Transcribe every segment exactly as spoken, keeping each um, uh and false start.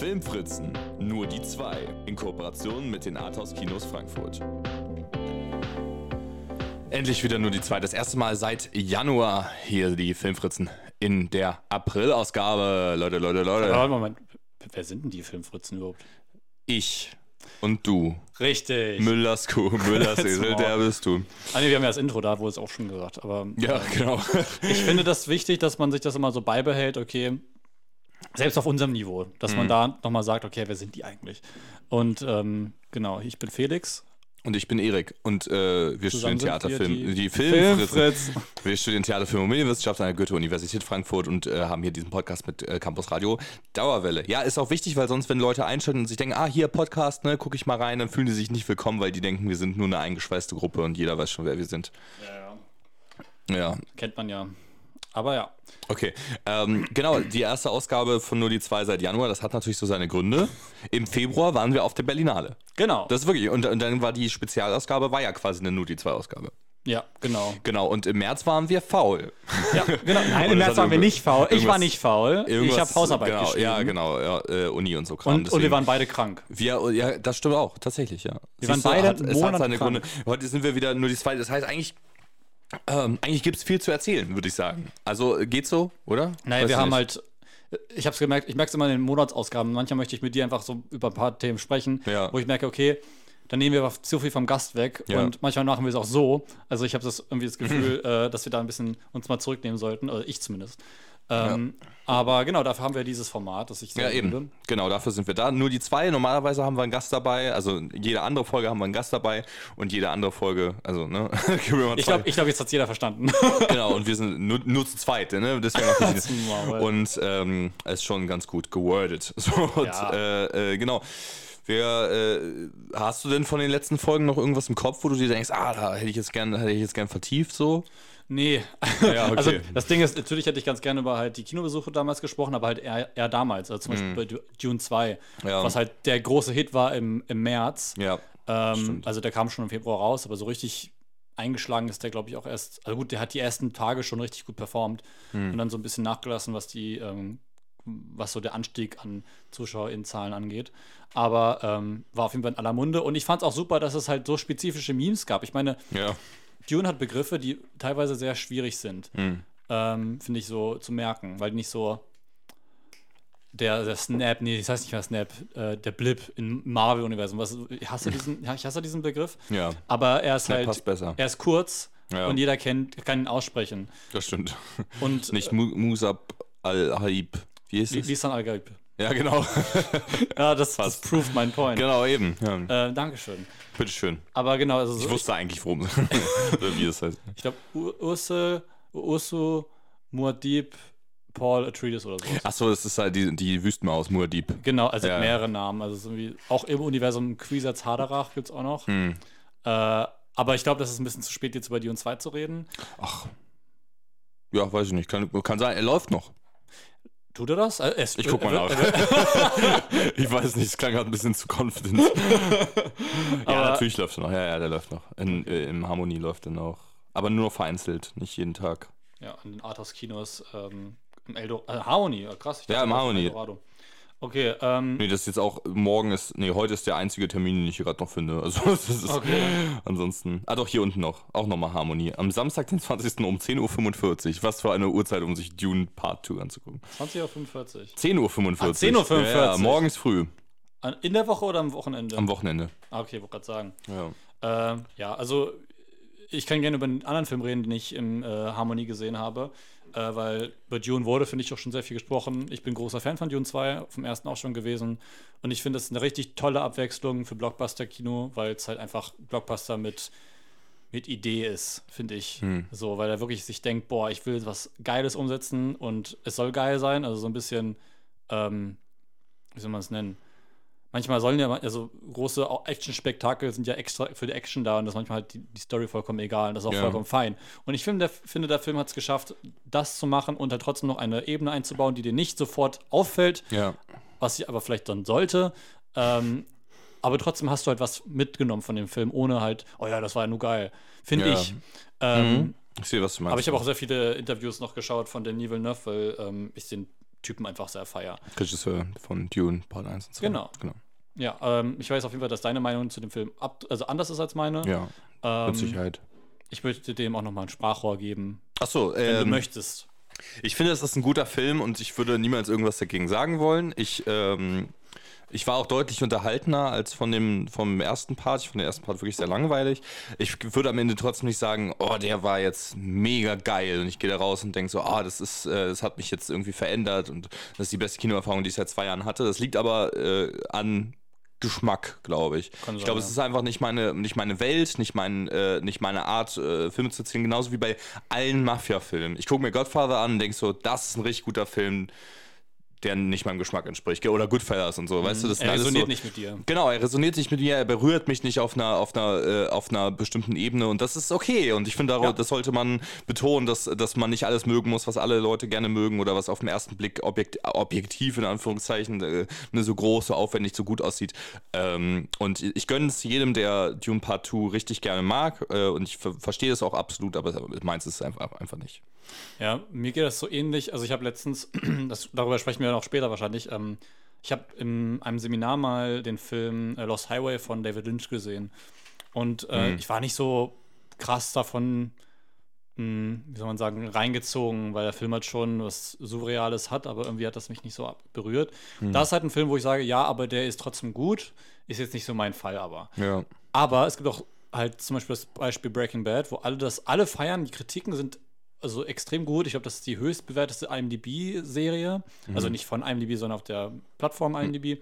Filmfritzen, nur die zwei, in Kooperation mit den Arthouse-Kinos Frankfurt. Endlich wieder nur die zwei. Das erste Mal seit Januar hier die Filmfritzen in der April-Ausgabe. Leute, Leute, Leute. Aber Moment, wer sind denn die Filmfritzen überhaupt? Ich und du. Richtig. Müllers Kuh, Müllers Esel, der bist du. Ah, nee, wir haben ja das Intro, da wurde es auch schon gesagt. Aber, ja, äh, genau. Ich finde das wichtig, dass man sich das immer so beibehält, okay, selbst auf unserem Niveau, dass mhm. man da nochmal sagt, okay, wer sind die eigentlich? Und ähm, genau, ich bin Felix. Und ich bin Erik und äh, wir Zusammen studieren Theaterfilm, die, die Filmfritz. Wir studieren Theaterfilm und Medienwissenschaft an der Goethe-Universität Frankfurt und äh, haben hier diesen Podcast mit äh, Campus Radio Dauerwelle. Ja, ist auch wichtig, weil sonst, wenn Leute einschalten und sich denken, ah, hier Podcast, ne, gucke ich mal rein, dann fühlen die sich nicht willkommen, weil die denken, wir sind nur eine eingeschweißte Gruppe und jeder weiß schon, wer wir sind. Ja, ja. Ja. Kennt man ja. Aber ja. Okay, ähm, genau, die erste Ausgabe von Nur die zwei seit Januar, das hat natürlich so seine Gründe. Im Februar waren wir auf der Berlinale. Genau. Das ist wirklich, und, und dann war die Spezialausgabe, war ja quasi eine Nur die zwei Ausgabe. Ja, genau. Genau, und im März waren wir faul. Ja, genau. Nein, im März waren wir nicht faul. Ich war nicht faul. Ich habe Hausarbeit genau, geschrieben. Ja, genau, ja, äh, Uni und so Kram. Und, und wir waren beide krank. Wir, ja, das stimmt auch, tatsächlich, ja. Wir waren beide hat, es hat seine krank. Gründe. Heute sind wir wieder nur die zwei, das heißt eigentlich... Ähm, eigentlich gibt es viel zu erzählen, würde ich sagen. Also geht's so, oder? Naja, wir haben halt, ich habe es gemerkt, ich merke es immer in den Monatsausgaben, manchmal möchte ich mit dir einfach so über ein paar Themen sprechen, ja. wo ich merke, okay, dann nehmen wir zu viel vom Gast weg ja. und manchmal machen wir es auch so. Also ich habe das irgendwie das Gefühl, äh, dass wir da ein bisschen uns mal zurücknehmen sollten, oder ich zumindest. Ähm, ja. Aber genau, dafür haben wir dieses Format, das ich sehr Ja, eben. liebe. Genau, dafür sind wir da. Nur die zwei, normalerweise haben wir einen Gast dabei, also jede andere Folge haben wir einen Gast dabei und jede andere Folge, also, ne? ich glaube, ich glaub, jetzt hat es jeder verstanden. Genau, und wir sind nur, nur zu zweit, ne? Deswegen auch und ähm, ist schon ganz gut gewordet. So, und, ja. äh, äh, genau. Wer, äh, hast du denn von den letzten Folgen noch irgendwas im Kopf, wo du dir denkst, ah, da hätte ich jetzt gern, hätte ich jetzt gern vertieft, so? Nee. Ja, okay. Also das Ding ist, natürlich hätte ich ganz gerne über halt die Kinobesuche damals gesprochen, aber halt eher, eher damals, also zum Beispiel mm. bei Dune zwei, ja. was halt der große Hit war im, im März. Ja, ähm, also der kam schon im Februar raus, aber so richtig eingeschlagen ist der, glaube ich, auch erst, also gut, der hat die ersten Tage schon richtig gut performt mm. und dann so ein bisschen nachgelassen, was die, ähm, was so der Anstieg an ZuschauerInnenzahlen angeht. Aber ähm, war auf jeden Fall in aller Munde und ich fand es auch super, dass es halt so spezifische Memes gab. Ich meine, ja. Dune hat Begriffe, die teilweise sehr schwierig sind, hm. ähm, finde ich so zu merken, weil nicht so der, der Snap, nee, das heißt nicht mehr Snap, äh, der Blip im Marvel-Universum. Was, ich hasse diesen, ja, ich hasse diesen Begriff, ja. aber er ist Snap halt, passt besser. Er ist kurz ja. und jeder kennt, kann ihn aussprechen. Das stimmt. Und, nicht Mu- Musab al-Haib. Wie ist es? Lisan al-Gaib. Ja, genau. Ja, das, das proved mein point. Genau, eben. Ja. Äh, Dankeschön. Bitteschön. Aber genau, also so ich wusste ich, eigentlich, worum wie es heißt. Ich glaube, Ursu, Ursu, Muad'Dib, Paul Atreides oder so. Achso, das ist halt die, die Wüstenmaus, Muad'Dib. Genau, also ja. mehrere Namen. Also irgendwie auch im Universum Kwisatz Haderach gibt es auch noch. Hm. Äh, aber ich glaube, das ist ein bisschen zu spät, jetzt über Dune zwei zu reden. Ach. Ja, weiß ich nicht. Kann, kann sein, er läuft noch. Tut er das? Er, ich guck mal nach. Ich weiß nicht, es klang gerade ein bisschen zu confident. Ja, aber natürlich läuft er noch. Ja, ja, der läuft noch. In, äh, Im Harmonie läuft er noch. Aber nur noch vereinzelt, nicht jeden Tag. Ja, in den Arthouse-Kinos ähm, im Eldor äh, Harmonie, krass. Ich ja, im Harmonie. Okay, ähm. Nee, das ist jetzt auch, morgen ist, nee, heute ist der einzige Termin, den ich hier gerade noch finde. Also, das ist, okay. Ansonsten, ah doch, hier unten noch, auch nochmal Harmonie. Am Samstag, den zwanzigsten um zehn Uhr fünfundvierzig. Was für eine Uhrzeit, um sich Dune Part zwei anzugucken. zwanzig Uhr fünfundvierzig. zehn Uhr fünfundvierzig. Ah, zehn Uhr fünfundvierzig. Ja, ja, morgens früh. In der Woche oder am Wochenende? Am Wochenende. Ah, okay, wollte gerade sagen. Ja. Äh, ja, also ich kann gerne über einen anderen Film reden, den ich im äh, Harmonie gesehen habe, äh, weil bei Dune wurde, finde ich, auch schon sehr viel gesprochen. Ich bin großer Fan von Dune zwei, vom ersten auch schon gewesen. Und ich finde, es ist eine richtig tolle Abwechslung für Blockbuster-Kino, weil es halt einfach Blockbuster mit, mit Idee ist, finde ich. Hm. So, weil er wirklich sich denkt, boah, ich will was Geiles umsetzen und es soll geil sein. Also so ein bisschen, ähm, wie soll man es nennen? Manchmal sollen ja, also große Action-Spektakel sind ja extra für die Action da und das ist manchmal halt die, die Story vollkommen egal und das ist auch ja. vollkommen fein. Und ich finde, der, finde, der Film hat es geschafft, das zu machen und halt trotzdem noch eine Ebene einzubauen, die dir nicht sofort auffällt, ja. was sie aber vielleicht dann sollte. Ähm, aber trotzdem hast du halt was mitgenommen von dem Film, ohne halt, oh ja, das war ja nur geil. Finde ja. ich. Ähm, mhm. Ich sehe, was du meinst. Aber ich habe auch sehr viele Interviews noch geschaut von Denis Villeneuve, weil ähm, ich den Typen einfach sehr feiere. Regisseur von Dune, Part eins und zwei. Genau. genau. Ja, ähm, ich weiß auf jeden Fall, dass deine Meinung zu dem Film ab, also anders ist als meine. Ja, ähm, mit Sicherheit. Ich möchte dem auch nochmal ein Sprachrohr geben. Ach so, wenn ähm, du möchtest. Ich finde, es ist ein guter Film und ich würde niemals irgendwas dagegen sagen wollen. Ich, ähm, ich war auch deutlich unterhaltener als von dem vom ersten Part. Ich fand den ersten Part wirklich sehr langweilig. Ich würde am Ende trotzdem nicht sagen, oh, der war jetzt mega geil. Und ich gehe da raus und denke so, ah, das ist, äh, das hat mich jetzt irgendwie verändert und das ist die beste Kinoerfahrung, die ich seit zwei Jahren hatte. Das liegt aber äh, an Geschmack, glaube ich. Kann ich sein, glaube, ja. es ist einfach nicht meine, nicht meine Welt, nicht, mein, äh, nicht meine Art, äh, Filme zu erzählen, genauso wie bei allen Mafia-Filmen. Ich gucke mir Godfather an und denke so, das ist ein richtig guter Film, der nicht meinem Geschmack entspricht. Oder Goodfellas und so, weißt du? Das sind Er alles resoniert so, nicht mit dir. Genau, er resoniert nicht mit mir, er berührt mich nicht auf einer, auf einer, äh, auf einer bestimmten Ebene und das ist okay. Und ich finde, Ja. das sollte man betonen, dass, dass man nicht alles mögen muss, was alle Leute gerne mögen oder was auf den ersten Blick objekt, objektiv in Anführungszeichen äh, ne, so groß, so aufwendig, so gut aussieht. Ähm, und ich gönne es jedem, der Dune Part zwei richtig gerne mag äh, und ich ver- verstehe es auch absolut, aber meins ist es einfach, einfach nicht. Ja, mir geht das so ähnlich. Also ich habe letztens, das, darüber sprechen wir noch später wahrscheinlich, ähm, ich habe in einem Seminar mal den Film äh, Lost Highway von David Lynch gesehen. Und äh, Mhm. ich war nicht so krass davon, mh, wie soll man sagen, reingezogen, weil der Film halt schon was Surreales hat, aber irgendwie hat das mich nicht so ab- berührt. Das ist halt ein Film, wo ich sage, ja, aber der ist trotzdem gut. Ist jetzt nicht so mein Fall, aber. Ja. Aber es gibt auch halt zum Beispiel das Beispiel Breaking Bad, wo alle das alle feiern. Die Kritiken sind also extrem gut. Ich glaube, das ist die höchstbewerteste I M D B-Serie. Also nicht von I M D B, sondern auf der Plattform I M D B.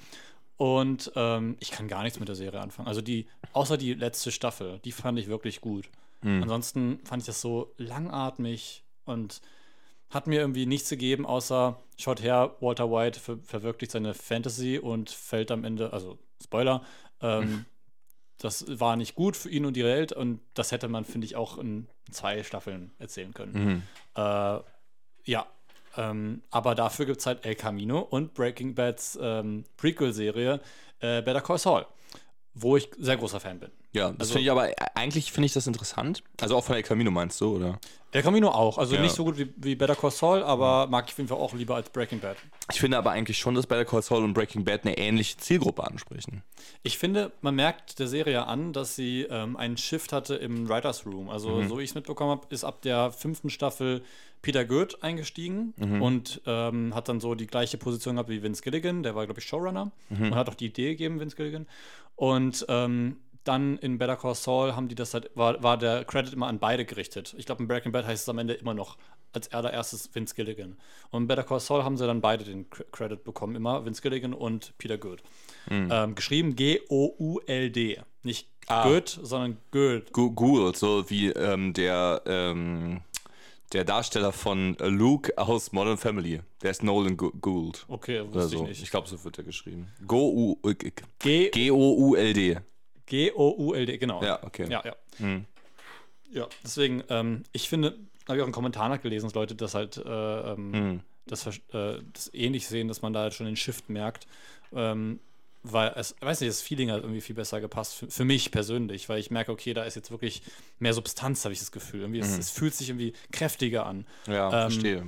Und ähm, ich kann gar nichts mit der Serie anfangen. Also die, außer die letzte Staffel, die fand ich wirklich gut. Ansonsten fand ich das so langatmig und hat mir irgendwie nichts gegeben, außer schaut her, Walter White ver verwirklicht seine Fantasy und fällt am Ende, also Spoiler, ähm, das war nicht gut für ihn und die Welt und das hätte man, finde ich, auch in zwei Staffeln erzählen können. Mhm. Äh, ja, ähm, aber dafür gibt es halt El Camino und Breaking Bads ähm, Prequel-Serie äh, Better Call Saul, wo ich sehr großer Fan bin. Ja, das Also- finde ich aber, eigentlich finde ich das interessant. Also auch von El Camino meinst du, oder? El Camino auch, also Ja. nicht so gut wie, wie Better Call Saul, aber mag ich auf jeden Fall auch lieber als Breaking Bad. Ich finde aber eigentlich schon, dass Better Call Saul und Breaking Bad eine ähnliche Zielgruppe ansprechen. Ich finde, man merkt der Serie an, dass sie ähm, einen Shift hatte im Writers Room. Also, so wie ich es mitbekommen habe, ist ab der fünften Staffel Peter Goeth eingestiegen und ähm, hat dann so die gleiche Position gehabt wie Vince Gilligan. Der war, glaube ich, Showrunner und hat auch die Idee gegeben, Vince Gilligan. Und ähm, dann in Better Call Saul haben die das halt, war, war der Credit immer an beide gerichtet. Ich glaube, in Breaking Bad heißt es am Ende immer noch als allererstes Vince Gilligan. Und in Better Call Saul haben sie dann beide den Cre- Credit bekommen, immer Vince Gilligan und Peter Goeth. Ähm, geschrieben G O U L D. Nicht Ah. Goeth, sondern Goeth. Gu- Gould, so wie ähm, der, ähm, der Darsteller von Luke aus Modern Family. Der ist Nolan Gu- Gould. Okay, Oder wusste so. ich nicht. Ich glaube, so wird er geschrieben. Go -U G G O U L D. G O U L D, genau. Ja, okay. Ja, ja. Hm. Ja, deswegen, ähm, ich finde, habe ich auch einen Kommentar nachgelesen, dass Leute das halt äh, ähm, Hm. das, ver- äh, das ähnlich sehen, dass man da halt schon den Shift merkt. Ähm, weil es, ich weiß nicht, das Feeling hat irgendwie viel besser gepasst für, für mich persönlich, weil ich merke, okay, da ist jetzt wirklich mehr Substanz, habe ich das Gefühl. Irgendwie, es, es fühlt sich irgendwie kräftiger an. Ja, Ähm, verstehe.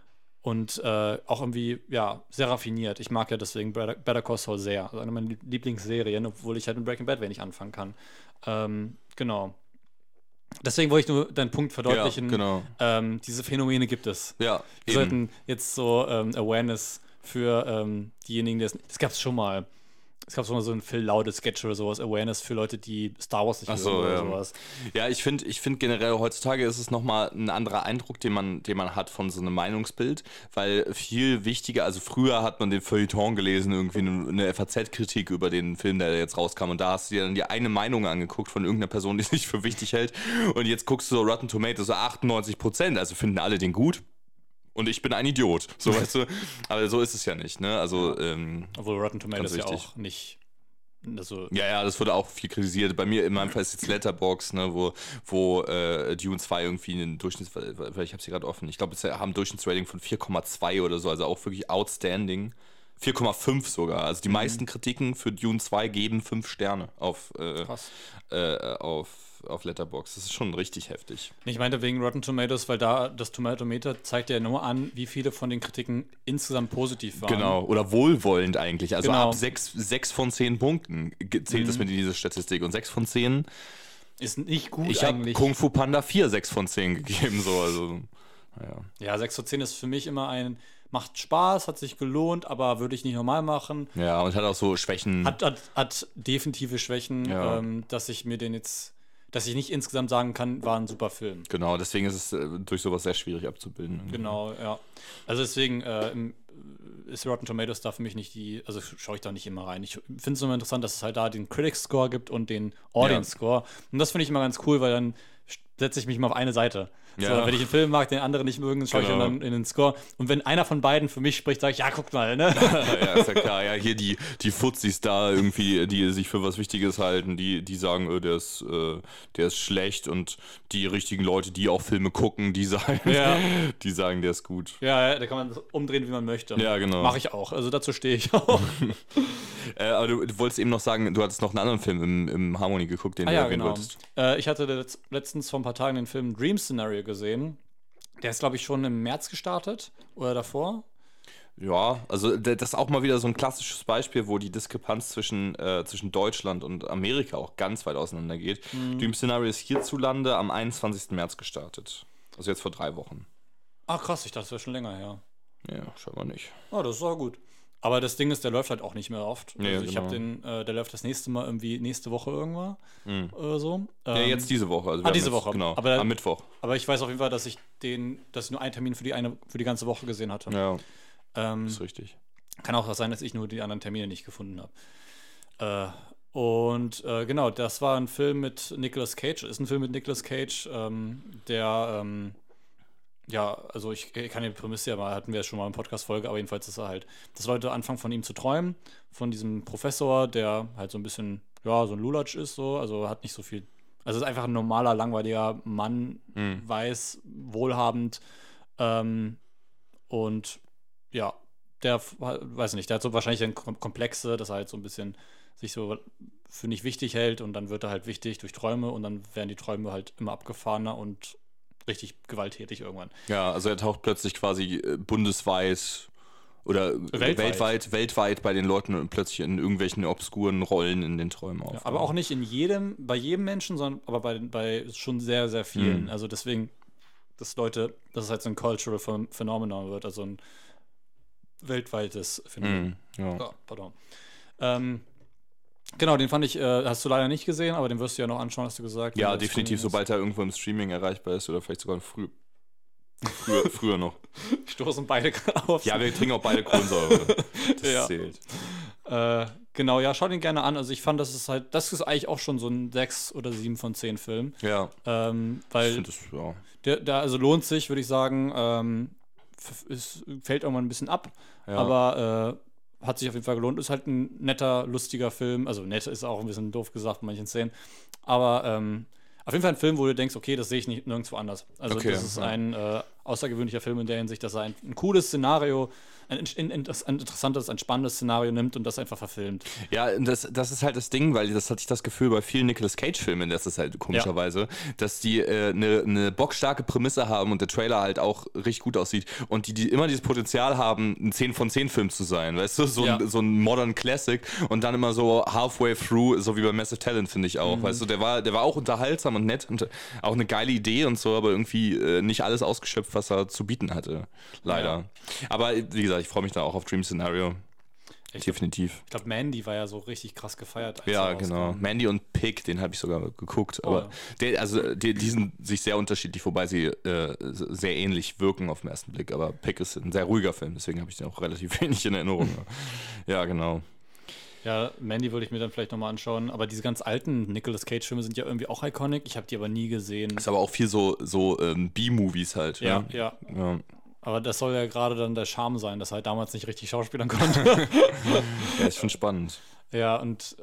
Und äh, auch irgendwie, ja, sehr raffiniert. Ich mag ja deswegen Better, Better Call Saul sehr. Also eine meiner Lieblingsserien, obwohl ich halt mit Breaking Bad wenig anfangen kann. Ähm, genau. Deswegen wollte ich nur deinen Punkt verdeutlichen. Ja, genau. ähm, diese Phänomene gibt es. Ja, Wir eben. sollten jetzt so ähm, Awareness für ähm, diejenigen, die es. Das gab es schon mal. Es gab schon mal so einen Phil Laude Sketch oder sowas, Awareness für Leute, die Star Wars nicht Ach so, mögen oder ja. sowas. Ja, ich finde ich find generell heutzutage ist es nochmal ein anderer Eindruck, den man, den man hat von so einem Meinungsbild, weil viel wichtiger, also früher hat man den Feuilleton gelesen, irgendwie eine, eine F A Z-Kritik über den Film, der jetzt rauskam und da hast du dir dann die eine Meinung angeguckt von irgendeiner Person, die sich für wichtig hält und jetzt guckst du so Rotten Tomatoes, so achtundneunzig Prozent, also finden alle den gut. Und ich bin ein Idiot, so weißt du. Aber so ist es ja nicht, ne? Also, ähm, Obwohl Rotten Tomatoes ja Ganz wichtig. auch nicht. Also, ja, ja, das wurde auch viel kritisiert. Bei mir, in meinem Fall ist jetzt Letterboxd, ne, wo, wo äh, Dune zwei irgendwie einen Durchschnitts... Weil ich habe sie gerade offen. Ich glaube, sie haben ein Durchschnittsrating von vier Komma zwei oder so, also auch wirklich outstanding. vier Komma fünf sogar. Also die meisten Kritiken für Dune zwei geben fünf Sterne auf, äh, krass. äh, auf auf Letterboxd. Das ist schon richtig heftig. Ich meinte wegen Rotten Tomatoes, weil da das Tomatometer zeigt ja nur an, wie viele von den Kritiken insgesamt positiv waren. Genau, oder wohlwollend eigentlich. Also Genau. ab sechs, sechs von zehn Punkten zählt Mhm. das mit in diese Statistik. Und sechs von zehn, Ist nicht gut ich habe eigentlich. Kung Fu Panda vier sechs von zehn gegeben. So, also, naja. Ja, sechs von zehn ist für mich immer ein, macht Spaß, hat sich gelohnt, aber würde ich nicht normal machen. Ja, und hat auch so Schwächen. Hat, hat, hat definitive Schwächen, Ja. ähm, dass ich mir den jetzt, dass ich nicht insgesamt sagen kann, war ein super Film. Genau, deswegen ist es äh, durch sowas sehr schwierig abzubilden. Genau, ja. Also deswegen äh, im- ist Rotten Tomatoes da für mich nicht die, also schaue ich da nicht immer rein. Ich finde es immer interessant, dass es halt da den Critics Score gibt und den Audience Score. Und das finde ich immer ganz cool, weil dann setze ich mich mal auf eine Seite. Ja. So, wenn ich einen Film mag, den anderen nicht mögen, schaue Genau. ich dann in den Score. Und wenn einer von beiden für mich spricht, sage ich, ja, guck mal, ne? Ja, ist ja klar. Ja, hier die, die Fuzis da irgendwie, die sich für was Wichtiges halten, die, die sagen, äh, der, ist, äh, der ist schlecht, und die richtigen Leute, die auch Filme gucken, die sagen, Ja. die sagen, der ist gut. Ja, ja, da kann man das umdrehen, wie man möchte. Ja, genau. Mache ich auch. Also dazu stehe ich auch. Äh, aber du, du wolltest eben noch sagen, du hattest noch einen anderen Film im, im Harmony geguckt, den Ah, du ja, erwähnen genau. wolltest. Äh, ich hatte letzt, letztens vor ein paar Tagen den Film Dream Scenario gesehen. Der ist, glaube ich, schon im März gestartet oder davor. Ja, also d- das ist auch mal wieder so ein klassisches Beispiel, wo die Diskrepanz zwischen, äh, zwischen Deutschland und Amerika auch ganz weit auseinander geht. Mhm. Dream Scenario ist hierzulande am einundzwanzigsten März gestartet. Also jetzt vor drei Wochen. Ach krass, ich dachte, das wäre schon länger her. Ja, scheinbar nicht. Oh, das ist auch gut. Aber das Ding ist, der läuft halt auch nicht mehr oft. Nee, also ich genau. habe den, äh, der läuft das nächste Mal irgendwie nächste Woche irgendwann Mhm. oder so. Ja, Ähm, jetzt diese Woche. Also wir ah, haben diese jetzt, Woche. Genau, Aber- am Mittwoch. Aber ich weiß auf jeden Fall, dass ich den, dass ich nur einen Termin für die eine, für die ganze Woche gesehen hatte. Ja, Ähm, ist richtig. Kann auch sein, dass ich nur die anderen Termine nicht gefunden habe. Äh, und äh, genau, das war ein Film mit Nicolas Cage. Ist ein Film mit Nicolas Cage, ähm, der, ähm, ja, also ich, ich kann die Prämisse ja mal, hatten wir ja schon mal im Podcast-Folge, aber jedenfalls ist er halt, dass Leute anfangen von ihm zu träumen, von diesem Professor, der halt so ein bisschen, ja, so ein Lulatsch ist, so, also hat nicht so viel, also ist einfach ein normaler, langweiliger Mann, Mhm. weiß, wohlhabend, ähm, und ja, der, weiß nicht, der hat so wahrscheinlich ein Kom- Komplexe, dass er halt so ein bisschen sich so für nicht wichtig hält, und dann wird er halt wichtig durch Träume, und dann werden die Träume halt immer abgefahrener und richtig gewalttätig irgendwann. Ja, also er taucht plötzlich quasi äh, bundesweit oder Weltweit. weltweit. weltweit bei den Leuten plötzlich in irgendwelchen obskuren Rollen in den Träumen auf. Ja, aber auch nicht in jedem, bei jedem Menschen, sondern aber bei, bei schon sehr, sehr vielen. Mhm. Also deswegen, dass Leute, dass es halt so ein Cultural Phän- Phenomenon wird, also ein weltweites Phänomen. Mhm, ja. Oh, pardon. Ähm, genau, den fand ich, äh, hast du leider nicht gesehen, aber den wirst du ja noch anschauen, hast du gesagt. Ja, wenn der definitiv, Streaming sobald er irgendwo im Streaming erreichbar ist oder vielleicht sogar früh, früher, früher noch. ist. Stoßen beide gerade auf. Ja, wir trinken auch beide Kohlensäure. Das Ja. zählt. Äh, genau, ja, schau den gerne an. Also ich fand, das ist halt, das ist eigentlich auch schon so ein sechs oder sieben von zehn Film. Ja, Ähm, ich weil finde das, ja. der, der, also lohnt sich, würde ich sagen. Ähm, f- es fällt irgendwann ein bisschen ab, Ja. aber äh, hat sich auf jeden Fall gelohnt. Ist halt ein netter, lustiger Film. Also nett ist auch ein bisschen doof gesagt in manchen Szenen. Aber ähm, auf jeden Fall ein Film, wo du denkst, okay, das sehe ich nicht nirgendwo anders. Also Okay, das ist ja. ein äh, außergewöhnlicher Film in der Hinsicht, dass er ein, ein cooles Szenario, ein, ein, ein, ein interessantes, ein spannendes Szenario nimmt und das einfach verfilmt. Ja, und das, das ist halt das Ding, weil das hatte ich das Gefühl bei vielen Nicolas Cage-Filmen, das ist halt komischerweise, dass die eine äh, ne, ne bockstarke Prämisse haben und der Trailer halt auch richtig gut aussieht und die, die immer dieses Potenzial haben, ein zehn von zehn Film zu sein, weißt du? So, Ja. ein, so ein Modern Classic und dann immer so halfway through, so wie bei Massive Talent, finde ich auch, Mhm. weißt du? Der war, der war auch unterhaltsam und nett und auch eine geile Idee und so, aber irgendwie äh, nicht alles ausgeschöpft, was er zu bieten hatte, leider. Ja. Aber wie gesagt, ich freue mich da auch auf Dream Scenario. Ich Definitiv. Ich glaube, Mandy war ja so richtig krass gefeiert. als Ja, er genau. rauskam. Mandy und Pig, den habe ich sogar geguckt. Oh, Aber ja. der, also die, die sind sich sehr unterschiedlich, wobei sie äh, sehr ähnlich wirken auf den ersten Blick. Aber Pig ist ein sehr ruhiger Film, deswegen habe ich den auch relativ wenig in Erinnerung. Ja, genau. Ja, Mandy würde ich mir dann vielleicht nochmal anschauen. Aber diese ganz alten Nicolas Cage-Filme sind ja irgendwie auch iconic. Ich habe die aber nie gesehen. Ist aber auch viel so, so ähm, B-Movies halt. Ja, ne? ja. Ja. Aber das soll ja gerade dann der Charme sein, dass er halt damals nicht richtig schauspielern konnte. Ja, ist schon spannend. Ja, und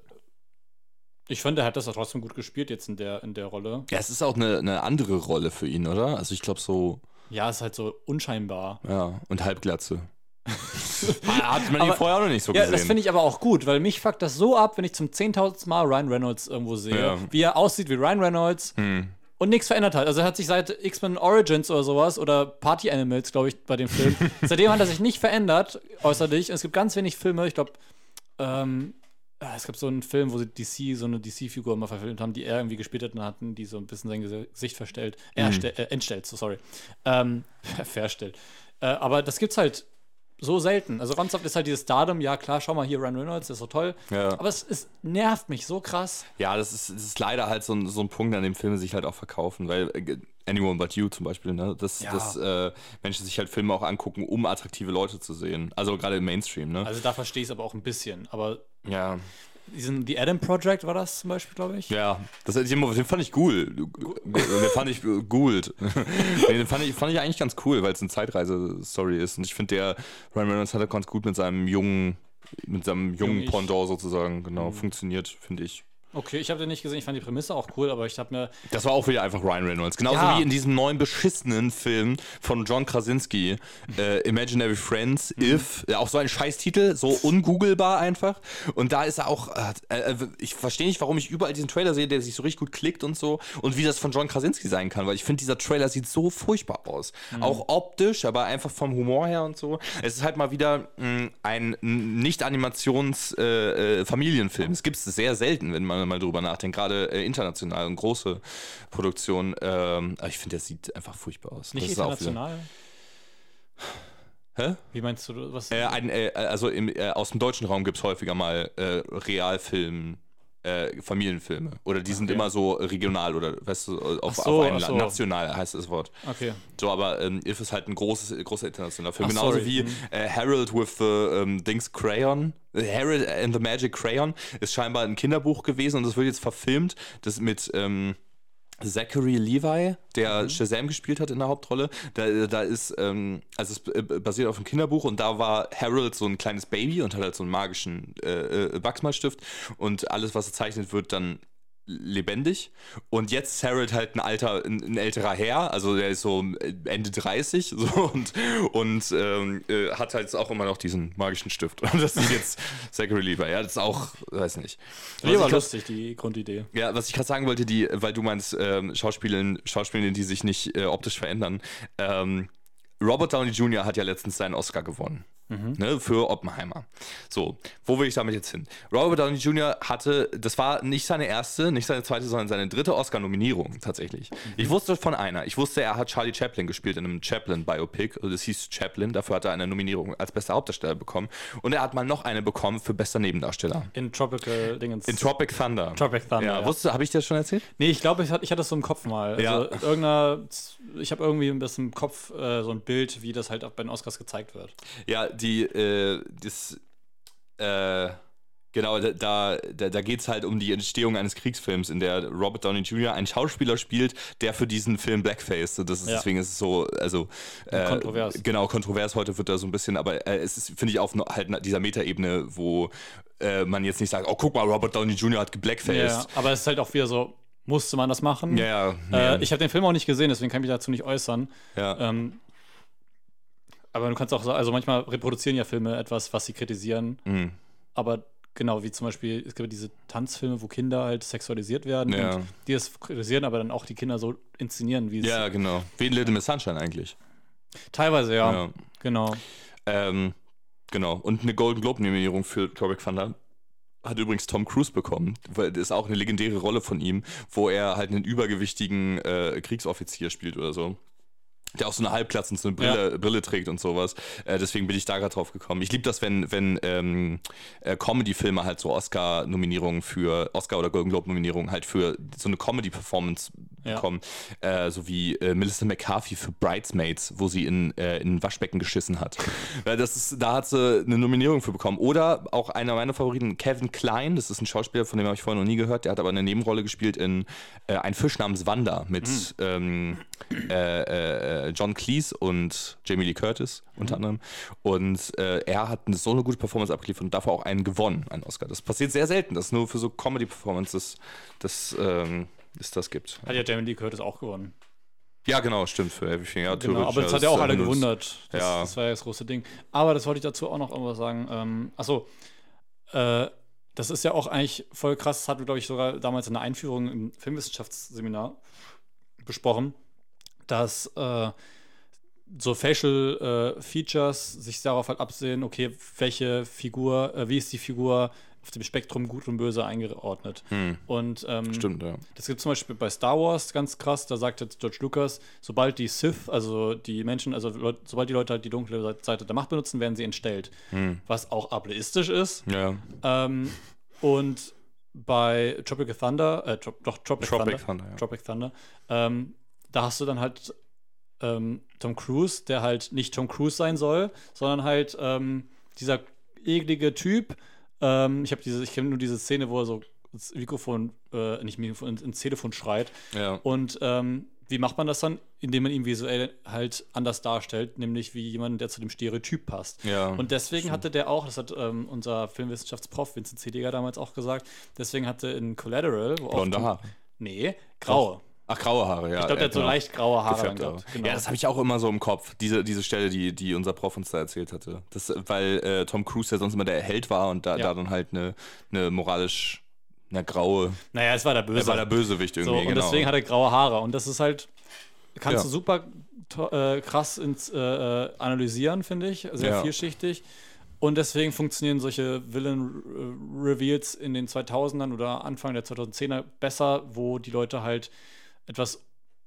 ich fand, er hat das auch trotzdem gut gespielt jetzt in der, in der Rolle. Ja, es ist auch eine, eine andere Rolle für ihn, oder? Also ich glaube so, Ja, ist halt so unscheinbar. ja, und Halbglatze. Hat man ihn vorher auch noch nicht so ja, gesehen. Das finde ich aber auch gut, weil mich fuckt das so ab, wenn ich zum zehntausendsten Mal Ryan Reynolds irgendwo sehe, Ja. wie er aussieht wie Ryan Reynolds Hm. und nichts verändert hat. Also er hat sich seit X-Men Origins oder sowas oder Party Animals, glaube ich, bei dem Film, seitdem hat er sich nicht verändert, äußerlich. Und es gibt ganz wenig Filme, ich glaube, ähm, es gab so einen Film, wo sie D C, so eine D C-Figur mal verfilmt haben, die er irgendwie gespielt hat und hatten, die so ein bisschen sein Gesicht verstellt. Er Mhm. stell, äh, entstellt, so sorry. Ähm, verstellt. Äh, aber das gibt's halt so selten. Also Ronsoft ist halt dieses Stardom, ja klar, schau mal hier, Ryan Reynolds, das ist so toll. Ja. Aber es, es nervt mich so krass. Ja, das ist, das ist leider halt so ein, so ein Punkt, an dem Filme sich halt auch verkaufen, weil äh, Anyone But You zum Beispiel, ne, dass, Ja. dass äh, Menschen sich halt Filme auch angucken, um attraktive Leute zu sehen. Also gerade im Mainstream, ne? Also da verstehe ich es aber auch ein bisschen. Aber Ja. diesen The Adam Project war das zum Beispiel, glaube ich. Ja, das, den fand ich cool. Den fand ich gut. Den fand ich, fand ich eigentlich ganz cool, weil es eine Zeitreise-Story ist. Und ich finde, der Ryan Reynolds hat er ganz gut mit seinem jungen, mit seinem jungen Jung ich. Pendant sozusagen, genau, funktioniert, finde ich. Okay, ich habe den nicht gesehen, ich fand die Prämisse auch cool, aber ich habe mir. Das war auch wieder einfach Ryan Reynolds. Genauso Ja. wie in diesem neuen beschissenen Film von John Krasinski, äh, Imaginary Friends, Mhm. If, ja, auch so ein Scheißtitel, so ungooglebar einfach. Und da ist er auch, äh, äh, ich verstehe nicht, warum ich überall diesen Trailer sehe, der sich so richtig gut klickt und so. Und wie das von John Krasinski sein kann, weil ich finde, dieser Trailer sieht so furchtbar aus. Mhm. Auch optisch, aber einfach vom Humor her und so. Es ist halt mal wieder mh, ein Nicht-Animations-Familienfilm. Äh, es gibt es sehr selten, wenn man mal drüber nachdenkt. Gerade äh, international und große Produktionen. Ähm, aber ich finde, der sieht einfach furchtbar aus. Nicht Das ist auch international? wieder- Hä? Wie meinst du, was? Äh, ein, äh, also im, äh, aus dem deutschen Raum gibt es häufiger mal äh, Realfilm, äh, Familienfilme. Oder die sind Okay. immer so regional oder weißt du, auf, Ach so, auf ein ach Land. so. National heißt das Wort. Okay. So, aber ähm, If ist halt ein großes, großer internationaler Film. Ach, Genauso sorry. wie Mhm. äh, Harold with the ähm, Dings Crayon. Äh, Harold and the Magic Crayon ist scheinbar ein Kinderbuch gewesen und das wird jetzt verfilmt. Das mit ähm, Zachary Levi, der Mhm. Shazam gespielt hat in der Hauptrolle. Da, da ist, ähm, also es äh, basiert auf einem Kinderbuch und da war Harold so ein kleines Baby und hat halt so einen magischen äh, äh, Wachsmalstift und alles, was gezeichnet wird, dann lebendig. Und jetzt ist Harold halt ein alter, ein, ein älterer Herr, also der ist so Ende dreißig so, und, und ähm, äh, hat halt auch immer noch diesen magischen Stift. Und das ist jetzt Zachary Levi. Ja, das ist auch, weiß nicht. Die Was war ich grad- lustig, die Grundidee. ja, was ich gerade sagen wollte, die, weil du meinst, ähm, Schauspielerinnen, Schauspielerinnen, die sich nicht äh, optisch verändern. Ähm, Robert Downey Junior hat ja letztens seinen Oscar gewonnen. Ne, für Oppenheimer. So, wo will ich damit jetzt hin? Robert Downey Junior hatte, das war nicht seine erste, nicht seine zweite, sondern seine dritte Oscar-Nominierung tatsächlich. Ich wusste von einer. Ich wusste, er hat Charlie Chaplin gespielt in einem Chaplin-Biopic. Also das hieß Chaplin. Dafür hat er eine Nominierung als bester Hauptdarsteller bekommen. Und er hat mal noch eine bekommen für bester Nebendarsteller. In Tropical Dingens. In Tropic Thunder. Tropic Thunder, Ja, ja. wusstest du, habe ich dir das schon erzählt? Nee, ich glaube, ich, hat- ich hatte das so im Kopf mal. Also Ja. irgendeiner, ich habe irgendwie ein bisschen im Kopf äh, so ein Bild, wie das halt auch bei den Oscars gezeigt wird. Ja, die, äh, das, äh, genau, da, da, da geht es halt um die Entstehung eines Kriegsfilms, in der Robert Downey Junior einen Schauspieler spielt, der für diesen Film Blackface. Das ist, Ja. Deswegen ist es so, also äh, Kontrovers. Genau, kontrovers heute wird da so ein bisschen, aber äh, es ist, finde ich, auf no, halt dieser Metaebene, wo äh, man jetzt nicht sagt, oh, guck mal, Robert Downey Junior hat geblackfaced. Ja, aber es ist halt auch wieder so, musste man das machen? Ja, ja. Äh, nee. ich habe den Film auch nicht gesehen, deswegen kann ich mich dazu nicht äußern. ja. Ähm, aber du kannst auch sagen, also manchmal reproduzieren ja Filme etwas, was sie kritisieren. Mhm. Aber genau, wie zum Beispiel, es gibt diese Tanzfilme, wo Kinder halt sexualisiert werden Ja. und die es kritisieren, aber dann auch die Kinder so inszenieren, wie es ja, genau. Wie in Little Miss Sunshine eigentlich. teilweise, ja. Ja. Genau. Ähm, genau. Und eine Golden Globe-Nominierung für Tropic Thunder hat übrigens Tom Cruise bekommen, weil das ist auch eine legendäre Rolle von ihm, wo er halt einen übergewichtigen äh, Kriegsoffizier spielt oder so. Der auch so eine Halbglatze und so eine Brille, Ja. Brille trägt und sowas. Äh, deswegen bin ich da gerade drauf gekommen. Ich liebe das, wenn, wenn ähm, äh, Comedy-Filme halt so Oscar-Nominierungen für, Oscar- oder Golden Globe-Nominierungen halt für so eine Comedy-Performance Ja. bekommen. Äh, so wie äh, Melissa McCarthy für Bridesmaids, wo sie in, äh, in ein Waschbecken geschissen hat. Weil das ist, da hat sie eine Nominierung für bekommen. Oder auch einer meiner Favoriten, Kevin Kline, das ist ein Schauspieler, von dem habe ich vorher noch nie gehört, der hat aber eine Nebenrolle gespielt in äh, Ein Fisch namens Wanda mit Mhm. ähm, äh, äh, John Cleese und Jamie Lee Curtis unter anderem. Und äh, er hat eine, so eine gute Performance abgeliefert und dafür auch einen gewonnen, einen Oscar. Das passiert sehr selten, dass nur für so Comedy-Performances das, ähm, es das gibt. Hat ja Jamie Lee Curtis auch gewonnen. Ja, genau, stimmt, für Everything. Ja, genau, aber das hat ja auch alle gewundert. Das, ja. das war ja das große Ding. Aber das wollte ich dazu auch noch irgendwas sagen. Ähm, achso, äh, das ist ja auch eigentlich voll krass. Das hatten wir, glaube ich, sogar damals in der Einführung im Filmwissenschaftsseminar besprochen, dass äh, so Facial äh, Features sich darauf halt absehen, okay, welche Figur, äh, wie ist die Figur auf dem Spektrum gut und böse eingeordnet. Hm. Und ähm, Stimmt, ja. das gibt zum Beispiel bei Star Wars ganz krass, da sagt jetzt George Lucas, sobald die Sith, also die Menschen, also Leut, sobald die Leute halt die dunkle Seite der Macht benutzen, werden sie entstellt. Hm. Was auch ableistisch ist. Ja. Ähm, und bei Tropic Thunder, äh, Trop, doch, Tropic, Tropic Thunder, Thunder, ja. Tropic Thunder, ähm, da hast du dann halt ähm, Tom Cruise, der halt nicht Tom Cruise sein soll, sondern halt ähm, dieser eklige Typ. Ähm, ich habe diese, ich kenne nur diese Szene, wo er so ins Mikrofon, äh, nicht Mikrofon, ins, ins Telefon schreit. Ja. Und ähm, wie macht man das dann? Indem man ihn visuell halt anders darstellt, nämlich wie jemand, der zu dem Stereotyp passt. Ja, und deswegen stimmt. hatte der auch, das hat ähm, unser Filmwissenschaftsprof Vincent Zediger damals auch gesagt, deswegen hatte in Collateral, wo Blonde auch, Haare. Nee, graue. Ach, graue Haare, ja. Ich glaube, der hat so genau. leicht graue Haare dann Gefärbte gehabt. Haare. Genau. Ja, das habe ich auch immer so im Kopf, diese, diese Stelle, die, die unser Prof uns da erzählt hatte. Das, weil äh, Tom Cruise ja sonst immer der Held war und da, Ja. da dann halt eine, eine moralisch, eine graue, Naja, es war der Böse. er war der Bösewicht irgendwie, So, und genau. deswegen hat er graue Haare. Und das ist halt, kannst Ja. du super to- äh, krass ins, äh, äh, analysieren, finde ich. Sehr Ja. vielschichtig. Und deswegen funktionieren solche Villain-Reveals in den zweitausendern oder Anfang der zweitausendzehner besser, wo die Leute halt etwas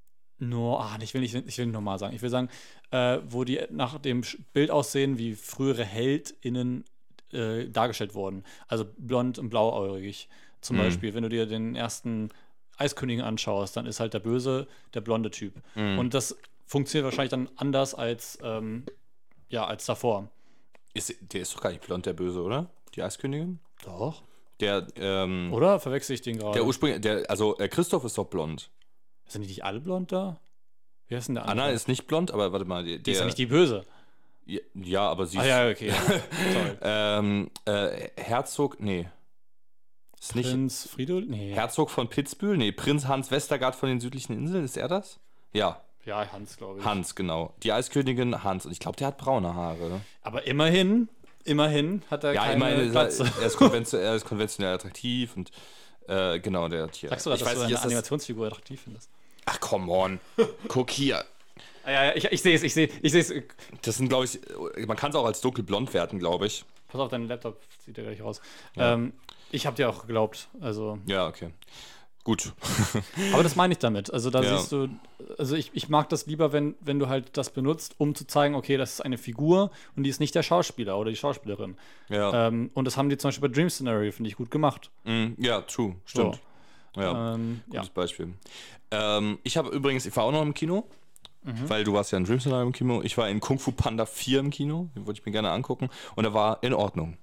nur, ah, ich will nicht, ich will nicht normal sagen, ich will sagen, äh, wo die nach dem Sch- Bild aussehen, wie frühere HeldInnen äh, dargestellt wurden. Also blond und blauäugig. Zum Mhm. Beispiel, wenn du dir den ersten Eiskönigen anschaust, dann ist halt der Böse der blonde Typ. Mhm. Und das funktioniert wahrscheinlich dann anders als, ähm, ja, als davor. Ist, der ist doch gar nicht blond, der Böse, oder? Die Eiskönigin? Doch. Der, ähm, Oder verwechsel ich den gerade? der ursprünglich, der, also äh, Christoph ist doch blond. Sind die nicht alle blond da? Wie heißt denn der Anna andere? ist nicht blond, aber warte mal, die, Die der, ist ja nicht die Böse. ja, ja, aber sie Ah ist, ja, okay. Sorry. ähm, äh, Herzog, nee. Ist nicht Prinz Friedel? Nee. Herzog von Pitzbühel? Nee, Prinz Hans Westergaard von den südlichen Inseln, ist er das? Ja, Ja, Hans, glaube ich. Hans, genau. Die Eiskönigin Hans. Und ich glaube, der hat braune Haare. Aber immerhin, immerhin hat er Ja, keine immerhin ist er, Glatze. er, ist konvention, er ist konventionell attraktiv und äh, genau, der hat hier. Sagst du, dass ich du weiß eine nicht, ist das, Animationsfigur attraktiv findest? ach, come on. Guck hier. Ah, ja, ja, ich, ich sehe es, ich sehe ich sehe es. Das sind, glaube ich, man kann es auch als dunkelblond werten, glaube ich. Pass auf, dein Laptop sieht ja gleich raus. Ja. Ähm, ich habe dir auch geglaubt, also. Ja, okay. Gut. Aber das meine ich damit. Also da Ja. siehst du, also ich, ich mag das lieber, wenn, wenn du halt das benutzt, um zu zeigen, okay, das ist eine Figur und die ist nicht der Schauspieler oder die Schauspielerin. Ja, Ähm, und das haben die zum Beispiel bei Dream Scenario, finde ich, gut gemacht. mm, ja, true, stimmt. Ja, Ähm, ja. gutes Beispiel. Ähm, ich habe übrigens, ich war auch noch im Kino, Mhm. weil du warst ja in Dream Scenario im Kino. Ich war in Kung Fu Panda vier im Kino, den wollte ich mir gerne angucken und er war in Ordnung.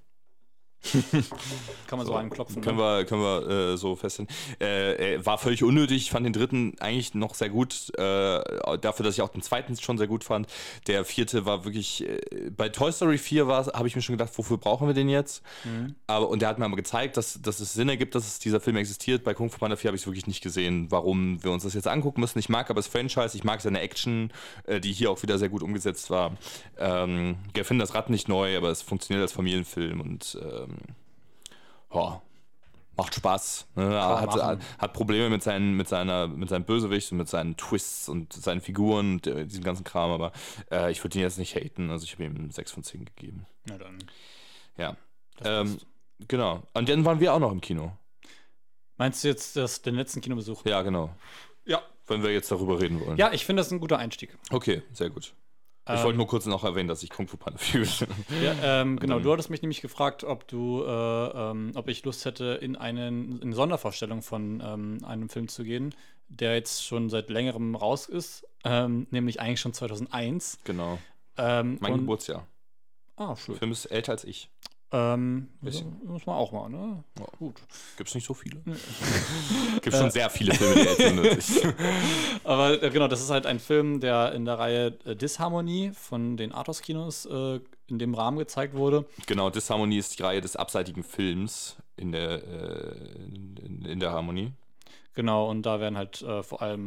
Kann man so, anklopfen. Können ne? wir, können wir äh, so feststellen. Äh, äh, war völlig unnötig. Ich fand den dritten eigentlich noch sehr gut. Äh, dafür, dass ich auch den zweiten schon sehr gut fand. Der vierte war wirklich. Äh, bei Toy Story vier habe ich mir schon gedacht, wofür brauchen wir den jetzt? Mhm. Aber, und der hat mir aber gezeigt, dass, dass es Sinn ergibt, dass es dieser Film existiert. Bei Kung Fu Panda vier habe ich es wirklich nicht gesehen, warum wir uns das jetzt angucken müssen. Ich mag aber das Franchise, ich mag seine Action, äh, die hier auch wieder sehr gut umgesetzt war. Ähm, ich finde das Rad nicht neu, aber es funktioniert als Familienfilm und ähm, ja, macht Spaß. Ne? man Hat, machen. hat Probleme mit, seinen, mit, seiner, mit seinem Bösewicht und mit seinen Twists und seinen Figuren und äh, diesem ganzen Kram, aber äh, ich würde ihn jetzt nicht haten. Also ich habe ihm sechs von zehn gegeben. Na dann. Ja. Das Ähm, passt. genau. Und dann waren wir auch noch im Kino. Meinst du jetzt das, den letzten Kinobesuch? Ja, genau. Ja. Wenn wir jetzt darüber reden wollen. Ja, ich finde das ein guter Einstieg. Okay, sehr gut. Ich Ähm, wollte nur kurz noch erwähnen, dass ich Kung Fu Panda vier Ja, ähm, genau, dann- du hattest mich nämlich gefragt, ob du, äh, ähm, ob ich Lust hätte, in, einen, in eine Sondervorstellung von ähm, einem Film zu gehen, der jetzt schon seit längerem raus ist, ähm, nämlich eigentlich schon zweitausendeins. Genau. Ähm, Mein und, Geburtsjahr. Ah, Der schön. Film ist älter als ich. Ähm, Bisschen. muss man auch mal, ne? Ja. Gut. Gibt's nicht so viele? Nee. Gibt schon sehr viele Filme, die älter sind als ich. Aber äh, genau, das ist halt ein Film, der in der Reihe äh, Disharmonie von den Arthouse-Kinos äh, in dem Rahmen gezeigt wurde. Genau, Disharmonie ist die Reihe des abseitigen Films in der, äh, in, in der Harmonie. Genau, und da werden halt äh, vor allem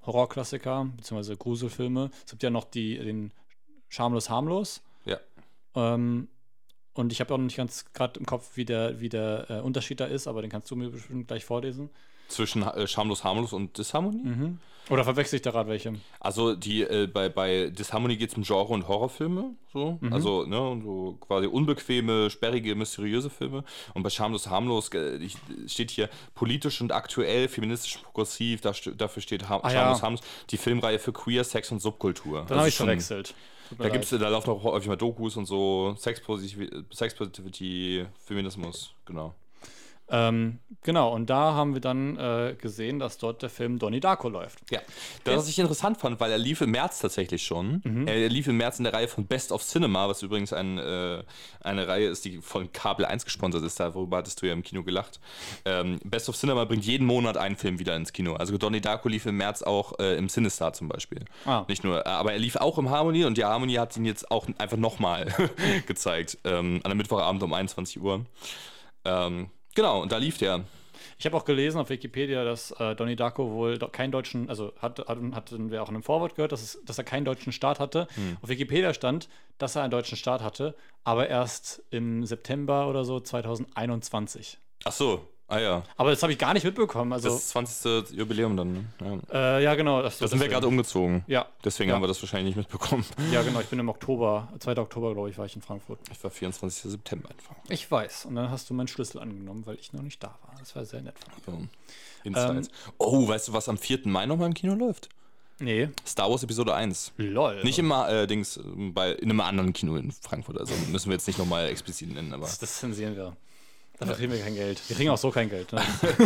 Horrorklassiker, beziehungsweise Gruselfilme. Es gibt ja noch die, den Schamlos Harmlos. Ja. Ähm, und ich habe auch noch nicht ganz gerade im Kopf, wie der, wie der äh, Unterschied da ist, aber den kannst du mir bestimmt gleich vorlesen. Zwischen äh, Schamlos Harmlos und Disharmonie? Mhm. Oder verwechsel ich da gerade welche? Also die äh, bei, bei Disharmonie geht es um Genre- und Horrorfilme, so. Mhm. Also, ne, und so quasi unbequeme, sperrige, mysteriöse Filme. Und bei Schamlos Harmlos äh, steht hier politisch und aktuell, feministisch progressiv, da st- dafür steht ha- ah, Schamlos ja. Harmlos, die Filmreihe für Queer, Sex und Subkultur. Dann habe ich verwechselt. Da gibt's, da laufen auch häufig mal Dokus und so, Sex-Positivity, Sex-Positivity, Feminismus, genau. Ähm, genau, und da haben wir dann äh, gesehen, dass dort der Film Donnie Darko läuft. Ja, das, was ich interessant fand, weil er lief im März tatsächlich schon. Mhm. Er lief im März in der Reihe von Best of Cinema, was übrigens ein, äh, eine Reihe ist, die von Kabel eins gesponsert ist. Darüber hattest du ja im Kino gelacht. Ähm, Best of Cinema bringt jeden Monat einen Film wieder ins Kino. Also Donnie Darko lief im März auch äh, im Cinestar zum Beispiel. Ah. Nicht nur, aber er lief auch im Harmony und die Harmony hat ihn jetzt auch einfach nochmal gezeigt. Ähm, an einem Mittwochabend um einundzwanzig Uhr. Ähm, Genau, und da lief der. Ich habe auch gelesen auf Wikipedia, dass äh, Donnie Darko wohl do- keinen deutschen, also hat, hat, hatten wir auch in einem Vorwort gehört, dass, es, dass er keinen deutschen Start hatte. Hm. Auf Wikipedia stand, dass er einen deutschen Start hatte, aber erst im September oder so zweitausendeinundzwanzig. Ach so, ah ja. Aber das habe ich gar nicht mitbekommen. Also, das zwanzigste Jubiläum dann, ne? Ja, äh, ja genau. Das, da sind wir gerade umgezogen. Ja. Deswegen ja. haben wir das wahrscheinlich nicht mitbekommen. Ja, genau. Ich bin im Oktober, zweiten Oktober, glaube ich, war ich in Frankfurt. Ich war vierundzwanzigsten September in Frankfurt. Ich weiß. Und dann hast du meinen Schlüssel angenommen, weil ich noch nicht da war. Das war sehr nett. So. Ähm, oh, weißt du, was am vierten Mai nochmal im Kino läuft? Nee. Star Wars Episode eins. Lol. Nicht immer, äh, Dings, bei, in einem anderen Kino in Frankfurt. Also müssen wir jetzt nicht nochmal explizit nennen. Aber das, das zensieren wir. Dafür kriegen wir kein Geld. Wir kriegen auch so kein Geld. Ne?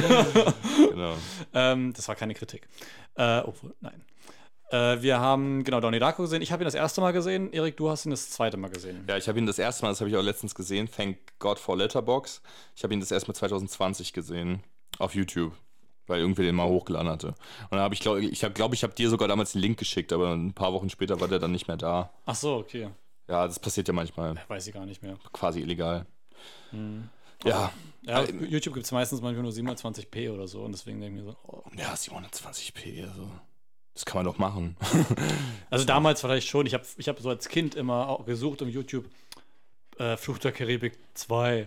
Genau. ähm, das war keine Kritik. Äh, obwohl, nein. Äh, wir haben, genau, Donnie Darko gesehen. Ich habe ihn das erste Mal gesehen. Erik, du hast ihn das zweite Mal gesehen. Ja, ich habe ihn das erste Mal, das habe ich auch letztens gesehen. Thank God for Letterboxd. Ich habe ihn das erste Mal zwanzig zwanzig gesehen. Auf YouTube. Weil irgendwer den mal hochgeladen hatte. Und dann habe ich, glaube ich, habe glaub, ich habe dir sogar damals den Link geschickt, aber ein paar Wochen später war der dann nicht mehr da. Ach so, okay. Ja, das passiert ja manchmal. Weiß ich gar nicht mehr. Quasi illegal. Hm. Ja. ja. Auf YouTube gibt es meistens manchmal nur siebenhundertzwanzig p oder so und deswegen denke ich mir so, oh. Ja, siebenhundertzwanzig p, also. Das kann man doch machen. Also damals vielleicht schon. Ich habe ich hab so als Kind immer auch gesucht um YouTube äh, Fluch der Karibik zwei.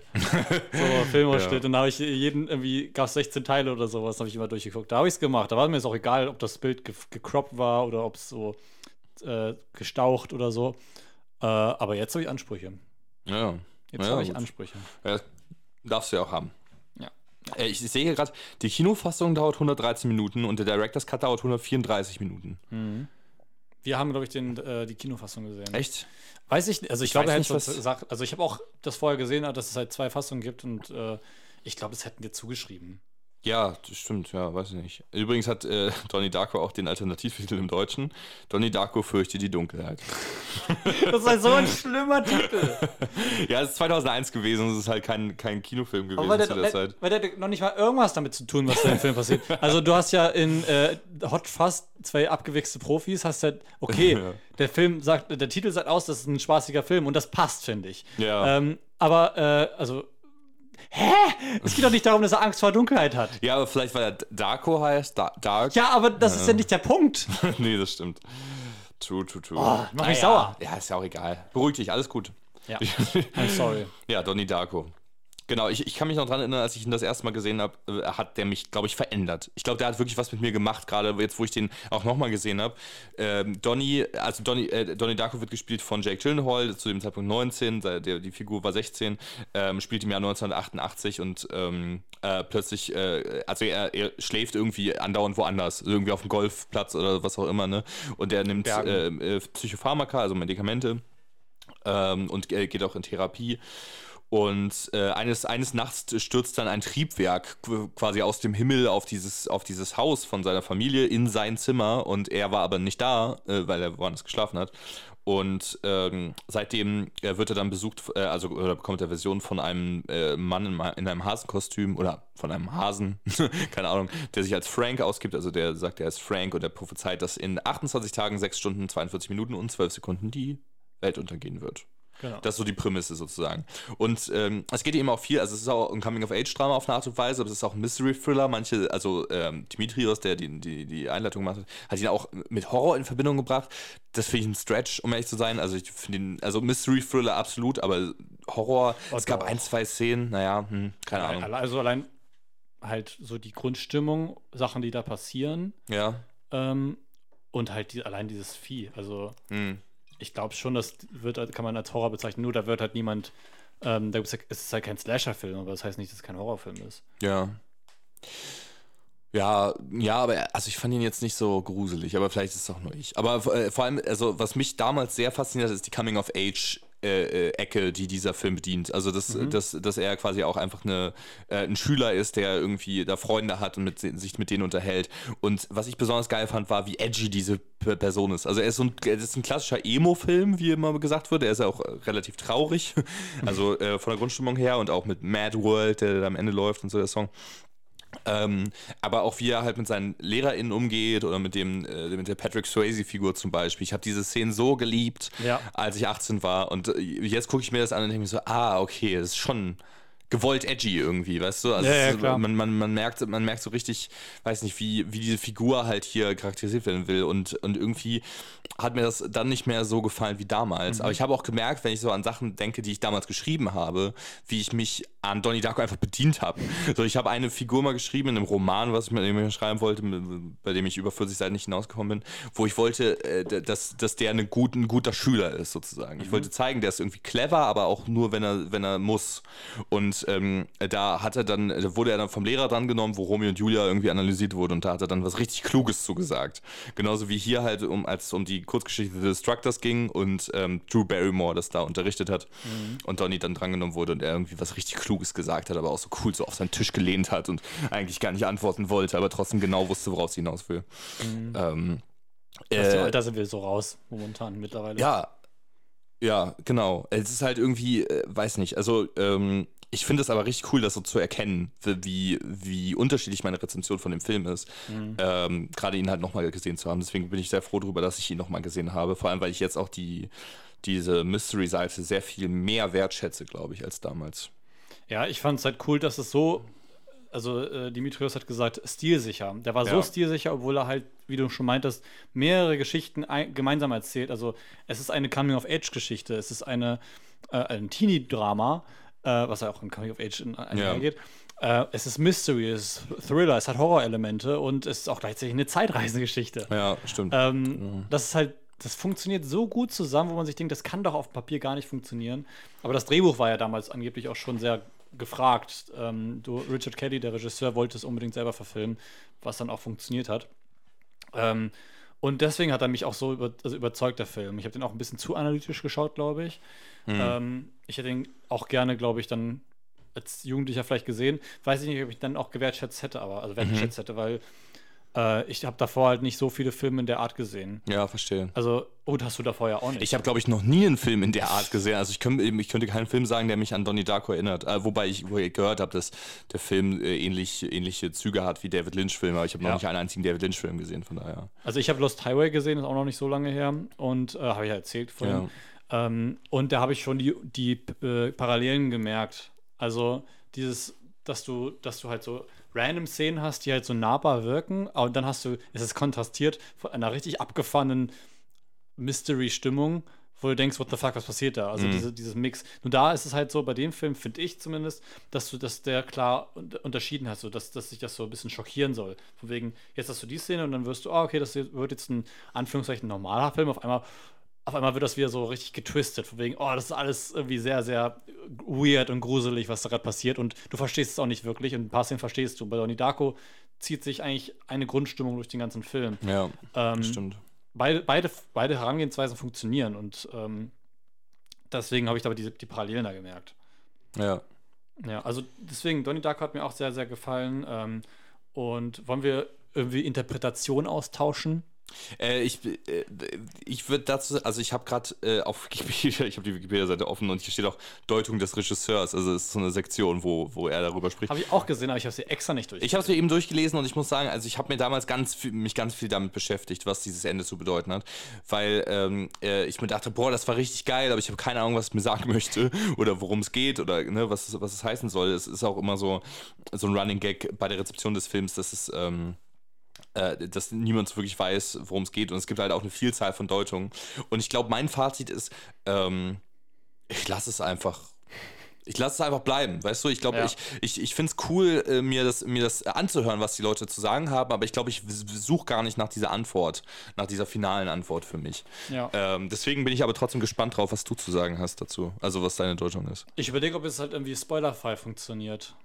So Filmausschnitt. Ja. Und da habe ich jeden, irgendwie gab es sechzehn Teile oder sowas, habe ich immer durchgeguckt. Da habe ich es gemacht. Da war mir es auch egal, ob das Bild ge- gecroppt war oder ob es so äh, gestaucht oder so. Äh, aber jetzt habe ich Ansprüche. Ja. Jetzt ja, habe ich gut. Ansprüche. Ja, darfst du ja auch haben. Ja. Ich sehe hier gerade, die Kinofassung dauert hundertdreizehn Minuten und der Director's Cut dauert hundertvierunddreißig Minuten. Mhm. Wir haben, glaube ich, den, äh, die Kinofassung gesehen. Echt? Weiß ich nicht. Also ich, ich glaube, er hätte was gesagt, also ich habe auch das vorher gesehen, dass es halt zwei Fassungen gibt und äh, ich glaube, das hätten wir zugeschrieben. Ja, das stimmt, ja, weiß ich nicht. Übrigens hat äh, Donnie Darko auch den Alternativtitel im Deutschen. Donnie Darko fürchte die Dunkelheit. Das ist halt so ein schlimmer Titel. Ja, es ist zweitausendeins gewesen, es ist halt kein, kein Kinofilm gewesen weil der, zu der der, Zeit. Weil der noch nicht mal irgendwas damit zu tun, was da im Film passiert. Also du hast ja in äh, Hot Fuzz zwei abgewichste Profis, hast ja, okay, ja. der Film sagt, der Titel sagt aus, das ist ein spaßiger Film und das passt, finde ich. Ja. Ähm, aber, äh, also hä? Es geht doch nicht darum, dass er Angst vor Dunkelheit hat. Ja, aber vielleicht, weil er Darko heißt. Da- Dark. Ja, aber das ja. ist ja nicht der Punkt. Nee, das stimmt. True, true, true. Oh, mach mich ah, sauer. Ja. ja, ist ja auch egal. Beruhig dich, alles gut. Ja, I'm sorry. Ja, Donnie Darko. Genau, ich, ich kann mich noch dran erinnern, als ich ihn das erste Mal gesehen habe, äh, hat der mich, glaube ich, verändert. Ich glaube, der hat wirklich was mit mir gemacht, gerade jetzt, wo ich den auch nochmal gesehen habe. Ähm, Donnie, also Donnie, äh, Donnie Darko wird gespielt von Jake Gyllenhaal, zu dem Zeitpunkt neunzehn, der, die Figur war sechzehn, ähm, spielt im Jahr neunzehnhundertachtundachtzig und ähm, äh, plötzlich, äh, also er, er schläft irgendwie andauernd woanders, irgendwie auf dem Golfplatz oder was auch immer, ne? Und er nimmt äh, äh, Psychopharmaka, also Medikamente, ähm, und äh, geht auch in Therapie. Und äh, eines, eines Nachts stürzt dann ein Triebwerk quasi aus dem Himmel auf dieses, auf dieses Haus von seiner Familie in sein Zimmer und er war aber nicht da, äh, weil er woanders geschlafen hat. Und ähm, seitdem äh, wird er dann besucht, äh, also oder bekommt er Version von einem äh, Mann in, in einem Hasenkostüm oder von einem Hasen, keine Ahnung, der sich als Frank ausgibt, also der sagt, er ist Frank und der prophezeit, dass in achtundzwanzig Tagen, sechs Stunden, zweiundvierzig Minuten und zwölf Sekunden die Welt untergehen wird. Genau. Das ist so die Prämisse sozusagen. Und ähm, es geht eben auch viel, also es ist auch ein Coming-of-Age-Drama auf eine Art und Weise, aber es ist auch ein Mystery-Thriller. Manche, also ähm, Dimitrios, der die, die, die Einleitung macht, hat ihn auch mit Horror in Verbindung gebracht. Das finde ich ein Stretch, um ehrlich zu sein. Also ich finde ihn, also Mystery-Thriller absolut, aber Horror, Oh, es gab doch. ein, zwei Szenen, naja, hm, keine Ahnung. Also allein halt so die Grundstimmung, Sachen, die da passieren, Ja. ähm, und halt die, allein dieses Vieh. Also Hm. ich glaube schon, das wird, kann man als Horror bezeichnen, nur da wird halt niemand, ähm, da gibt's ja, es ist halt kein Slasher-Film, aber das heißt nicht, dass es kein Horrorfilm ist. Ja. Ja, ja, aber also ich fand ihn jetzt nicht so gruselig, aber vielleicht ist es auch nur ich. Aber äh, vor allem, also was mich damals sehr fasziniert hat, ist die Coming-of-Age-Ecke, die dieser Film bedient. Also dass, Mhm. dass, dass er quasi auch einfach eine, äh, ein Schüler ist, der irgendwie da Freunde hat und mit, sich mit denen unterhält. Und was ich besonders geil fand, war, wie edgy diese P- Person ist. Also er ist so ein, er ist ein klassischer Emo-Film, wie immer gesagt wird. Er ist ja auch äh, relativ traurig, also äh, von der Grundstimmung her und auch mit Mad World, der da am Ende läuft und so der Song. Ähm, aber auch wie er halt mit seinen LehrerInnen umgeht oder mit dem äh, mit der Patrick Swayze-Figur zum Beispiel. Ich habe diese Szenen so geliebt, Ja. als ich achtzehn war. Und äh, jetzt gucke ich mir das an und denke mir so, ah, okay, das ist schon gewollt edgy irgendwie, weißt du? Also Ja, ja, es ist, klar. man, man, man, merkt, man merkt so richtig, weiß nicht, wie, wie diese Figur halt hier charakterisiert werden will. Und, und irgendwie hat mir das dann nicht mehr so gefallen wie damals. Aber ich habe auch gemerkt, wenn ich so an Sachen denke, die ich damals geschrieben habe, wie ich mich an Donnie Darko einfach bedient habe. So, ich habe eine Figur mal geschrieben in einem Roman, was ich mit dem ich schreiben wollte, bei dem ich über vierzig Seiten nicht hinausgekommen bin, wo ich wollte, äh, dass, dass der eine gut, ein guter Schüler ist, sozusagen. Ich wollte zeigen, der ist irgendwie clever, aber auch nur, wenn er, wenn er muss. Und ähm, da hat er dann, da wurde er dann vom Lehrer dran genommen, wo Romeo und Julia irgendwie analysiert wurde, und da hat er dann was richtig Kluges zugesagt. Genauso wie hier halt, um, als es um die Kurzgeschichte The Destructors ging und ähm, Drew Barrymore das da unterrichtet hat und Donnie dann drangenommen wurde und er irgendwie was richtig Kluges gesagt hat, aber auch so cool so auf seinen Tisch gelehnt hat und eigentlich gar nicht antworten wollte, aber trotzdem genau wusste, worauf sie hinaus will. Ähm, Aus dem äh, Alter sind wir so raus, momentan mittlerweile. ja, ja, genau. Es ist halt irgendwie, äh, weiß nicht, also ähm, ich finde es aber richtig cool, das so zu erkennen, wie, wie unterschiedlich meine Rezension von dem Film ist. Mhm. Ähm, gerade ihn halt nochmal gesehen zu haben. Deswegen bin ich sehr froh darüber, dass ich ihn nochmal gesehen habe. Vor allem, weil ich jetzt auch die, diese Mystery-Seite sehr viel mehr wertschätze, glaube ich, als damals. Ja, ich fand es halt cool, dass es so, also äh, Dimitrios hat gesagt, stilsicher. Der war so Ja. stilsicher, obwohl er halt, wie du schon meintest, mehrere Geschichten ein, gemeinsam erzählt. Also es ist eine Coming-of-Age-Geschichte, es ist eine, äh, ein Teenie-Drama, äh, was ja auch in Coming-of-Age in- einhergeht. Äh, es ist Mystery, es ist Thriller, es hat Horrorelemente und es ist auch gleichzeitig eine Zeitreisengeschichte. Ja, stimmt. Ähm, Das ist halt, das funktioniert so gut zusammen, wo man sich denkt, das kann doch auf dem Papier gar nicht funktionieren. Aber das Drehbuch war ja damals angeblich auch schon sehr gefragt. Ähm, du, Richard Kelly, der Regisseur, wollte es unbedingt selber verfilmen, was dann auch funktioniert hat. Ähm, und deswegen hat er mich auch so über, also überzeugt, der Film. Ich habe den auch ein bisschen zu analytisch geschaut, glaube ich. Ähm, ich hätte ihn auch gerne, glaube ich, dann als Jugendlicher vielleicht gesehen. Weiß ich nicht, ob ich dann auch gewertschätzt hätte, aber also wertschätzt hätte, weil äh, ich habe davor halt nicht so viele Filme in der Art gesehen. Ja, verstehe. Also, oh, das hast du davor ja auch nicht. Ich habe, glaube ich, noch nie einen Film in der Art gesehen. Also ich könnte, ich könnte keinen Film sagen, der mich an Donnie Darko erinnert. Äh, wobei ich, wo ich gehört habe, dass der Film äh, ähnlich, ähnliche Züge hat wie David Lynch-Filme. Aber ich habe noch Ja. nicht einen einzigen David Lynch-Film gesehen, von daher. Also ich habe Lost Highway gesehen, ist auch noch nicht so lange her. Und äh, habe ich ja erzählt vorhin. Ja. Ähm, und da habe ich schon die, die äh, Parallelen gemerkt. Also dieses, dass du, dass du halt so random Szenen hast, die halt so nahbar wirken, und dann hast du, es ist kontrastiert von einer richtig abgefahrenen Mystery-Stimmung, wo du denkst, what the fuck, was passiert da? Also diese, dieses Mix. Nur da ist es halt so, bei dem Film, finde ich zumindest, dass du, dass der klar un- unterschieden hast, so dass, dass sich das so ein bisschen schockieren soll. Von wegen, jetzt hast du die Szene und dann wirst du, ah, okay, das wird jetzt ein Anführungszeichen normaler Film, auf einmal auf einmal wird das wieder so richtig getwistet, von wegen, oh, das ist alles irgendwie sehr, sehr weird und gruselig, was da gerade passiert, und du verstehst es auch nicht wirklich, und ein paar Szenen verstehst du. Bei Donnie Darko zieht sich eigentlich eine Grundstimmung durch den ganzen Film. Ja, Ähm, stimmt. beide, beide, beide Herangehensweisen funktionieren, und ähm, deswegen habe ich da die, die Parallelen da gemerkt. Ja. Ja, also deswegen, Donnie Darko hat mir auch sehr, sehr gefallen. Ähm, und wollen wir irgendwie Interpretation austauschen? Äh, ich äh, ich würde dazu, also ich habe gerade äh, auf Wikipedia, ich habe die Wikipedia-Seite offen und hier steht auch Deutung des Regisseurs, also es ist so eine Sektion, wo, wo er darüber spricht. Habe ich auch gesehen, aber ich habe sie extra nicht durchgelesen. Ich habe es mir eben durchgelesen und ich muss sagen, also ich habe mir damals ganz viel, mich ganz viel damit beschäftigt, was dieses Ende zu bedeuten hat, weil ähm, äh, ich mir dachte, boah, das war richtig geil, aber ich habe keine Ahnung, was es mir sagen möchte oder worum es geht oder ne, was, es, was es heißen soll. Es ist auch immer so, so ein Running Gag bei der Rezeption des Films, dass es ähm, äh, dass niemand so wirklich weiß, worum es geht und es gibt halt auch eine Vielzahl von Deutungen. Und ich glaube, mein Fazit ist, ähm, ich lasse es einfach Ich lasse es einfach bleiben, weißt du? Ich glaube, Ja. ich, ich, ich finde es cool, äh, mir, das, mir das anzuhören, was die Leute zu sagen haben, aber ich glaube, ich suche gar nicht nach dieser Antwort, nach dieser finalen Antwort für mich. Ja. Ähm, deswegen bin ich aber trotzdem gespannt drauf, was du zu sagen hast dazu, also was deine Deutung ist. Ich überlege, ob es halt irgendwie spoilerfrei funktioniert.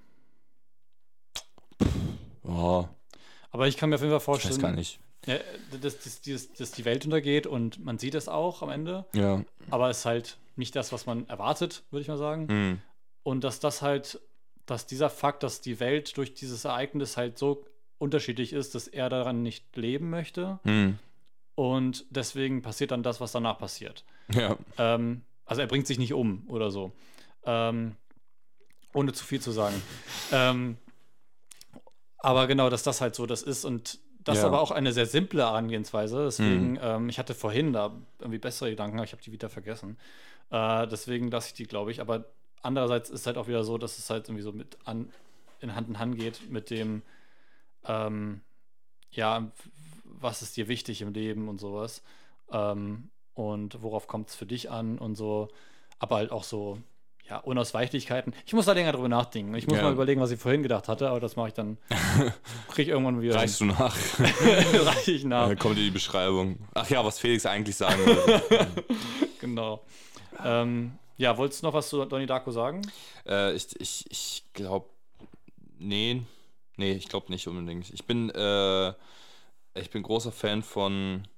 Oh, Aber ich kann mir auf jeden Fall ich vorstellen, weiß gar nicht. Ja, dass, dass, dass, dass die Welt untergeht und man sieht es auch am Ende, Ja. aber es ist halt nicht das, was man erwartet, würde ich mal sagen. Hm. Und dass das halt, dass dieser Fakt, dass die Welt durch dieses Ereignis halt so unterschiedlich ist, dass er daran nicht leben möchte. Hm. Und deswegen passiert dann das, was danach passiert. Ja. Ähm, also er bringt sich nicht um oder so. Ähm, ohne zu viel zu sagen. ähm, aber genau, dass das halt so das ist und das Ja. ist aber auch eine sehr simple Herangehensweise. Deswegen, mhm. ähm, ich hatte vorhin da irgendwie bessere Gedanken, aber ich habe die wieder vergessen. Äh, deswegen lasse ich die, glaube ich. Aber andererseits ist halt auch wieder so, dass es halt irgendwie so mit an, in Hand in Hand geht mit dem, ähm, ja, was ist dir wichtig im Leben und sowas. Ähm, und worauf kommt es für dich an und so. Aber halt auch so, ja, Unausweichlichkeiten. Ich muss da länger drüber nachdenken. Ich muss Ja. mal überlegen, was ich vorhin gedacht hatte, aber das mache ich dann, kriege ich irgendwann wieder. Reichst du nach? Reiche ich nach. Dann kommt dir die Beschreibung. Ach ja, was Felix eigentlich sagen würde. Genau. Ähm, ja, wolltest du noch was zu Donnie Darko sagen? Äh, ich ich, ich glaube, nee, nee, ich glaube nicht unbedingt. Ich bin, äh, ich bin großer Fan von,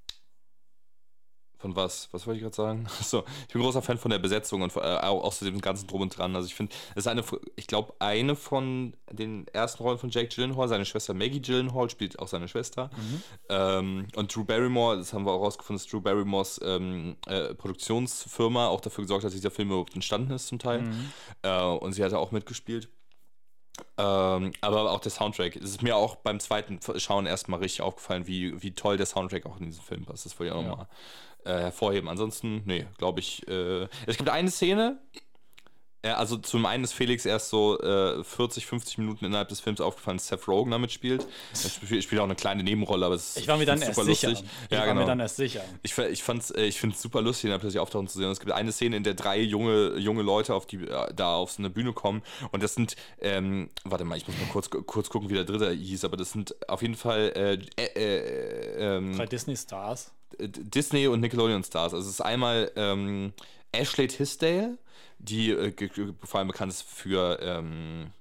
von was? Was wollte ich gerade sagen? Achso, ich bin großer Fan von der Besetzung und äh, auch, auch zu dem ganzen Drum und Dran. Also ich finde, das ist eine, ich glaube, eine von den ersten Rollen von Jake Gyllenhaal. Seine Schwester Maggie Gyllenhaal spielt auch seine Schwester. Mhm. Ähm, und Drew Barrymore, das haben wir auch rausgefunden, dass Drew Barrymores ähm, äh, Produktionsfirma auch dafür gesorgt hat, dass dieser Film überhaupt entstanden ist zum Teil. Mhm. Äh, und sie hatte auch mitgespielt. Ähm, aber auch der Soundtrack. Es ist mir auch beim zweiten Schauen erstmal richtig aufgefallen, wie, wie toll der Soundtrack auch in diesem Film passt. Das wollte ich auch Ja. nochmal äh, hervorheben. Ansonsten, nee, glaube ich. Äh, es gibt eine Szene. Ja, also zum einen ist Felix erst so äh, vierzig, fünfzig Minuten innerhalb des Films aufgefallen, dass Seth Rogen damit spielt. Er spielt, spielt auch eine kleine Nebenrolle, aber es ist Ich war mir dann erst super sicher. lustig. Ich Ja, war genau. mir dann erst sicher. Ich, ich, fand's, äh, ich finde es super lustig, ihn da plötzlich auftauchen zu sehen. Es gibt eine Szene, in der drei junge, junge Leute auf die, äh, da auf so eine Bühne kommen. Und das sind, ähm, warte mal, ich muss mal kurz, kurz gucken, wie der dritte hieß, aber das sind auf jeden Fall äh, äh, äh, ähm, Drei Disney-Stars. Disney und Nickelodeon Stars. Also es ist einmal ähm, Ashley Tisdale, die äh, ge- ge- vor allem bekannt ist für ähm,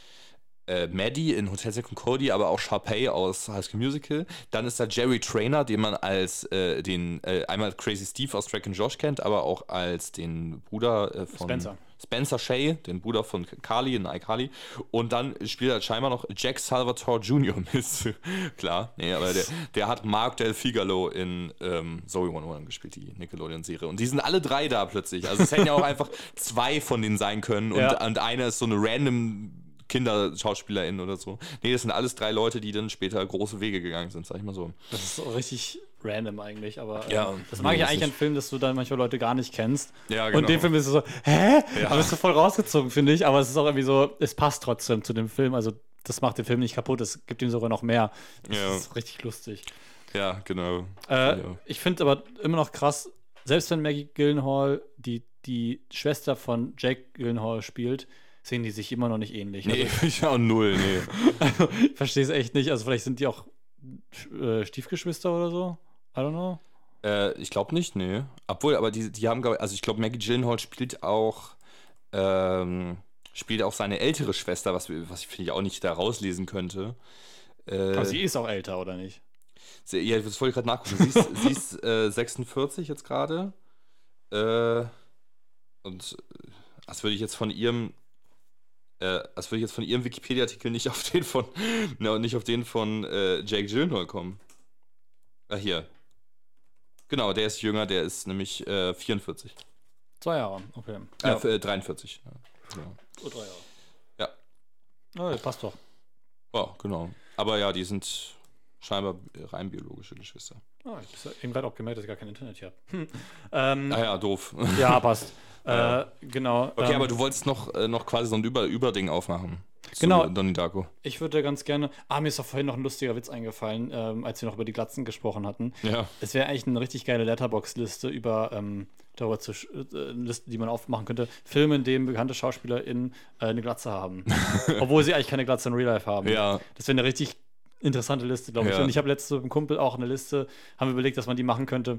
äh, Maddie in Hotel Zack und Cody, aber auch Sharpay aus High School Musical. Dann ist da Jerry Traynor, den man als äh, den äh, einmal Crazy Steve aus Drake and Josh kennt, aber auch als den Bruder äh, von Spencer. Spencer Shay, den Bruder von Carly in iCarly. Und dann spielt er scheinbar noch Jack Salvatore Junior mit. Klar, nee, aber der, der hat Mark Del Figaro in ähm, Zoe hundertundeins gespielt, die Nickelodeon-Serie. Und die sind alle drei da plötzlich. Also es hätten ja auch einfach zwei von denen sein können. Und, Ja. und einer ist so eine random Kinderschauspielerin oder so. Nee, das sind alles drei Leute, die dann später große Wege gegangen sind, sag ich mal so. Das ist so richtig random eigentlich, aber äh, Ja, das mag ich ja, eigentlich das an Filmen, dass du dann manchmal Leute gar nicht kennst. Ja, Und genau. den Film ist so, hä? Ja. Aber es ist so voll rausgezogen, finde ich. Aber es ist auch irgendwie so, es passt trotzdem zu dem Film. Also das macht den Film nicht kaputt, es gibt ihm sogar noch mehr. Das Ja. ist richtig lustig. Ja, genau. Äh, Ja. Ich finde aber immer noch krass, selbst wenn Maggie Gyllenhaal die, die Schwester von Jake Gyllenhaal spielt, sehen die sich immer noch nicht ähnlich. Nee, Also, ich auch null, nee. also, ich verstehe es echt nicht. Also vielleicht sind die auch äh, Stiefgeschwister oder so. I don't know. Äh, ich glaube nicht, nee. Obwohl, aber die, die haben, glaub, also ich glaube, Maggie Gyllenhaal spielt auch, ähm, spielt auch seine ältere Schwester, was, was ich finde ich auch nicht da rauslesen könnte. Äh, Aber sie ist auch älter, oder nicht? sie, ja, das wollte ich gerade nachgucken. Sie ist, sie ist äh, sechsundvierzig jetzt gerade. Äh, und äh, das würde ich jetzt von ihrem äh, das würde ich jetzt von ihrem Wikipedia-Artikel nicht auf den von, ne, nicht auf den von äh, Jake Gyllenhaal kommen. Äh, hier. Genau, der ist jünger, der ist nämlich äh, vierundvierzig. Zwei Jahre, okay. Äh, Ja. äh, dreiundvierzig. Ja. Oh, drei Jahre. Ja. Oh, ja, passt doch. Ja, genau. Aber ja, die sind scheinbar rein biologische Geschwister. Oh, ich habe eben gerade auch gemerkt, dass ich gar kein Internet hier habe. Hm. Ähm, Ah ja, doof. ja, passt. Ja. Äh, genau. Okay, ähm, aber du wolltest noch, äh, noch quasi so ein Über Überding aufmachen. Zu Genau. Donnie Darko. Ich würde ganz gerne. Ah, mir ist doch vorhin noch ein lustiger Witz eingefallen, ähm, als wir noch über die Glatzen gesprochen hatten. Ja. Es wäre eigentlich eine richtig geile Letterbox-Liste über ähm, darüber zu äh, Liste, die man aufmachen könnte. Filme, in denen bekannte SchauspielerInnen äh, eine Glatze haben. Obwohl sie eigentlich keine Glatze in Real Life haben. Ja. Das wäre eine richtig interessante Liste, glaube ich. Ja. Und ich habe letztens mit einem Kumpel auch eine Liste, haben wir überlegt, dass man die machen könnte.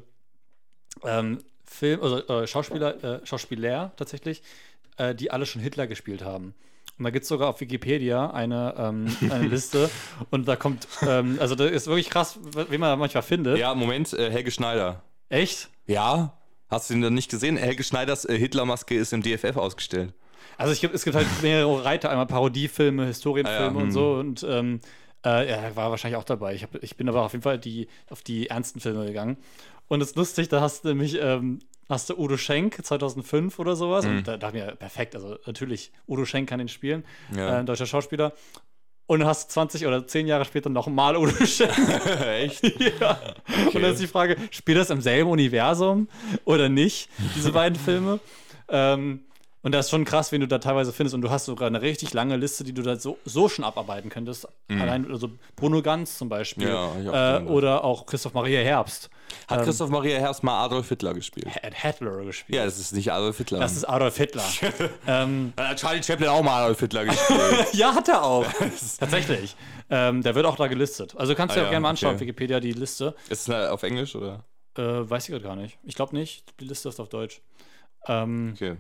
Ähm, Film, also äh, Schauspieler, äh, Schauspieler tatsächlich, äh, die alle schon Hitler gespielt haben. Und da gibt es sogar auf Wikipedia eine, ähm, eine Liste. Und da kommt, ähm, also das ist wirklich krass, wie man da manchmal findet. Ja, Moment, äh, Helge Schneider. Echt? Ja? Hast du ihn denn nicht gesehen? Helge Schneiders äh, Hitlermaske ist im D F F ausgestellt. Also es gibt, es gibt halt mehrere Reiter, einmal Parodiefilme, Historienfilme Ah, ja, und hm. so. Und ähm, äh, er war wahrscheinlich auch dabei. Ich, hab, ich bin aber auf jeden Fall die, auf die ernsten Filme gegangen. Und es ist lustig, da hast du nämlich ähm, hast du Udo Schenk zweitausendfünf oder sowas. Mhm. Und da dachte ich mir, perfekt, also natürlich, Udo Schenk kann den spielen, Ja. äh, ein deutscher Schauspieler. Und dann hast du zwanzig oder zehn Jahre später nochmal Udo Schenk. Echt? Ja. Und dann ist die Frage, spielt das im selben Universum oder nicht, diese beiden Filme? Ähm, und das ist schon krass, wen du da teilweise findest. Und du hast sogar eine richtig lange Liste, die du da so, so schon abarbeiten könntest. Mhm. Allein, also Bruno Ganz zum Beispiel. Ja, hab ich auch äh, gesehen. oder auch Christoph Maria Herbst. Hat Ähm, Christoph Maria Herbst mal Adolf Hitler gespielt? Hat Hitler gespielt. Ja, das ist nicht Adolf Hitler. Das ist Adolf Hitler. ähm, Hat Charlie Chaplin auch mal Adolf Hitler gespielt? ja, hat er auch. Tatsächlich. Ähm, der wird auch da gelistet. Also kannst du Ah, dir auch ja, gerne mal anschauen, okay. auf Wikipedia, die Liste. Ist es auf Englisch oder? Äh, weiß ich gerade gar nicht. Ich glaube nicht. Die Liste ist auf Deutsch. Ähm, Okay.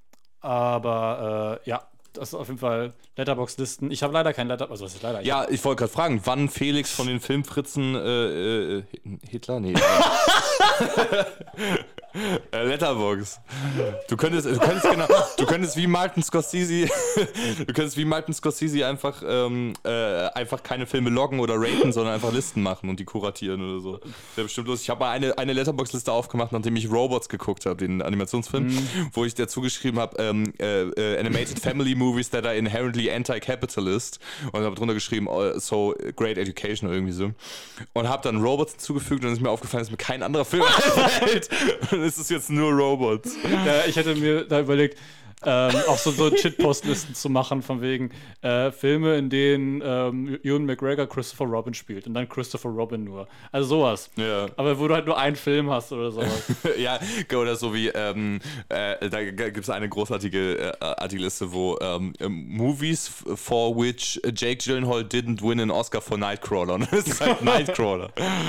Aber äh, ja, das ist auf jeden Fall Letterbox-Listen. Ich habe leider kein Letterbox. Also, was ist leider? Ich Ja, ich wollte gerade fragen, wann Felix von den Filmfritzen äh, äh, Hitler? Nee. äh, Letterbox. Du könntest, du könntest genau, du könntest wie Martin Scorsese, du könntest wie Martin Scorsese einfach, ähm, äh, einfach keine Filme loggen oder raten, sondern einfach Listen machen und die kuratieren oder so. Wäre bestimmt lustig. Ich habe mal eine, eine Letterbox-Liste aufgemacht, nachdem ich Robots geguckt habe, den Animationsfilm, Mhm. wo ich dazu geschrieben habe, ähm, äh, äh, Animated Family Movies that are inherently anti-capitalist, und habe drunter geschrieben, oh, so great education oder irgendwie so. Und habe dann Robots hinzugefügt und dann ist mir aufgefallen, dass mir kein anderer Film einfällt. Und es ist jetzt nur Robots. Ja, ich hätte mir da überlegt, ähm, auch so, so Shitpost-Listen zu machen, von wegen äh, Filme, in denen ähm, Ewan McGregor Christopher Robin spielt und dann Christopher Robin nur. Also sowas. Ja. Aber wo du halt nur einen Film hast oder sowas. Ja, oder so wie, ähm, äh, da gibt es eine großartige äh, Artikel-Liste, wo ähm, Movies for which Jake Gyllenhaal didn't win an Oscar for Nightcrawler. Und das ist halt Nightcrawler.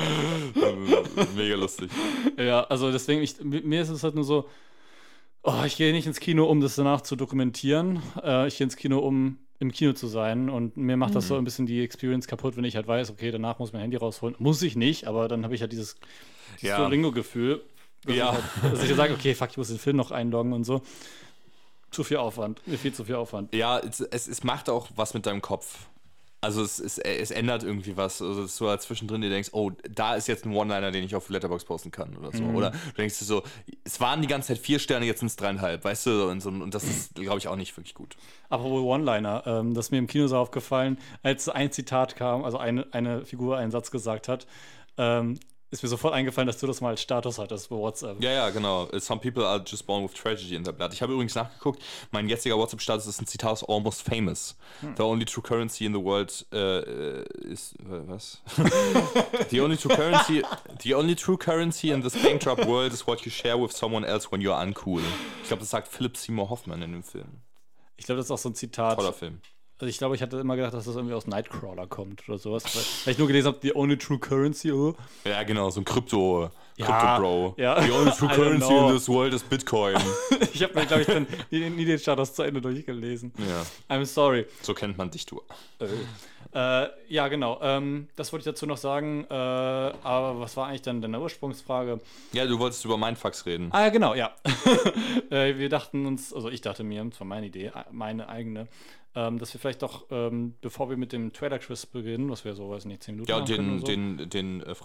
Mega lustig. Ja, also deswegen, ich, mir ist es halt nur so, oh, ich gehe nicht ins Kino, um das danach zu dokumentieren. Äh, ich gehe ins Kino, um im Kino zu sein. Und mir macht das so ein bisschen die Experience kaputt, wenn ich halt weiß, okay, danach muss ich mein Handy rausholen. Muss ich nicht, aber dann habe ich halt dieses, dieses Ja. Duolingo-Gefühl, dass, Ja. ich halt, dass ich sage, okay, fuck, ich muss den Film noch einloggen und so. Zu viel Aufwand. Mir viel zu viel Aufwand. Ja, es, es, es macht auch was mit deinem Kopf. Also es, es, es ändert irgendwie was. Also es ist so als zwischendrin dir denkst, oh, da ist jetzt ein One-Liner, den ich auf Letterboxd posten kann oder so. Mhm. Oder du denkst dir so, es waren die ganze Zeit vier Sterne, jetzt sind es dreieinhalb, weißt du? Und, so, und das ist, glaube ich, auch nicht wirklich gut. Apropos One-Liner, ähm, das ist mir im Kino so aufgefallen, als ein Zitat kam, also eine, eine Figur einen Satz gesagt hat, ähm, ist mir sofort eingefallen, dass du das mal als Status hattest bei WhatsApp. Ja, ja, genau. Some people are just born with tragedy in their blood. Ich habe übrigens nachgeguckt, mein jetziger WhatsApp-Status ist ein Zitat aus Almost Famous. Hm. The only true currency in the world äh, is, äh, was? the only true currency, the only true currency in this bankrupt world is what you share with someone else when you're uncool. Ich glaube, das sagt Philip Seymour Hoffman in dem Film. Ich glaube, das ist auch so ein Zitat. Toller Film. Also ich glaube, ich hatte immer gedacht, dass das irgendwie aus Nightcrawler kommt oder sowas. Weil, weil ich nur gelesen habe, the only true currency. Oh. Ja, genau, so ein Krypto, Ja, Krypto-Bro. ja. The only true I don't currency know. in this world is Bitcoin. Ich habe mir, glaube ich, dann nie, nie den Status zu Ende durchgelesen. Ja, I'm sorry. so kennt man dich, du. Äh, ja, genau. Ähm, das wollte ich dazu noch sagen. Äh, aber was war eigentlich dann deine Ursprungsfrage? Ja, du wolltest über Mindfucks reden. Ah, ja, genau, ja. äh, wir dachten uns, also ich dachte mir, das war meine Idee, meine eigene, ähm, dass wir vielleicht doch, ähm, bevor wir mit dem Trailer-Quiz beginnen, was wir so, weiß nicht, zehn Minuten Ja, machen können den, oder so. den, den äh, Fragen.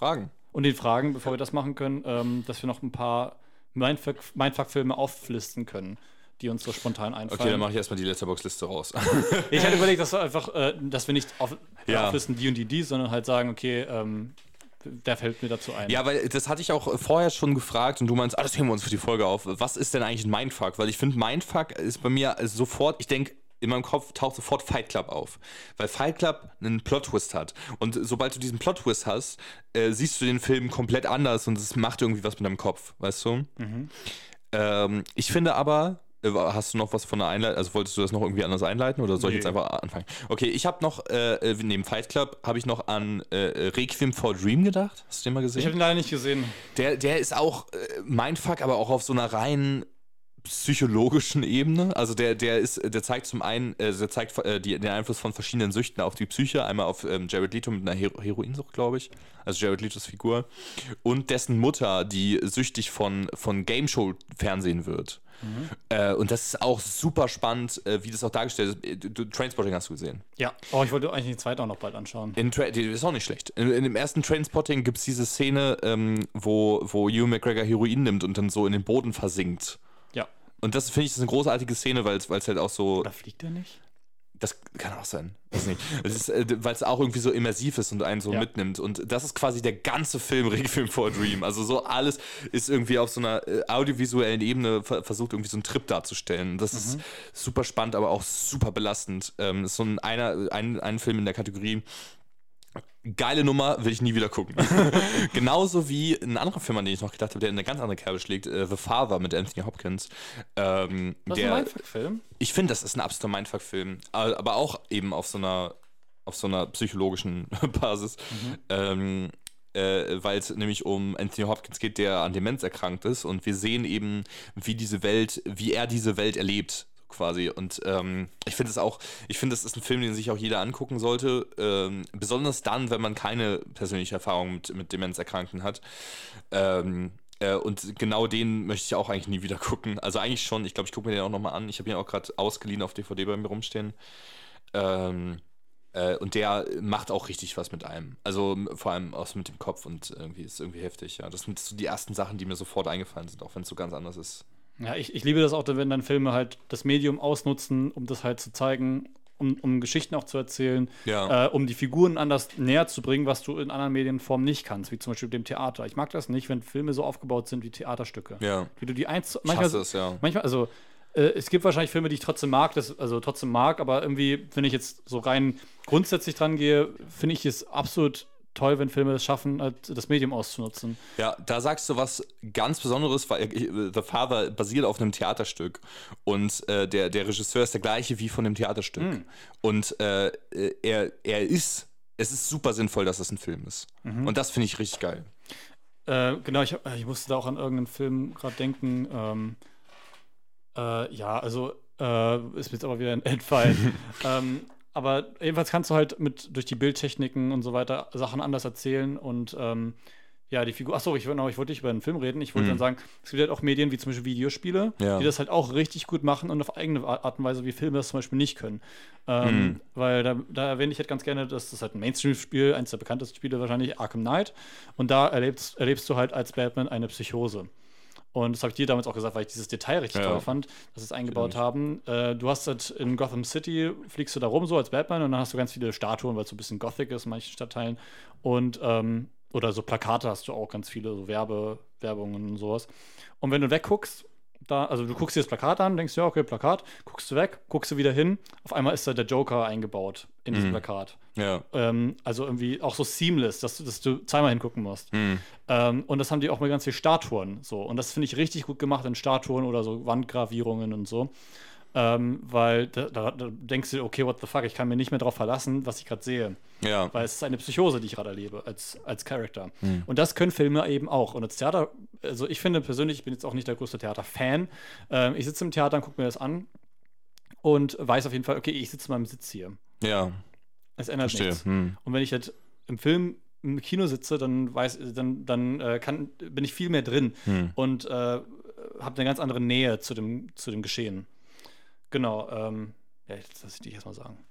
Und den Fragen, bevor wir das machen können, ähm, dass wir noch ein paar Mindfuck- Mindfuck-Filme auflisten können, die uns so spontan einfallen. Okay, dann mache ich erstmal die Letterboxd-Liste raus. Ich hatte überlegt, dass wir einfach, äh, dass wir nicht auf, Ja. auflisten die und die, die, sondern halt sagen, okay, ähm, der fällt mir dazu ein. Ja, weil das hatte ich auch vorher schon gefragt und du meinst, ah, das heben wir uns für die Folge auf. Was ist denn eigentlich ein Mindfuck? Weil ich finde, Mindfuck ist bei mir sofort, ich denke, in meinem Kopf taucht sofort Fight Club auf. Weil Fight Club einen Plot-Twist hat. Und sobald du diesen Plot-Twist hast, äh, siehst du den Film komplett anders und es macht irgendwie was mit deinem Kopf, weißt du? Mhm. Ähm, ich finde aber, äh, hast du noch was von der Einleitung, also wolltest du das noch irgendwie anders einleiten oder soll Nee. ich jetzt einfach anfangen? Okay, ich habe noch, äh, neben Fight Club, habe ich noch an äh, Requiem for a Dream gedacht. Hast du den mal gesehen? Ich habe ihn leider nicht gesehen. Der, der ist auch äh, Mindfuck, aber auch auf so einer rein psychologischen Ebene. Also der, der ist, der zeigt zum einen, äh, der zeigt äh, die, den Einfluss von verschiedenen Süchten auf die Psyche. Einmal auf ähm, Jared Leto mit einer Hero- Heroinsucht, glaube ich. Also Jared Letos Figur. Und dessen Mutter, die süchtig von, von Game-Show-Fernsehen wird. Mhm. Äh, und das ist auch super spannend, äh, wie das auch dargestellt ist. Du, du, Trainspotting hast du gesehen. Ja. Oh, ich wollte eigentlich den zweiten auch noch bald anschauen. In Tra- die ist auch nicht schlecht. In, in dem ersten Trainspotting gibt es diese Szene, ähm, wo, wo Ewan McGregor Heroin nimmt und dann so in den Boden versinkt. Ja. Und das finde ich das ist eine großartige Szene, weil es halt auch so. Oder fliegt er nicht? Das kann auch sein. Weiß nicht. Es ist, äh, weil es auch irgendwie so immersiv ist und einen so Ja. mitnimmt. Und das ist quasi der ganze Film Requiem for a Dream. Also so alles ist irgendwie auf so einer äh, audiovisuellen Ebene ver- versucht irgendwie so einen Trip darzustellen. Das ist super spannend, aber auch super belastend. Ähm, ist so ein, einer, ein, ein Film in der Kategorie geile Nummer, will ich nie wieder gucken. Genauso wie ein anderer Film, an den ich noch gedacht habe, der in eine ganz andere Kerbe schlägt, äh, The Father mit Anthony Hopkins. Ähm, Das ist der, ein Mindfuck-Film. ich finde, das ist ein absoluter Mindfuck-Film, aber auch eben auf so einer, auf so einer psychologischen Basis. Mhm. Ähm, äh, weil es nämlich um Anthony Hopkins geht, der an Demenz erkrankt ist und wir sehen eben, wie diese Welt, wie er diese Welt erlebt. Quasi. Und ähm, ich finde es auch, ich finde, das ist ein Film, den sich auch jeder angucken sollte. Ähm, besonders dann, wenn man keine persönliche Erfahrung mit, mit Demenzerkrankten hat. Ähm, äh, und genau den möchte ich auch eigentlich nie wieder gucken. Also eigentlich schon, ich glaube, ich gucke mir den auch nochmal an. Ich habe ihn auch gerade ausgeliehen auf D V D bei mir rumstehen. Ähm, äh, und der macht auch richtig was mit einem. Also vor allem auch mit dem Kopf und irgendwie ist irgendwie heftig. Ja. Das sind so die ersten Sachen, die mir sofort eingefallen sind, auch wenn es so ganz anders ist. Ja, ich, ich liebe das auch, wenn dann Filme halt das Medium ausnutzen, um das halt zu zeigen, um, um Geschichten auch zu erzählen, Ja. äh, um die Figuren anders näher zu bringen, was du in anderen Medienformen nicht kannst, wie zum Beispiel dem Theater. Ich mag das nicht, wenn Filme so aufgebaut sind wie Theaterstücke. Ja. Wie du die eins, Ich manchmal, hasse es, ja. manchmal, also äh, es gibt wahrscheinlich Filme, die ich trotzdem mag, das, also trotzdem mag, aber irgendwie, wenn ich jetzt so rein grundsätzlich dran gehe, finde ich es absolut toll, wenn Filme es schaffen, halt das Medium auszunutzen. Ja, da sagst du was ganz Besonderes, weil äh, The Father basiert auf einem Theaterstück und äh, der, der Regisseur ist der gleiche wie von dem Theaterstück. Mhm. Und äh, er, er ist, es ist super sinnvoll, dass es ein Film ist. Mhm. Und das finde ich richtig geil. Äh, genau, ich, ich musste da auch an irgendeinen Film gerade denken. Ähm, äh, ja, also äh, ist mir jetzt aber wieder entfallen. ähm, aber jedenfalls kannst du halt mit durch die Bildtechniken und so weiter Sachen anders erzählen und ähm, ja, die Figur. Achso, ich, genau, ich wollte nicht über einen Film reden. Ich wollte Mhm. dann sagen, es gibt halt auch Medien wie zum Beispiel Videospiele, Ja. die das halt auch richtig gut machen und auf eigene Art und Weise, wie Filme das zum Beispiel nicht können. Ähm, Mhm. Weil da, da erwähne ich halt ganz gerne, dass das halt ein Mainstream-Spiel, eines der bekanntesten Spiele wahrscheinlich, Arkham Knight. Und da erlebst, erlebst du halt als Batman eine Psychose. Und das habe ich dir damals auch gesagt, weil ich dieses Detail richtig Ja. toll fand, dass sie es eingebaut Stimmt. haben. Äh, du hast halt in Gotham City, fliegst du da rum so als Batman und dann hast du ganz viele Statuen, weil es so ein bisschen Gothic ist in manchen Stadtteilen. Und, ähm, oder so Plakate hast du auch ganz viele, so Werbe, Werbungen und sowas. Und wenn du wegguckst, da, also du guckst dir das Plakat an, denkst ja, okay, Plakat, guckst du weg, guckst du wieder hin, auf einmal ist da der Joker eingebaut in diesem Mhm. Plakat. Ja. Ähm, also irgendwie auch so seamless, dass du, dass du zweimal hingucken musst. Mhm. Ähm, und das haben die auch mit ganz vielen Statuen so. Und das finde ich richtig gut gemacht in Statuen oder so Wandgravierungen und so. Ähm, weil da, da, da denkst du, okay, what the fuck, ich kann mir nicht mehr darauf verlassen, was ich gerade sehe. Ja. Weil es ist eine Psychose, die ich gerade erlebe als, als Charakter. Mhm. Und das können Filme eben auch. Und das Theater, also ich finde persönlich, ich bin jetzt auch nicht der größte Theater-Fan. Ähm, ich sitze im Theater und gucke mir das an und weiß auf jeden Fall, okay, ich sitze in meinem Sitz hier. Ja. Es ändert Verstehe. nichts. Mhm. Und wenn ich halt im Film im Kino sitze, dann weiß, dann, dann äh, kann, bin ich viel mehr drin Mhm. und äh, habe eine ganz andere Nähe zu dem, zu dem Geschehen. Genau. Ähm, ja, jetzt lass ich dich erstmal sagen.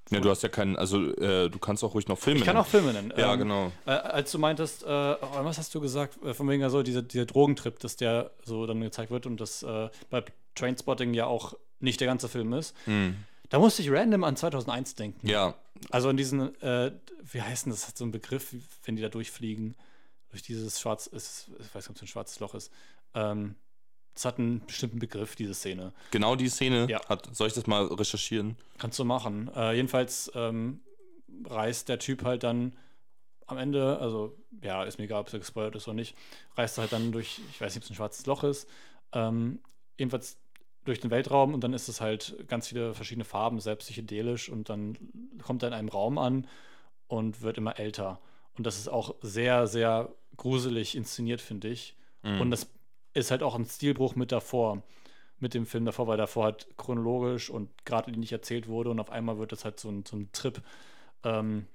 Ja, du hast ja keinen, also äh, du kannst auch ruhig noch Filme Ich kann nennen. auch Filme nennen. Ja, ähm, genau. Äh, als du meintest, äh, oh, was hast du gesagt, äh, von wegen so, dieser, dieser Drogentrip, dass der so dann gezeigt wird und dass äh, bei Trainspotting ja auch nicht der ganze Film ist. Hm. Da musste ich random an zweitausendeins denken. Ja, Also an diesen, äh, wie heißt denn das, hat so einen Begriff, wenn die da durchfliegen, durch dieses schwarz, ist, ich weiß nicht, ob es ein schwarzes Loch ist. Ähm, das hat einen bestimmten Begriff, diese Szene. genau die Szene Ja. hat, soll ich das mal recherchieren? Kannst du machen. Äh, jedenfalls ähm, reist der Typ halt dann am Ende, also ja, ist mir egal, ob es gespoilert ist oder nicht, reist er halt dann durch, ich weiß nicht, ob es ein schwarzes Loch ist, ähm, jedenfalls durch den Weltraum und dann ist es halt ganz viele verschiedene Farben, sehr psychedelisch und dann kommt er in einem Raum an und wird immer älter. Und das ist auch sehr, sehr gruselig inszeniert, finde ich. Mhm. Und das ist halt auch ein Stilbruch mit davor, mit dem Film davor, weil davor halt chronologisch und gerade nicht erzählt wurde und auf einmal wird das halt so ein, so ein Trip. Ähm,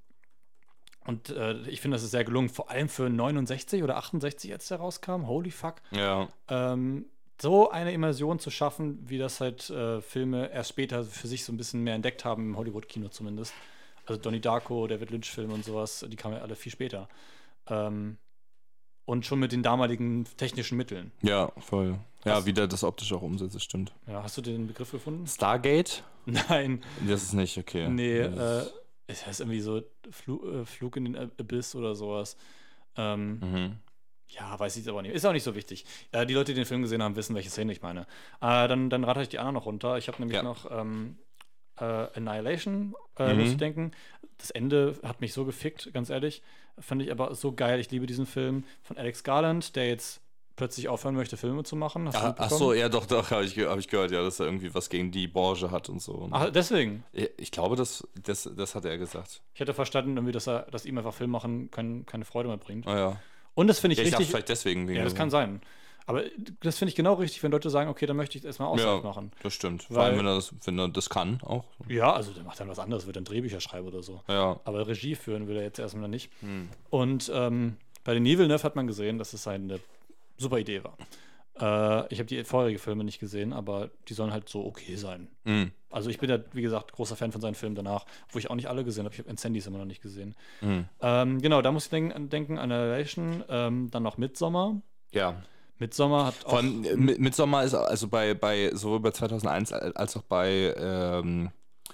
und äh, ich finde, das ist sehr gelungen, vor allem für neunundsechzig oder achtundsechzig, als der rauskam. Holy fuck. Ja. Ähm, so eine Immersion zu schaffen, wie das halt äh, Filme erst später für sich so ein bisschen mehr entdeckt haben, im Hollywood-Kino zumindest. Also Donnie Darko, David Lynch-Film und sowas, die kamen ja alle viel später. Ähm, und schon mit den damaligen technischen Mitteln. Ja, voll. Ja, Hast- wie der das optisch auch umsetzt, das stimmt. Ja, hast du den Begriff gefunden? Stargate? Nein, Das ist nicht okay. nee, Das äh, es heißt irgendwie so Flu äh, Flug in den Abyss oder sowas. Ähm, mhm. Ja, weiß ich aber nicht. Ist auch nicht so wichtig. Äh, die Leute, die den Film gesehen haben, wissen, welche Szene ich meine. Äh, dann, dann rate ich die anderen noch runter. Ich habe nämlich Ja. noch ähm, äh, Annihilation, äh, Mhm. muss ich denken. Das Ende hat mich so gefickt, ganz ehrlich. Fand ich aber so geil. Ich liebe diesen Film von Alex Garland, der jetzt plötzlich aufhören möchte, Filme zu machen. Hast du Ah, ach mitbekommen? so, ja, doch, doch, habe ich, ge- hab ich gehört, ja, dass er irgendwie was gegen die Branche hat und so. Und Ach, deswegen. ich ich glaube, das, das, das hat er gesagt. Ich hätte verstanden, irgendwie, dass, er, dass ihm einfach Film machen kein, keine Freude mehr bringt. Ah, ja. Und das finde ich Ja, ich dachte richtig. vielleicht deswegen. Ja, das kann sein. Aber das finde ich genau richtig, wenn Leute sagen, okay, dann möchte ich jetzt erstmal außerhalb Ja, machen. das stimmt. Vor Weil- allem, wenn er das, wenn er das kann auch. Ja, also der macht dann was anderes, wird dann Drehbücher schreiben oder so. Ja. Aber Regie führen will er jetzt erstmal nicht. Hm. Und ähm, bei den Villeneuve hat man gesehen, dass es eine super Idee war. Äh, ich habe die vorherigen Filme nicht gesehen, aber die sollen halt so okay sein. Hm. Also ich bin ja, wie gesagt, großer Fan von seinen Filmen danach, wo ich auch nicht alle gesehen habe. Ich habe Incendies immer noch nicht gesehen. Hm. Ähm, genau, da muss ich denken, denken Annihilation, ähm, dann noch Midsommar. Ja. Midsommar hat auch... Vor allem äh, Mi- Midsommar ist also bei, bei sowohl bei zweitausendeins als auch bei ähm,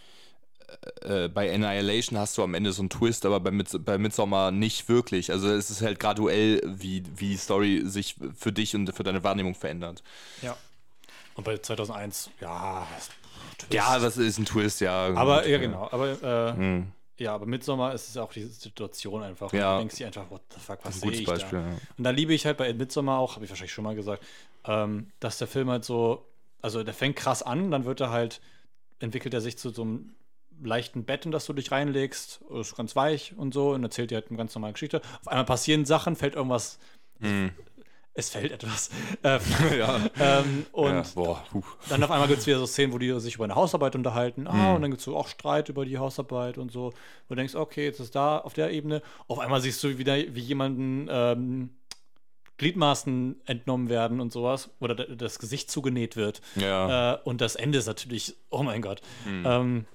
äh, bei Annihilation hast du am Ende so einen Twist, aber bei, Mid bei Midsommar nicht wirklich. Also es ist halt graduell, wie, wie die Story sich für dich und für deine Wahrnehmung verändert. Ja. Und bei zweitausendeins, ja... Twist. Ja, das ist ein Twist, ja. Aber, gut, ja, genau. Aber, äh, Hm. ja, aber Midsommar ist es auch diese Situation einfach. Und Ja. du denkst dir einfach, what the fuck, was Ein sehe gutes ich Beispiel, da? ja. Und da liebe ich halt bei Midsommar auch, habe ich wahrscheinlich schon mal gesagt, ähm, dass der Film halt so, also der fängt krass an, dann wird er halt, entwickelt er sich zu so einem leichten Bett, in das du dich reinlegst, ist ganz weich und so und erzählt dir halt eine ganz normale Geschichte. Auf einmal passieren Sachen, fällt irgendwas, Hm. es fällt etwas. Äh, Ja. ähm, und ja. Boah, puh. dann auf einmal gibt es wieder so Szenen, wo die sich über eine Hausarbeit unterhalten. Ah, Mhm. und dann gibt es so auch Streit über die Hausarbeit und so. Wo du denkst, okay, jetzt ist da auf der Ebene. Auf einmal siehst du wieder, wie jemanden ähm, Gliedmaßen entnommen werden und sowas. Oder d- das Gesicht zugenäht wird. Ja. Äh, und das Ende ist natürlich, oh mein Gott. Mhm. Ähm,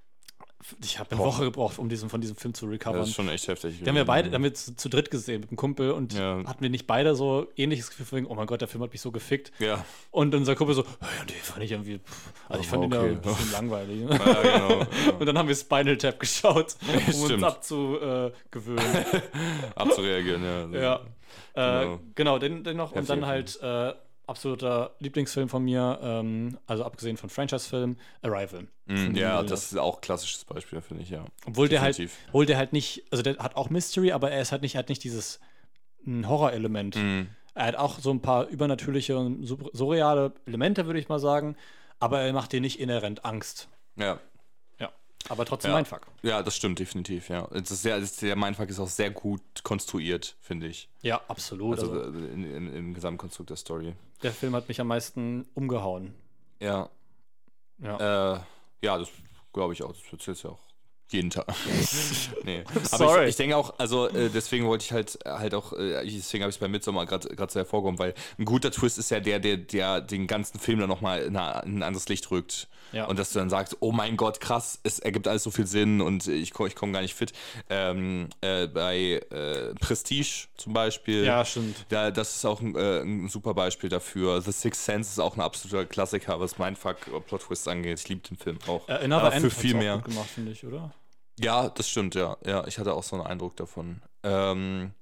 ich habe eine Boah. Woche gebraucht, um diesen, von diesem Film zu recovern. Das ist schon echt heftig. Den haben wir beide, haben wir zu, zu dritt gesehen mit dem Kumpel und Ja. hatten wir nicht beide so ähnliches Gefühl von, oh mein Gott, der Film hat mich so gefickt. Ja. Und unser Kumpel so, ja, den fand ich irgendwie, pff, also ich Aber fand ihn ja okay. ein bisschen langweilig. Ja, genau. Ja. Und dann haben wir Spinal Tap geschaut, um uns Stimmt. abzugewöhnen. Abzureagieren, ja. ja. Äh, Genau. genau, den, den noch. Und Heftiger dann halt äh, absoluter Lieblingsfilm von mir, ähm, also abgesehen von Franchise-Film, Arrival. Mm, Von ja, Villeneuve. das ist auch ein klassisches Beispiel, finde ich, ja. Obwohl der halt, Definitiv. obwohl der halt nicht, also der hat auch Mystery, aber er ist halt nicht, hat nicht dieses ein Horrorelement. Mm. Er hat auch so ein paar übernatürliche und sur- surreale Elemente, würde ich mal sagen, aber er macht dir nicht inhärent Angst. Ja. Ja. Aber trotzdem Ja. mein Fuck. Ja, das stimmt, definitiv, ja. Es ist sehr, es ist, der Mindfuck ist auch sehr gut konstruiert, finde ich. Ja, absolut. Also, Also, äh, in, in, im Gesamtkonstrukt der Story. der Film hat mich am meisten umgehauen. Ja. Ja. Äh, ja, das glaube ich auch. Das erzählst du ja auch Jeden Tag. nee. Aber sorry. ich, ich denke auch, also äh, deswegen wollte ich halt halt auch, äh, deswegen habe ich es bei Midsommar gerade so hervorgehoben, weil ein guter Twist ist ja der, der, der den ganzen Film dann nochmal in, eine- in ein anderes Licht rückt. Ja. Und dass du dann sagst, oh mein Gott, krass, es ergibt alles so viel Sinn und ich komme ich komm gar nicht fit. Ähm, äh, bei äh, Prestige zum Beispiel. Ja, stimmt. Da, das ist auch ein, äh, ein super Beispiel dafür. The Sixth Sense ist auch ein absoluter Klassiker, was Mindfuck Plot Twists angeht. Ich liebe den Film auch. Äh, Another Aber End für hat's viel auch mehr. gut gemacht, finde ich, oder? Ja, das stimmt, ja. Ja, ich hatte auch so einen Eindruck davon. Ähm,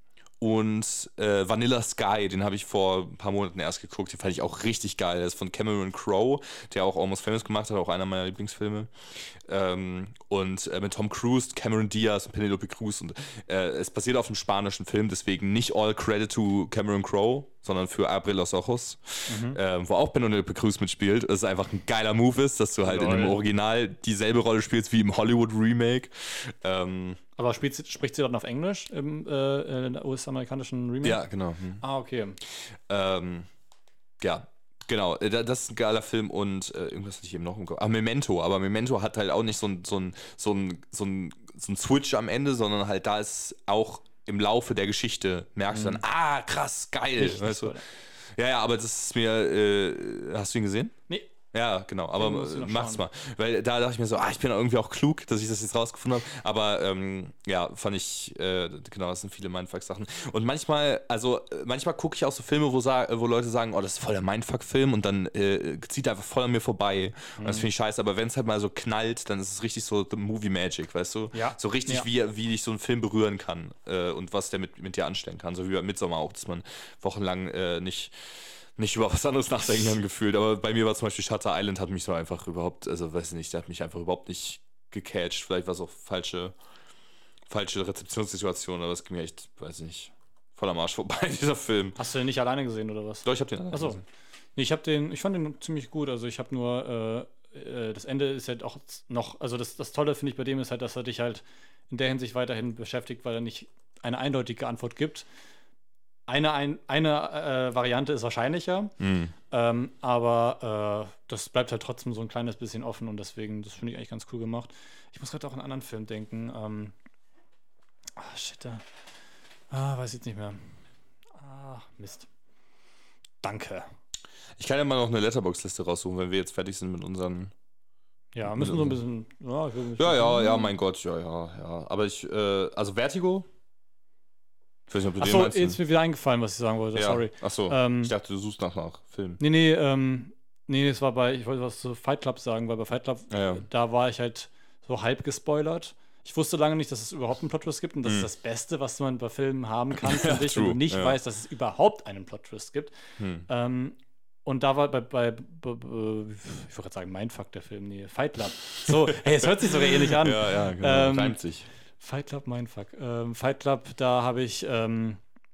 und äh, Vanilla Sky, den habe ich vor ein paar Monaten erst geguckt. Den fand ich auch richtig geil. Der ist von Cameron Crowe, der auch Almost Famous gemacht hat, auch einer meiner Lieblingsfilme. Ähm, und äh, mit Tom Cruise, Cameron Diaz und Penelope Cruz. Und äh, es basiert auf einem spanischen Film, deswegen nicht all credit to Cameron Crowe, sondern für Abre los Ojos, Mhm. ähm, wo auch Penelope Cruz mitspielt. Es ist einfach ein geiler Move ist, dass du halt in dem Lol. Original dieselbe Rolle spielst wie im Hollywood-Remake. Ähm, Aber spielt sie, spricht sie dann auf Englisch im äh, in der U S-amerikanischen Remake? ja, genau. Hm. Ah, okay. Ähm, ja, genau. äh, da- Das ist ein geiler Film und äh, irgendwas hatte ich eben noch im Kopf. Ah, Memento. Aber Memento hat halt auch nicht so ein, so ein, so ein, so ein, so ein Switch am Ende, sondern halt da ist auch im Laufe der Geschichte merkst du dann, ah, krass, geil. Richtig Weißt du? cool. Ja, ja, aber das ist mir, äh, hast du ihn gesehen? Nee, Ja, genau, aber Den musst du noch mach's schauen. mal. Weil da dachte ich mir so, ah, ich bin irgendwie auch klug, dass ich das jetzt rausgefunden habe. Aber ähm, ja, fand ich, äh, genau, das sind viele Mindfuck-Sachen. Und manchmal, also äh, manchmal gucke ich auch so Filme, wo, sa- wo Leute sagen, oh, das ist voll der Mindfuck-Film und dann äh, zieht er einfach voll an mir vorbei. Und das finde ich scheiße. Aber wenn es halt mal so knallt, dann ist es richtig so The Movie Magic, weißt du? Ja. So richtig, Ja. wie, wie dich so ein Film berühren kann äh, und was der mit, mit dir anstellen kann. So wie bei Midsommar auch, dass man wochenlang äh, nicht nicht über was anderes nachdenken kann gefühlt, aber bei mir war zum Beispiel Shutter Island, hat mich so einfach überhaupt, also weiß ich nicht, der hat mich einfach überhaupt nicht gecatcht. Vielleicht war es auch falsche, falsche Rezeptionssituation, aber es ging mir echt, weiß ich nicht, voll am Arsch vorbei, dieser Film. hast du den nicht alleine gesehen oder was? Doch, ich hab den Achso. Nee, ich habe den, ich fand den ziemlich gut. Also ich habe nur, äh, äh, das Ende ist halt auch noch, also das, das Tolle finde ich bei dem ist halt, dass er dich halt in der Hinsicht weiterhin beschäftigt, weil er nicht eine eindeutige Antwort gibt. Eine, ein, eine äh, Variante ist wahrscheinlicher, Mhm. ähm, aber äh, das bleibt halt trotzdem so ein kleines bisschen offen und deswegen, das finde ich eigentlich ganz cool gemacht. Ich muss gerade auch an einen anderen Film denken. Ähm, ah, shit, da. Ah, weiß ich jetzt nicht mehr. Ah, Mist. Danke. Ich kann ja mal noch eine Letterbox-Liste raussuchen, wenn wir jetzt fertig sind mit unseren. Ja, müssen so ein bisschen. Ja, ich will mich Ja, ja, ja, mein Gott, ja, ja, ja. Aber ich, äh, also Vertigo. Ich weiß nicht, ob du den Achso, meinst. jetzt ist mir wieder eingefallen, was ich sagen wollte. ja. Sorry. Achso, Ähm, ich dachte, du suchst nach, nach Film. Nee, nee, ähm, nee, es war bei, ich wollte was zu Fight Club sagen, weil bei Fight Club, Ja, ja. da war ich halt so halb gespoilert. Ich wusste lange nicht, dass es überhaupt einen Plot-Twist gibt und das Mhm. ist das Beste, was man bei Filmen haben kann, finde ich, wenn true, du nicht ja. weißt, dass es überhaupt einen Plot-Twist gibt. Hm. Ähm, und da war bei, bei, bei, bei ich wollte gerade sagen, Mindfuck der Film, nee, Fight Club. So, hey, es hört sich sogar ähnlich an. Ja, ja, genau. Ähm, Reimt sich. Fight Club, Mindfuck. Ähm, Fight Club, da habe ich ähm,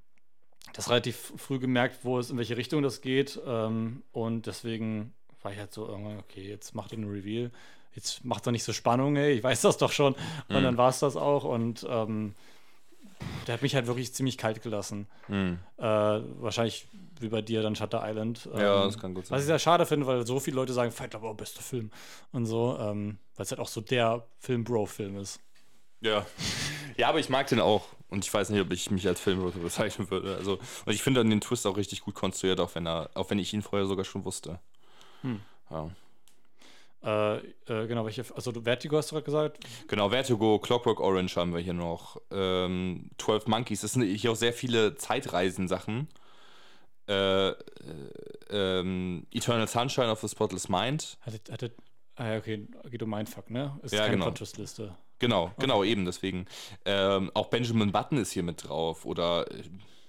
das relativ früh gemerkt, wo es in welche Richtung das geht. Ähm, und deswegen war ich halt so irgendwann, okay, jetzt macht er einen Reveal. Jetzt macht er nicht so Spannung, ey, ich weiß das doch schon. Und Mhm. dann war es das auch. Und ähm, der hat mich halt wirklich ziemlich kalt gelassen. Hm. Äh, wahrscheinlich wie bei dir dann Shutter Island. Ja, Ähm, das kann gut sein. Was ich sehr schade finde, weil so viele Leute sagen, Fight Club, oh, bester Film. Und so, ähm, weil es halt auch so der Film-Bro-Film ist. Ja. Ja, aber ich mag den auch. Und ich weiß nicht, ob ich mich als Filmautor bezeichnen würde. Also, und ich finde dann den Twist auch richtig gut konstruiert, auch wenn er, auch wenn ich ihn vorher sogar schon wusste. Hm. Ja. Äh, äh, genau, welche, also du Vertigo hast du gerade gesagt? Genau, Vertigo, Clockwork Orange haben wir hier noch. Ähm, zwölf Monkeys. Das sind hier auch sehr viele Zeitreisen-Sachen. Äh, äh, ähm, Eternal Sunshine of the Spotless Mind. Hatte, hatte, ah ja, okay, geht um Mindfuck, ne? Ist Ja, keine genau. Plot-Twist-Liste. Genau, genau, eben deswegen. Ähm, auch Benjamin Button ist hier mit drauf. Oder äh,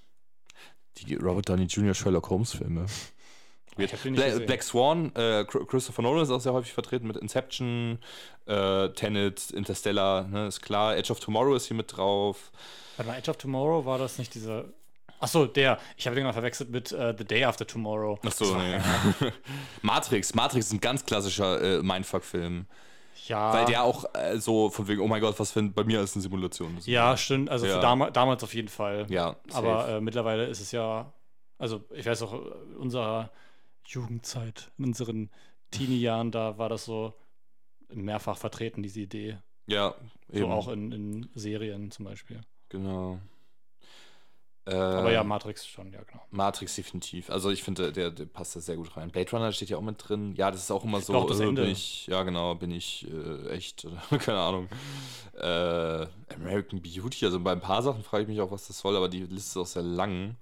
die Robert Downey Junior Sherlock Holmes Filme. Ich hab den nicht Bla gesehen. Black Swan, äh, Christopher Nolan ist auch sehr häufig vertreten mit Inception, äh, Tenet, Interstellar, ne, ist klar. Edge of Tomorrow ist hier mit drauf. Warte mal, Edge of Tomorrow, war das nicht dieser. Achso, der. Ich habe den mal verwechselt mit äh, The Day After Tomorrow. Achso, Das war- nee. Matrix, Matrix ist ein ganz klassischer äh, Mindfuck-Film. Ja. Weil der auch äh, so von wegen, oh mein Gott, was für ein, bei mir ist eine Simulation. Das ist- Ja, stimmt. Also Ja. für dam damals auf jeden Fall. Ja, Aber safe. äh, mittlerweile ist es ja. Also, ich weiß auch, in unserer Jugendzeit, in unseren Teenie-Jahren, da war das so mehrfach vertreten, diese Idee. Ja, So Eben. auch in, in Serien zum Beispiel. Genau. Äh, Aber ja, Matrix schon, ja, genau. Matrix definitiv. Also ich finde, der, der passt da sehr gut rein. Blade Runner steht ja auch mit drin. Ja, das ist auch immer so. Auch das äh, Ende. Bin ich, ja, genau, bin ich äh, echt, keine Ahnung. Äh, American Beauty, also bei ein paar Sachen frage ich mich auch, was das soll, aber die Liste ist auch sehr lang.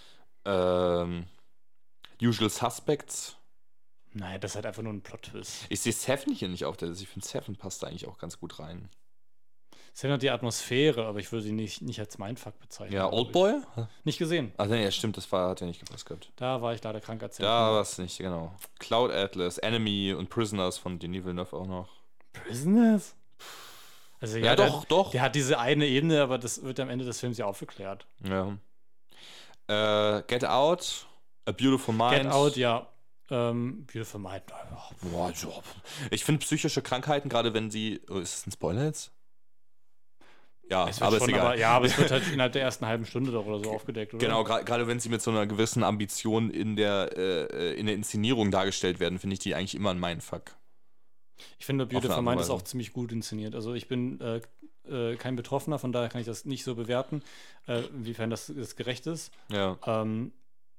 Ähm, Usual Suspects. Nein, das ist halt einfach nur ein Plot-Twist. Ich sehe Seven hier nicht auf der Liste. Ich finde, Seven passt da eigentlich auch ganz gut rein. Es hat die Atmosphäre, aber ich würde sie nicht, nicht als Mindfuck bezeichnen. Ja, glaub Oldboy? ich. Nicht gesehen. Ach nee, ja, stimmt, das war, hat ja nicht gepasst gehabt. Da war ich leider krank erzählt. Da war es nicht, genau. Cloud Atlas, Enemy und Prisoners von Denis Villeneuve auch noch. Prisoners? Also, ja, Ja, der, doch, doch. Der hat diese eine Ebene, aber das wird am Ende des Films ja aufgeklärt. Ja. Äh, Get Out, A Beautiful Mind. Get Out, ja. Ähm, Beautiful Mind. Boah, so. Ich finde psychische Krankheiten, gerade wenn sie. Oh, ist das ein Spoiler jetzt? Ja, Es wird aber schon, ist egal. aber, ja, aber es wird halt innerhalb der ersten halben Stunde doch oder so aufgedeckt, oder? Genau, gra- gerade wenn sie mit so einer gewissen Ambition in der, äh, in der Inszenierung dargestellt werden, finde ich die eigentlich immer ein Mindfuck. Ich finde, Auf Beautiful eine Mind Art ist und auch ziemlich gut inszeniert. Also ich bin äh, äh, kein Betroffener, von daher kann ich das nicht so bewerten, äh, inwiefern das, das gerecht ist. Ja. Ähm,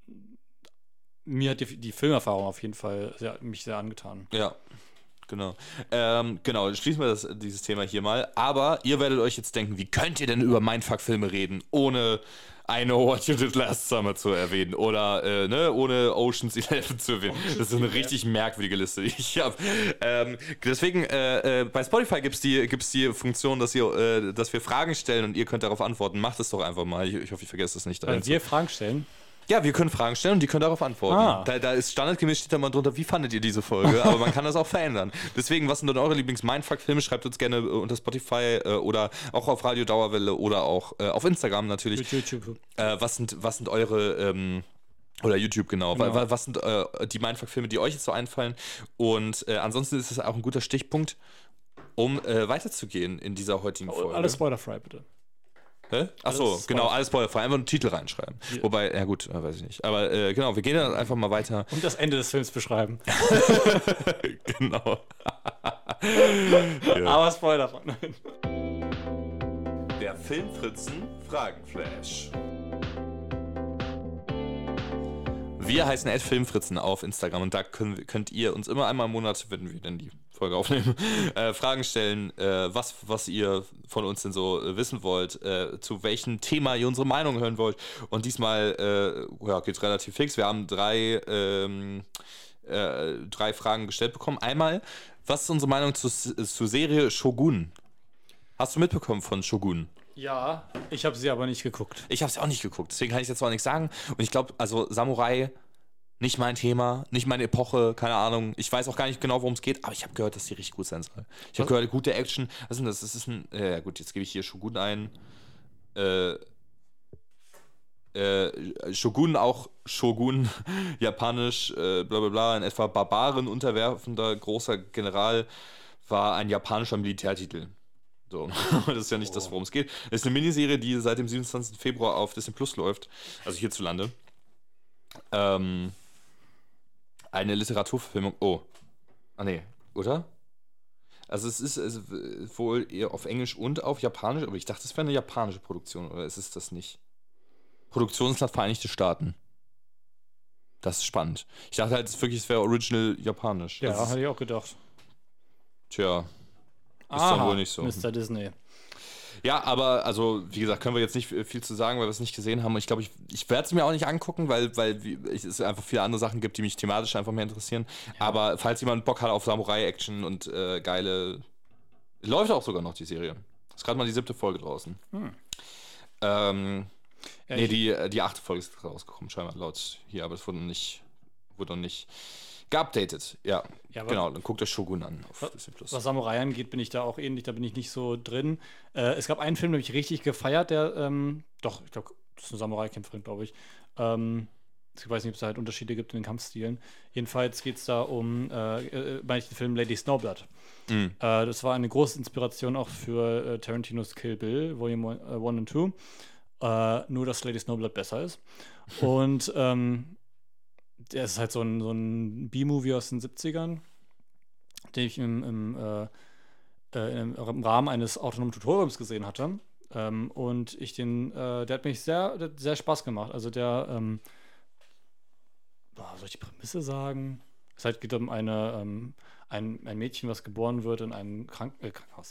mir hat die, die Filmerfahrung auf jeden Fall sehr, mich sehr angetan. Ja, genau. Ähm, genau, schließen wir das, dieses Thema hier mal. Aber ihr werdet euch jetzt denken, wie könnt ihr denn über Mindfuck-Filme reden, ohne I Know What You Did Last Summer zu erwähnen oder äh, ne, ohne Ocean's Eleven zu erwähnen. Das ist eine richtig merkwürdige Liste, die ich habe. Ähm, deswegen, äh, äh, bei Spotify gibt es die, gibt's die Funktion, dass, ihr, äh, dass wir Fragen stellen und ihr könnt darauf antworten. Macht es doch einfach mal. Ich, ich hoffe, ich vergesse das nicht. Weil wir Fragen stellen. Ja, wir können Fragen stellen und die können darauf antworten. Ah. Da, da ist standardgemäß steht da mal drunter, wie fandet ihr diese Folge? Aber man kann das auch verändern. Deswegen, was sind denn eure Lieblings-Mindfuck-Filme? Schreibt uns gerne äh, unter Spotify äh, oder auch auf Radio Dauerwelle oder auch äh, auf Instagram natürlich. YouTube. Äh, was, sind, was sind eure, ähm, oder YouTube genau, Genau. Wa- was sind äh, die Mindfuck-Filme, die euch jetzt so einfallen? Und äh, ansonsten ist es auch ein guter Stichpunkt, um äh, weiterzugehen in dieser heutigen Folge. Alles spoilerfrei, bitte. Hä? Achso, Alles genau, spoilerfrei. alles spoilerfrei. Einfach einen Titel reinschreiben. Ja. Wobei, ja gut, äh, weiß ich nicht. Aber äh, genau, wir gehen dann einfach mal weiter. Und das Ende des Films beschreiben. Genau. Aber spoilerfrei. Der Filmfritzen Fragenflash. Wir heißen at Filmfritzen auf Instagram und da können, könnt ihr uns immer einmal im Monat, wenn wir denn die Folge aufnehmen, äh, Fragen stellen, äh, was, was ihr von uns denn so äh, wissen wollt, äh, zu welchem Thema ihr unsere Meinung hören wollt. Und diesmal äh, ja, geht relativ fix. Wir haben drei, ähm, äh, drei Fragen gestellt bekommen. Einmal, was ist unsere Meinung zu, zur Serie Shogun? Hast du mitbekommen von Shogun? Ja, ich habe sie aber nicht geguckt. Ich habe es auch nicht geguckt, deswegen kann ich jetzt auch nichts sagen. Und ich glaube, also Samurai, nicht mein Thema, nicht meine Epoche, keine Ahnung. Ich weiß auch gar nicht genau, worum es geht, aber ich habe gehört, dass die richtig gut sein soll. Ich habe gehört, gute Action. Was ist denn das? Das ist ein, äh, ja gut, jetzt gebe ich hier Shogun ein. Äh, äh, Shogun auch Shogun, japanisch, äh, bla bla bla, in etwa Barbaren unterwerfender großer General, war ein japanischer Militärtitel. So, das ist ja nicht das, worum es geht. Es ist eine Miniserie, die seit dem siebenundzwanzigsten Februar auf Disney Plus läuft, also hierzulande. Ähm, eine Literaturverfilmung. Oh. Ah, nee, oder? Also, es ist, es ist wohl eher auf Englisch und auf Japanisch, aber ich dachte, es wäre eine japanische Produktion, oder ist es das nicht? Produktionsland Vereinigte Staaten. Das ist spannend. Ich dachte halt, es wirklich, es wäre original japanisch. Ja, Das ist, hatte ich auch gedacht. tja. Ist dann wohl nicht so. Mister Disney. Ja, aber also, wie gesagt, können wir jetzt nicht viel zu sagen, weil wir es nicht gesehen haben. Und ich glaube, ich, ich werde es mir auch nicht angucken, weil, weil wie- ich, es einfach viele andere Sachen gibt, die mich thematisch einfach mehr interessieren. Aber falls jemand Bock hat auf Samurai-Action und äh, geile. Läuft auch sogar noch die Serie. Ist gerade mal die siebte Folge draußen. Hm. Ähm, Ja, nee, ich- die, äh, die achte Folge ist rausgekommen, scheinbar laut hier, aber es wurde noch nicht, wurde noch nicht geupdatet. Ja, Ja, aber- genau. Dann guckt euch Shogun an auf Was- Disney Plus. Was Samurai angeht, bin ich da auch ähnlich, da bin ich nicht so drin. Äh, es gab einen Film, den habe ich richtig gefeiert, der, ähm, doch, ich glaube, das ist eine Samurai-Kämpferin, glaube ich. Ähm, ich weiß nicht, ob es da halt Unterschiede gibt in den Kampfstilen. Jedenfalls geht es da um, äh, äh, meine ich den Film Lady Snowblood. Mhm. Äh, das war eine große Inspiration auch für äh, Tarantinos Kill Bill, Volume eins äh, und zwei. Äh, nur, dass Lady Snowblood besser ist. Und ähm, der ist halt so ein, so ein B-Movie aus den siebzigern, den ich im, im äh, äh, im, im Rahmen eines autonomen Tutorials gesehen hatte. Ähm, und ich den, äh, der hat mich sehr, der hat sehr Spaß gemacht. Also der, ähm, boah, soll ich die Prämisse sagen? Es halt geht um eine, ähm, ein, ein Mädchen, was geboren wird in einem Krank äh, Krankenhaus.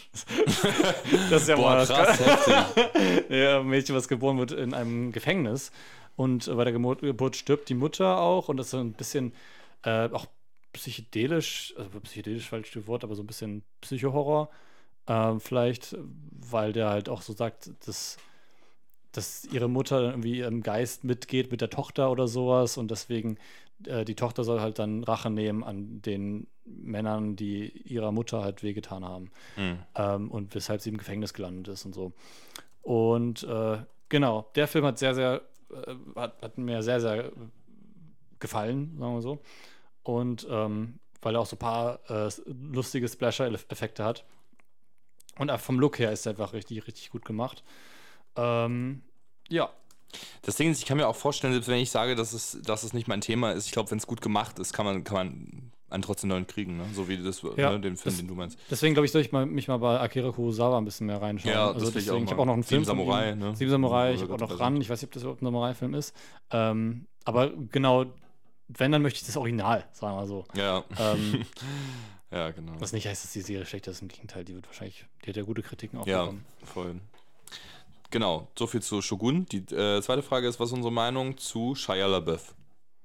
Das ist ja Boah, mal krass, heftig. ja, ein Mädchen, was geboren wird in einem Gefängnis. Und äh, bei der Geburt, Geburt stirbt die Mutter auch. Und das ist so ein bisschen äh, auch psychedelisch, also psychedelisch falsches Wort, aber so ein bisschen Psychohorror. Ähm, vielleicht, weil der halt auch so sagt, dass, dass ihre Mutter dann irgendwie im Geist mitgeht mit der Tochter oder sowas und deswegen äh, die Tochter soll halt dann Rache nehmen an den Männern, die ihrer Mutter halt wehgetan haben. Hm. Ähm, und weshalb sie im Gefängnis gelandet ist und so. Und äh, genau, der Film hat sehr, sehr, äh, hat, hat mir sehr, sehr gefallen, sagen wir so. Und ähm, weil er auch so ein paar äh, lustige Splasher-Effekte hat. Und auch vom Look her ist er einfach richtig, richtig gut gemacht. Ähm, ja. Das Ding ist, ich kann mir auch vorstellen, selbst wenn ich sage, dass es, dass es nicht mein Thema ist, ich glaube, wenn es gut gemacht ist, kann man, kann man einen trotzdem neuen kriegen, ne? So wie das, ja, ne, den Film, das, den du meinst. Deswegen glaube ich, soll ich mal, mich mal bei Akira Kurosawa ein bisschen mehr reinschauen. Ja, also das will ich auch deswegen, ich mal. habe auch noch einen Film. Sieben Samurai, ne? Sieben Samurai, ich Oder habe auch noch Gott, Ran. Ich weiß nicht, ob das überhaupt ein Samurai-Film ist. Ähm, aber genau, wenn, dann möchte ich das Original, sagen wir so. Ja. Ähm, ja, genau. Was nicht heißt, dass die Serie schlecht ist, im Gegenteil, die wird wahrscheinlich, die hat ja gute Kritiken auch Ja, bekommen. voll. Genau, soviel zu Shogun. Die äh, zweite Frage ist, was ist unsere Meinung zu Shia LaBeouf?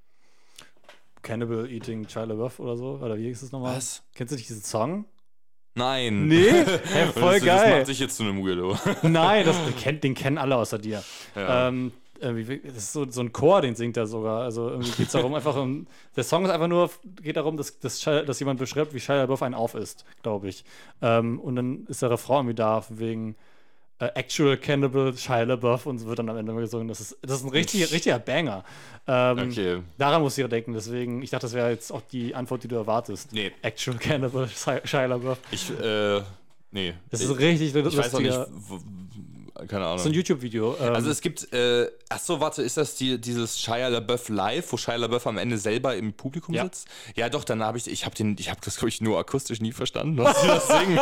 Cannibal Eating Shia LaBeouf oder so? Oder wie hieß es nochmal? Was? Kennst du nicht diesen Song? Nein. Nee? Hey, voll das, geil. Das macht sich jetzt zu einem Weirdo. Nein, das, den, kennt, den kennen alle außer dir. Ja. Ähm, äh, das ist so, so ein Chor, den singt er sogar. Also irgendwie geht es darum, einfach um. Der Song ist einfach nur, geht darum, dass, dass, Shia, dass jemand beschreibt, wie Shia LaBeouf einen auf ist, glaube ich. Ähm, und dann ist der Refrain irgendwie da, wegen äh, Actual Cannibal Shia LaBeouf und so wird dann am Ende gesungen. Das ist, das ist ein richtig, richtiger Banger. Ähm, Okay. Daran musst du dir denken, deswegen, ich dachte, das wäre jetzt auch die Antwort, die du erwartest. Nee. Actual Cannibal Shia LaBeouf. Ich, äh, nee. Das ist ich, richtig Ich weiß auch nicht, lustiger. w- keine Ahnung. So ein YouTube-Video. Ähm, Also es gibt, äh, ach so, warte, ist das die, dieses Shia LaBeouf Live, wo Shia LaBeouf am Ende selber im Publikum Ja. sitzt? Ja, doch, dann habe ich, ich habe den, ich habe das, glaube ich, nur akustisch nie verstanden, was sie das singen.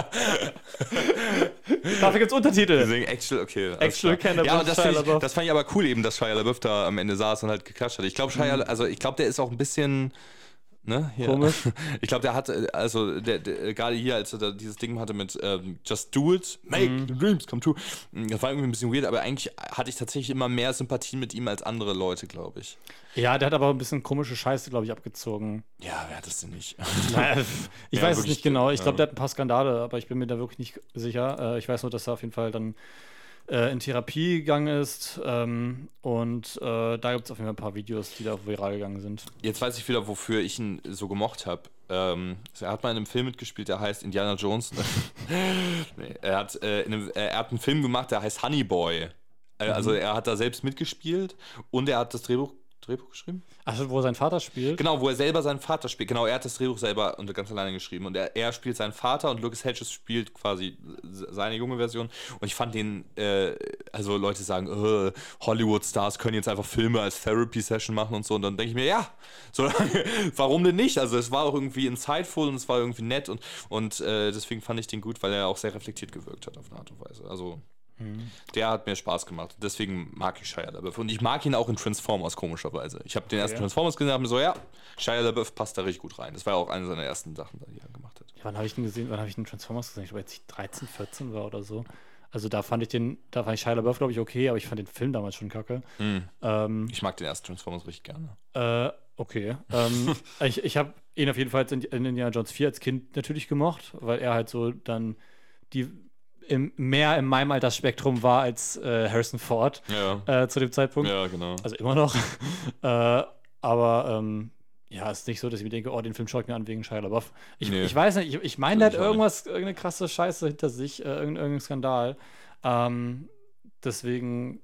Dafür gibt es Untertitel. Die singen Actual, okay. alles Actual klar. Cannibal Ja, und das, Shia find ich, LaBeouf. das fand ich aber cool eben, dass Shia LaBeouf da am Ende saß und halt geklatscht hat. Ich glaube, Shia, also ich glaube, der ist auch ein bisschen, ne? Hier. Komisch. Ich glaube, der hat, äh, also der, der, gerade hier, als er da dieses Ding hatte mit ähm, Just Do It, Make Mhm. the Dreams Come True, das war irgendwie ein bisschen weird, aber eigentlich hatte ich tatsächlich immer mehr Sympathie mit ihm als andere Leute, glaube ich. Ja, der hat aber ein bisschen komische Scheiße, glaube ich, abgezogen. Ja, wer hat das denn nicht? Naja, ich Ja, weiß es wirklich, nicht genau. Ich glaube, ja. der hat ein paar Skandale, aber ich bin mir da wirklich nicht sicher. Äh, ich weiß nur, dass er auf jeden Fall dann äh, in Therapie gegangen ist. Ähm, und äh, da gibt es auf jeden Fall ein paar Videos, die da auch viral gegangen sind. Jetzt weiß ich wieder, wofür ich ihn so gemocht habe. Ähm, er hat mal in einem Film mitgespielt, der heißt Indiana Jones. nee, er, hat, äh, in einem, er hat einen Film gemacht, der heißt Honey Boy. Äh, also er hat da selbst mitgespielt und er hat das Drehbuch, Drehbuch geschrieben? Achso, wo sein Vater spielt? Genau, wo er selber seinen Vater spielt. Genau, er hat das Drehbuch selber und ganz alleine geschrieben. Und er, er spielt seinen Vater und Lucas Hedges spielt quasi seine junge Version. Und ich fand den, äh, also Leute sagen, äh, Hollywood-Stars können jetzt einfach Filme als Therapy-Session machen und so. Und dann denke ich mir, ja, so, warum denn nicht? Also es war auch irgendwie insightful und es war irgendwie nett. Und, und äh, deswegen fand ich den gut, weil er auch sehr reflektiert gewirkt hat auf eine Art und Weise. Also der hat mir Spaß gemacht. Deswegen mag ich Shia LaBeouf. Und ich mag ihn auch in Transformers, komischerweise. Ich habe den ersten Ja. Transformers gesehen und habe mir so, ja, Shia LaBeouf passt da richtig gut rein. Das war ja auch eine seiner ersten Sachen, die er gemacht hat. Ja, wann habe ich den gesehen? Wann habe ich den Transformers gesehen? Ich glaube, als ich dreizehn, vierzehn war oder so. Also da fand ich den, da fand ich Shia LaBeouf, glaube ich, okay, aber ich fand den Film damals schon kacke. Ähm, Ich mag den ersten Transformers richtig gerne. Äh, okay. ähm, ich ich habe ihn auf jeden Fall in, in Indiana Jones vier als Kind natürlich gemocht, weil er halt so dann die im, mehr in meinem Altersspektrum war als äh, Harrison Ford Ja. äh, zu dem Zeitpunkt. Ja, genau. Also immer noch. äh, aber ähm, ja, es ist nicht so, dass ich mir denke, oh, den Film schaue ich mir an wegen Shia LaBeouf. Ich, Nee. ich weiß nicht, ich, ich meine, der hat Ich auch nicht. irgendwas, irgendeine krasse Scheiße hinter sich, äh, irgendein, irgendein Skandal. Ähm, deswegen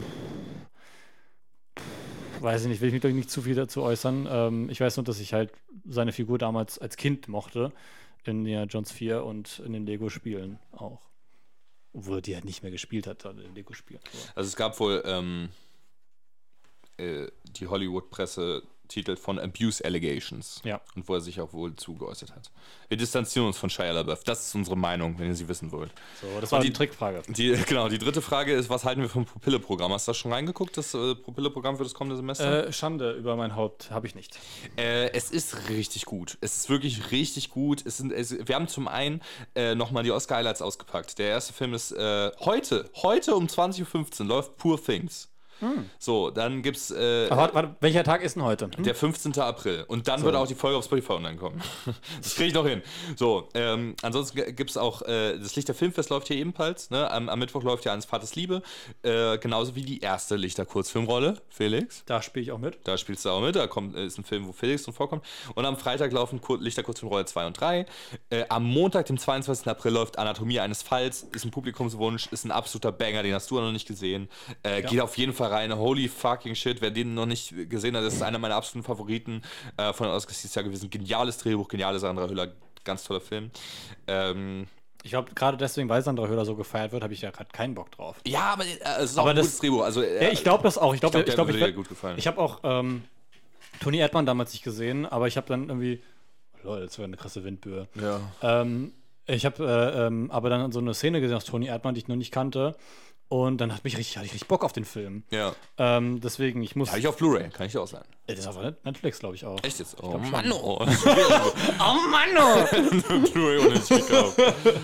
weiß ich nicht, will ich mich doch nicht zu viel dazu äußern. Ähm, ich weiß nur, dass ich halt seine Figur damals als Kind mochte, in Indiana Jones vier und in den Lego-Spielen auch. Obwohl er die halt nicht mehr gespielt hat, dann in den Lego-Spielen. Aber- Also es gab wohl ähm, äh, die Hollywood-Presse betitelt, von Abuse Allegations. Ja. Und wo er sich auch wohl zugeäußert hat. Wir distanzieren uns von Shia LaBeouf. Das ist unsere Meinung, wenn ihr sie wissen wollt. So, das war Und die, die Trickfrage. Die, genau, die dritte Frage ist, was halten wir vom Pupille-Programm? Hast du da schon reingeguckt, das äh, Pupille-Programm für das kommende Semester? Äh, Schande über mein Haupt habe ich nicht. Äh, es ist richtig gut. Es ist wirklich richtig gut. Es sind, es, wir haben zum einen äh, nochmal die Oscar-Highlights ausgepackt. Der erste Film ist äh, heute, heute um zwanzig Uhr fünfzehn läuft Poor Things. Hm. So, dann gibt's äh, Ach, warte, warte, welcher Tag ist denn heute? Hm? Der fünfzehnten April. Und dann So. wird auch die Folge auf Spotify online kommen. Das kriege ich noch hin. So, ähm, ansonsten gibt es auch, äh, das Lichter Filmfest läuft hier ebenfalls. Ne? Am, am Mittwoch läuft ja Eines Vaters Liebe. Äh, genauso wie die erste Lichter-Kurzfilmrolle. Felix. Da spiele ich auch mit. Da spielst du auch mit. Da kommt, ist ein Film, wo Felix drin vorkommt. Und am Freitag laufen Kur- Lichter-Kurzfilmrolle zwei und drei. Äh, am Montag, dem zweiundzwanzigsten April, läuft Anatomie eines Falls. Ist ein Publikumswunsch. Ist ein absoluter Banger. Den hast du noch nicht gesehen. Äh, Ja. Geht auf jeden Fall rein. Holy fucking shit. Wer den noch nicht gesehen hat, das ist einer meiner absoluten Favoriten äh, von den Oscars dieses Jahr gewesen. Geniales Drehbuch, geniale Sandra Hüller. Ganz toller Film. Ähm, Ich glaube, gerade deswegen, weil Sandra Hüller so gefeiert wird, habe ich ja gerade keinen Bock drauf. ja, aber äh, es ist auch Aber ein das- gutes Drehbuch. Also, äh, Ja, ich glaube das auch. Ich glaube, ich ich, glaub, glaub, der ich, würde dir werd- gut gefallen. ich habe auch ähm, Toni Erdmann damals nicht gesehen, aber ich habe dann irgendwie. Lol, das wäre eine krasse Windböe. ja. Ähm, ich habe äh, ähm, aber dann so eine Szene gesehen aus Toni Erdmann, die ich noch nicht kannte. Und dann hat mich richtig, hatte ich richtig Bock auf den Film. Ja. Ähm, deswegen, ich muss. Habe ich auf Blu-ray, kann ich dir ausleihen. Das ist auf Netflix, glaube ich, auch. Echt jetzt? Oh glaub schon. Mann, oh. Oh Mann! Oh. Blu-ray ohne nicht gekauft.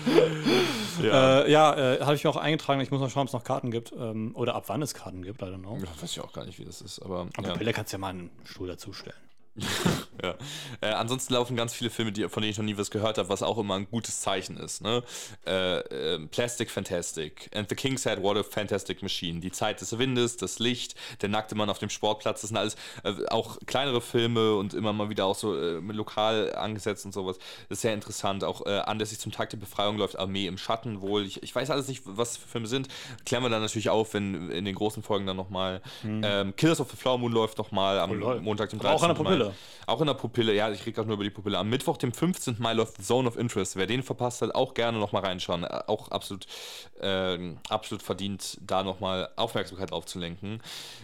Ja. äh, ja, äh, habe ich mir auch eingetragen. Ich muss mal schauen, ob es noch Karten gibt. Ähm, oder ab wann es Karten gibt, I don't know. Ja, weiß ich auch gar nicht, wie das ist, aber. Aber ja. Pille kannst du ja mal einen Stuhl dazustellen. Ja. Äh, ansonsten laufen ganz viele Filme, die, von denen ich noch nie was gehört habe, was auch immer ein gutes Zeichen ist. Ne? Äh, äh, Plastic Fantastic, And the King Said, What a Fantastic Machine, Die Zeit des Windes, Das Licht, Der nackte Mann auf dem Sportplatz, das sind alles äh, auch kleinere Filme und immer mal wieder auch so äh, mit lokal angesetzt und sowas. Das ist sehr interessant. Auch äh, anlässlich zum Tag der Befreiung läuft Armee im Schatten wohl. Ich, ich weiß alles nicht, was für Filme sind. Klären wir dann natürlich auf, wenn in den großen Folgen dann nochmal. Mhm. Ähm, Killers of the Flower Moon läuft nochmal am Oh, Montag, dem Aber auch an der dreizehnten Mai. Pupille. Auch in der Pupille, ja, ich rede gerade nur über die Pupille. Am Mittwoch, dem fünfzehnten Mai, läuft Zone of Interest. Wer den verpasst hat, auch gerne nochmal reinschauen. Auch absolut, äh, absolut verdient, da nochmal Aufmerksamkeit drauf zu lenken.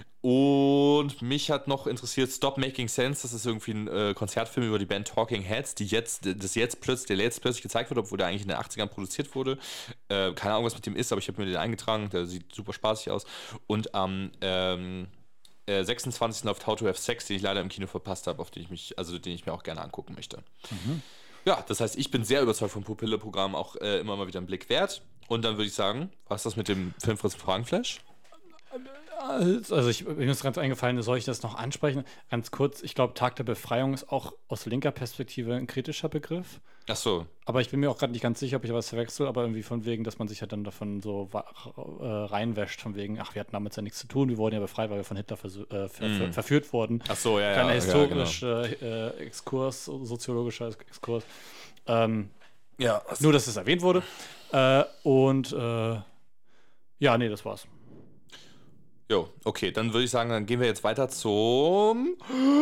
Und mich hat noch interessiert Stop Making Sense. Das ist irgendwie ein äh, Konzertfilm über die Band Talking Heads, die jetzt, das jetzt plötzlich, der jetzt plötzlich gezeigt wird, obwohl der eigentlich in den achtzigern produziert wurde. Äh, keine Ahnung, was mit dem ist, aber ich habe mir den eingetragen. Der sieht super spaßig aus. Und am ähm, äh, sechsundzwanzigsten läuft How to Have Sex, den ich leider im Kino verpasst habe, auf den ich mich, also den ich mir auch gerne angucken möchte. Mhm. Ja, das heißt, ich bin sehr überzeugt vom Pupille-Programm, auch äh, immer mal wieder einen Blick wert. Und dann würde ich sagen, was ist das mit dem Filmfritz Fragenflash? Also ich, mir ist ganz eingefallen, soll ich das noch ansprechen? Ganz kurz, ich glaube, Tag der Befreiung ist auch aus linker Perspektive ein kritischer Begriff. Ach so. Aber ich bin mir auch gerade nicht ganz sicher, ob ich was verwechsel, aber irgendwie von wegen, dass man sich ja dann davon so äh, reinwäscht, von wegen, ach, wir hatten damit ja nichts zu tun, wir wurden ja befreit, weil wir von Hitler vers- äh, ver- Mm. ver- verführt wurden. Ach so, ja, ja. Kleiner ja, historischer äh, Exkurs, soziologischer Exkurs. Ähm, ja, nur, dass es erwähnt wurde. Äh, und äh, ja, nee, das war's. Jo, okay, dann würde ich sagen, dann gehen wir jetzt weiter zum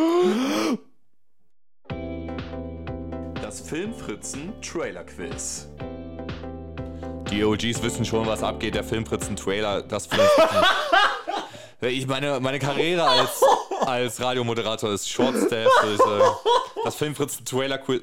das Filmfritzen-Trailer-Quiz. Die O Gs wissen schon, was abgeht, der Filmfritzen-Trailer, das Filmfritzen. Ich meine, meine Karriere als, als Radiomoderator ist short-staffed, würde ich sagen. Das Filmfritzen-Trailer-Quiz.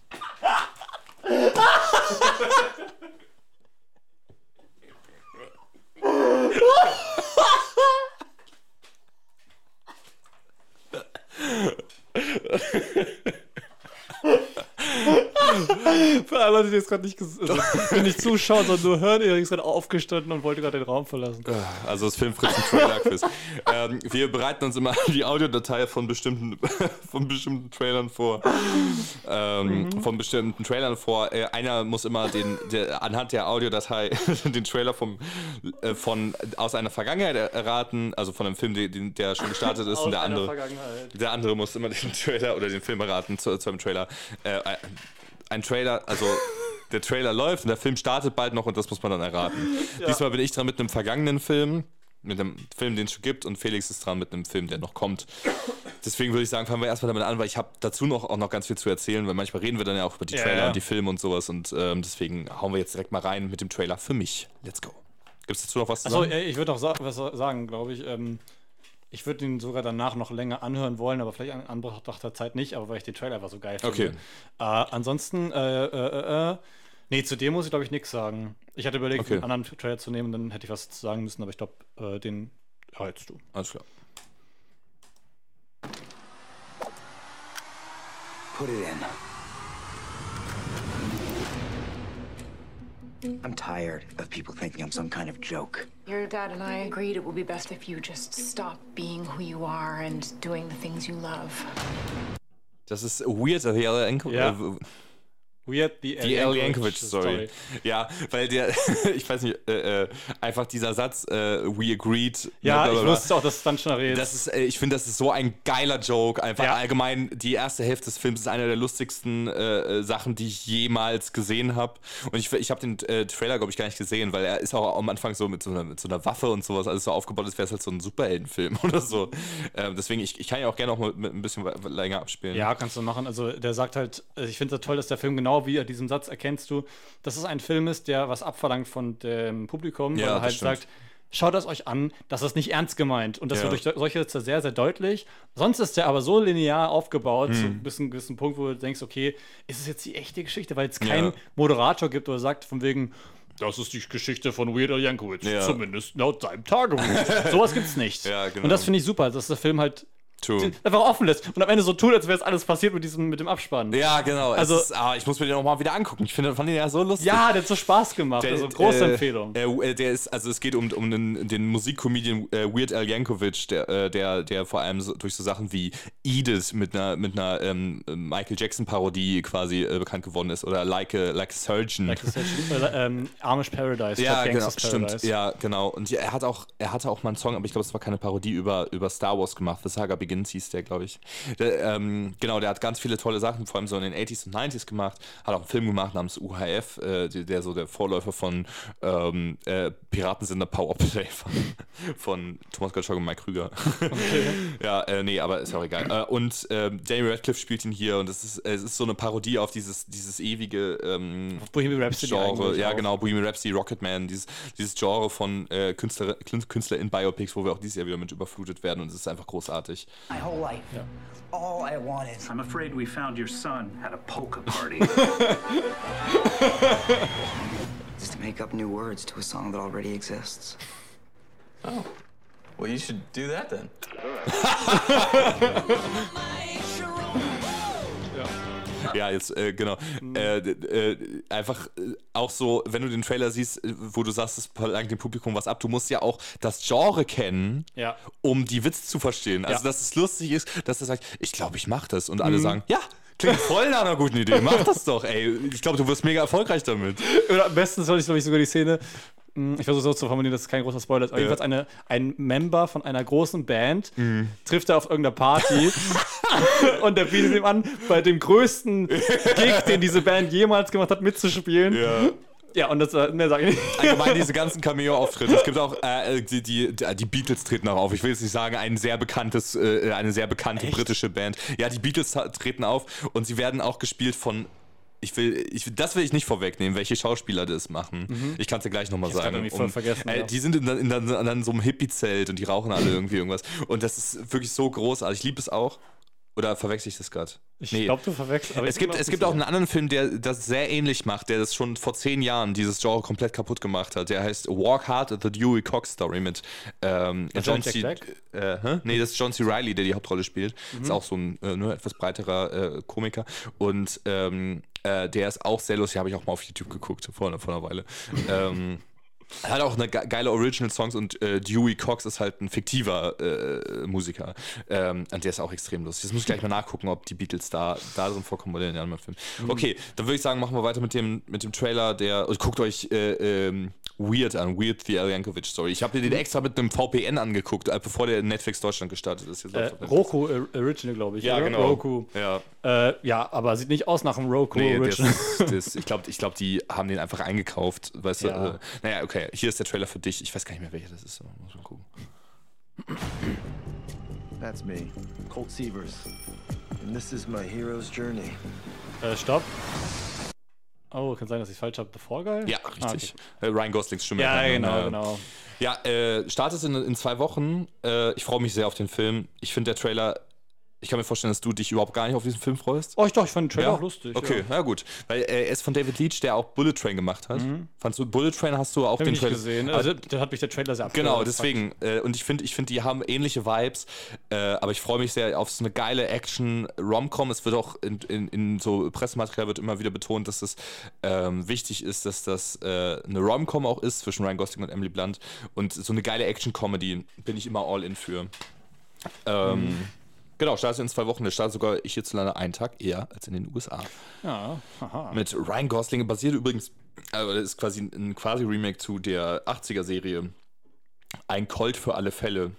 Für alle Leute, die jetzt gerade nicht, ges- also, die nicht zuschauen, sondern nur hören, Erik ist gerade aufgestanden und wollte gerade den Raum verlassen. Also das Filmfritzen-Trailer-Quiz. ähm, wir bereiten uns immer die Audiodatei von bestimmten, von bestimmten Trailern vor. Ähm, mhm. Von bestimmten Trailern vor. Äh, einer muss immer den, der, anhand der Audiodatei den Trailer vom, äh, von, aus einer Vergangenheit erraten, also von einem Film, den, der schon gestartet ist. Aus und der einer andere, Vergangenheit. der andere muss immer den Trailer oder den Film erraten zu, zu einem Trailer. Äh, ein Trailer, also der Trailer läuft und der Film startet bald noch und das muss man dann erraten. Ja. Diesmal bin ich dran mit einem vergangenen Film, mit einem Film, den es schon gibt, und Felix ist dran mit einem Film, der noch kommt. Deswegen würde ich sagen, fangen wir erstmal damit an, weil ich habe dazu noch, auch noch ganz viel zu erzählen, weil manchmal reden wir dann ja auch über die Trailer ja, ja. und die Filme und sowas und ähm, deswegen hauen wir jetzt direkt mal rein mit dem Trailer für mich. Let's go. Gibt es dazu noch was zu Achso, sagen? ich würde auch sa- was sagen, glaube ich. Ähm, Ich würde ihn sogar danach noch länger anhören wollen, aber vielleicht an Anbetracht der Zeit nicht, aber weil ich den Trailer einfach so geil finde. Okay. Äh, ansonsten, äh, äh, äh, nee, zu dem muss ich, glaube ich, nichts sagen. Ich hatte überlegt, Okay. einen anderen Trailer zu nehmen, dann hätte ich was zu sagen müssen, aber ich glaube, äh, den hältst du. Alles klar. Put it in. I'm tired of people thinking I'm some kind of joke. Your dad and I agreed it would be best if you just stop being who you are and doing the things you love. Das ist weird, also ja, Ja. Weird, the Die Al Yankovic Story. Ja, weil der, ich weiß nicht, äh, äh, einfach dieser Satz, äh, we agreed. Ja, blablabla. ich wusste auch, dass es dann schon redet. Das ist, äh, ich finde, das ist so ein geiler Joke. Einfach Ja. allgemein, die erste Hälfte des Films ist eine der lustigsten äh, Sachen, die ich jemals gesehen habe. Und ich, ich habe den äh, Trailer, glaube ich, gar nicht gesehen, weil er ist auch am Anfang so mit so einer, mit so einer Waffe und sowas alles so aufgebaut, als wäre es halt so ein Superheldenfilm oder so. Ähm, deswegen, ich, ich kann ja auch gerne auch mal mit ein bisschen länger abspielen. Ja, kannst du machen. Also der sagt halt, ich finde es toll, dass der Film genau wie er diesen Satz erkennst du, dass es ein Film ist, der was abverlangt von dem Publikum, Ja, weil er das halt stimmt. sagt, schaut das euch an, das ist nicht ernst gemeint. Und das Ja. wird durch solche Sätze sehr, sehr deutlich. Sonst ist der aber so linear aufgebaut, Hm. so bis zu einem gewissen Punkt, wo du denkst, okay, ist es jetzt die echte Geschichte, weil es keinen Ja. Moderator gibt, oder sagt von wegen, das ist die Geschichte von Weird Al Yankovic, Ja. zumindest laut seinem Tagebuch. Sowas gibt's nicht. Ja, genau. Und das finde ich super, dass der Film halt True. einfach offen lässt und am Ende so tut, als wäre es alles passiert mit diesem mit dem Abspann. Ja, genau. Also- Also, ist, ah, ich muss mir den auch mal wieder angucken. Ich finde, fand den ja so lustig. Ja, der hat so Spaß gemacht. Der, also große äh, Empfehlung. Äh, der ist, also es geht um, um den, den Musikcomedian äh, Weird Al Yankovic, der, äh, der, der vor allem so, durch so Sachen wie Edith mit einer, mit einer ähm, Michael Jackson-Parodie quasi äh, bekannt geworden ist oder Like a, like a Surgeon. Like das ist ja, äh, ähm, Amish Paradise. Ja, statt genau, Gangsters stimmt. Paradise. Ja, genau. Und ja, er hat auch, er hatte auch mal einen Song, aber ich glaube, es war keine Parodie über, über Star Wars gemacht. The Saga Begins hieß der, glaube ich. Der, ähm, genau, der hat ganz viele tolle Sachen, vor allem so in den achtziger und neunziger gemacht. Hat auch einen Film gemacht namens U H F, äh, der, der so der Vorläufer von ähm, äh, Piraten sind der Powerplay von, von Thomas Gottschalk und Mike Krüger. Okay. Ja, äh, nee, aber ist auch egal. Äh, und ähm, Daniel Radcliffe spielt ihn hier und es ist, es ist so eine Parodie auf dieses, dieses ewige ähm, Bohemian Rhapsody Genre. eigentlich Ja, auch. genau, Bohemian Rhapsody, Rocketman, dieses, dieses Genre von äh, Künstler, Künstler in Biopics, wo wir auch dieses Jahr wieder mit überflutet werden und es ist einfach großartig. My whole life, all I wanted. I'm afraid we found your son at a polka party. Is to make up new words to a song that already exists. Oh. Well, you should do that then. Ja, jetzt, äh, genau. Äh, äh, einfach äh, auch so, wenn du den Trailer siehst, äh, wo du sagst, es verlangt dem Publikum was ab, du musst ja auch das Genre kennen, Ja. um die Witze zu verstehen. Also, Ja. dass es lustig ist, dass er sagt, ich glaube, ich mach das. Und alle sagen, ja, klingt voll nach einer guten Idee, mach das doch, ey. Ich glaube, du wirst mega erfolgreich damit. Oder am besten soll ich, glaube ich, sogar die Szene. mh, Ich versuche so zu formulieren, dass es kein großer Spoiler ist. Aber Ja. jedenfalls eine, ein Member von einer großen Band trifft er auf irgendeiner Party und der bietet ihm an, bei dem größten Gig, den diese Band jemals gemacht hat, mitzuspielen. Ja. Ja, und das äh, mehr sage ich nicht. Allgemein diese ganzen Cameo-Auftritte. Es gibt auch, äh, die, die, die Beatles treten auch auf. Ich will jetzt nicht sagen, ein sehr bekanntes, äh, eine sehr bekannte britische Band. Ja, die Beatles ta- treten auf und sie werden auch gespielt von, ich will, ich, das will ich nicht vorwegnehmen, welche Schauspieler das machen. Ich kann es dir gleich nochmal Ich hab's sagen. grad irgendwie voll vergessen, äh, ja. Die sind in, in, in, in so einem Hippie-Zelt und die rauchen alle irgendwie irgendwas. Und das ist wirklich so großartig. Ich liebe es auch. Oder verwechsel ich das gerade? Ich glaube, du verwechselst. aber Es ich bin gibt, mir es nicht gibt auch einen sicher. anderen Film, der das sehr ähnlich macht, der das schon vor zehn Jahren dieses Genre komplett kaputt gemacht hat. Der heißt Walk Hard, The Dewey Cox Story mit ähm, John Jack C. Black? Äh, hä? Nee, das ist John C. Reilly, der die Hauptrolle spielt. Ist auch so ein äh, nur etwas breiterer äh, Komiker. Und ähm, äh, der ist auch sehr lustig, habe ich auch mal auf YouTube geguckt, vor, vor einer Weile. ähm, Er hat auch eine ge- geile Original-Songs und äh, Dewey Cox ist halt ein fiktiver äh, Musiker. Ähm, und der ist auch extrem lustig. Jetzt muss ich gleich mal nachgucken, ob die Beatles da, da drin vorkommen oder in den anderen Filmen. Okay, dann würde ich sagen, machen wir weiter mit dem, mit dem Trailer, der. Und guckt euch äh, ähm, Weird an, Weird the Al Yankovic Story. Ich habe mir den extra mit einem V P N angeguckt, äh, bevor der in Netflix Deutschland gestartet ist. Jetzt Äh, läuft's auf Netflix. Roku äh, Original, glaube ich. Ja, oder? genau. Roku. Ja. Äh, ja, aber sieht nicht aus nach einem Roku Nee, das, Original. das, ich glaube, ich glaub, die haben den einfach eingekauft. Weißt Ja. du? Äh, naja, okay, hier ist der Trailer für dich. Ich weiß gar nicht mehr, welcher das ist. Muss mal gucken. That's me, Colt Sievers. And this is my hero's journey. Äh, stopp. Oh, kann sein, dass ich es falsch habe. The Fall Guy? Ja, richtig. Ah, okay. äh, Ryan Goslings Stimme. Ja, ja, genau, äh, genau. Ja, äh, startet in, in zwei Wochen. Äh, ich freue mich sehr auf den Film. Ich finde, der Trailer... Ich kann mir vorstellen, dass du dich überhaupt gar nicht auf diesen Film freust. Oh, ich doch, ich fand den Trailer ja? auch lustig. Okay, ja. na gut. Weil äh, er ist von David Leitch, der auch Bullet Train gemacht hat. Mhm. Fandst du, Bullet Train hast du auch Hab den ich nicht Trailer gesehen. Also, da hat mich der Trailer sehr abgeholt. Genau, deswegen. Äh, und ich finde, ich find, die haben ähnliche Vibes. Äh, aber ich freue mich sehr auf so eine geile Action-Rom-Com. Es wird auch in, in, in so Pressematerial wird immer wieder betont, dass es ähm, wichtig ist, dass das äh, eine Rom-Com auch ist zwischen Ryan Gosling und Emily Blunt. Und so eine geile Action-Comedy bin ich immer all in für. Ähm, mhm. Genau, startet in zwei Wochen. Der startet sogar ich hierzulande einen Tag eher als in den U S A. Ja, haha. Mit Ryan Gosling, basiert übrigens, also das ist quasi ein quasi Remake zu der achtziger-Serie Ein Colt für alle Fälle,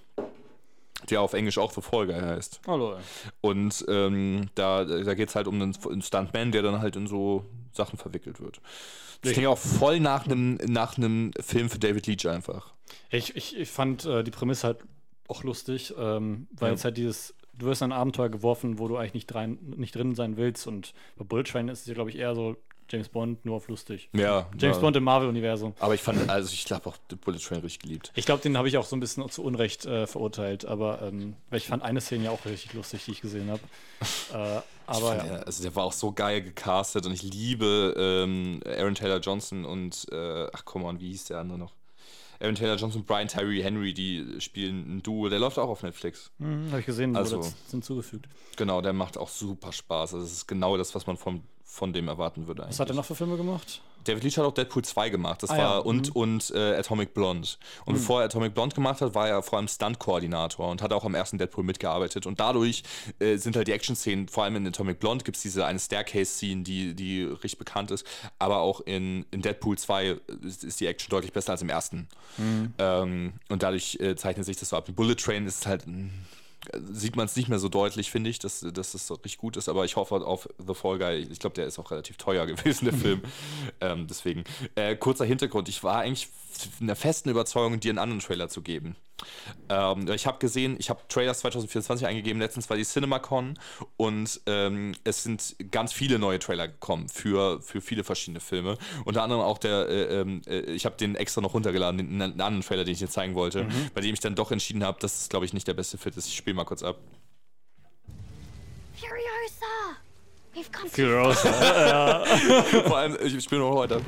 der auf Englisch auch The Fall Guy heißt. Hallo. Und ähm, da, da geht es halt um einen, einen Stuntman, der dann halt in so Sachen verwickelt wird. Das klingt auch voll nach einem nach einem Film für David Leitch einfach. Ich, ich, ich fand äh, die Prämisse halt auch lustig, ähm, weil Ja. es halt dieses, du wirst in ein Abenteuer geworfen, wo du eigentlich nicht, rein, nicht drin sein willst, und bei Bullet Train ist es ja, glaube ich, eher so James Bond nur auf lustig. Ja. James ja. Bond im Marvel-Universum. Aber ich fand, also ich glaube auch Bullet Train richtig geliebt. Ich glaube, den habe ich auch so ein bisschen zu Unrecht äh, verurteilt, aber ähm, weil ich fand eine Szene ja auch richtig lustig, die ich gesehen habe. äh, aber fand, ja. der, also der war auch so geil gecastet und ich liebe ähm, Aaron Taylor Johnson und äh, ach komm on, wie hieß der andere noch? Aaron Taylor Johnson und Brian Tyree Henry, die spielen ein Duo, der läuft auch auf Netflix. Mhm, habe ich gesehen, Also- wurde das hinzugefügt. Genau, der macht auch super Spaß. Also das ist genau das, was man von, von dem erwarten würde eigentlich. Was hat er noch für Filme gemacht? David Leitch hat auch Deadpool zwei gemacht. Das Ah, war ja. und, Mhm. und äh, Atomic Blonde. Und bevor er Atomic Blonde gemacht hat, war er vor allem Stunt-Koordinator und hat auch am ersten Deadpool mitgearbeitet. Und dadurch äh, sind halt die Action-Szenen, vor allem in Atomic Blonde gibt es diese eine Staircase-Scene, die, die richtig bekannt ist. Aber auch in, in Deadpool zwei ist, ist die Action deutlich besser als im ersten. Mhm. Ähm, und dadurch äh, zeichnet sich das so ab. In Bullet Train ist halt mh, sieht man es nicht mehr so deutlich, finde ich, dass, dass das so richtig gut ist, aber ich hoffe auf The Fall Guy. Ich glaube, der ist auch relativ teuer gewesen, der Film. ähm, deswegen, äh, kurzer Hintergrund, ich war eigentlich in der festen Überzeugung, dir einen anderen Trailer zu geben. Ähm, ich habe gesehen, ich habe Trailers zwanzig vierundzwanzig eingegeben, letztens war die CinemaCon und ähm, es sind ganz viele neue Trailer gekommen für, für viele verschiedene Filme. Unter anderem auch der, äh, äh, ich habe den extra noch runtergeladen, den, einen anderen Trailer, den ich dir zeigen wollte, mhm. bei dem ich dann doch entschieden habe, dass es, glaube ich, nicht der beste Fit ist. Ich spiele mal kurz ab. Furiosa! We've come Furiosa. Vor allem, ich spiele noch weiter.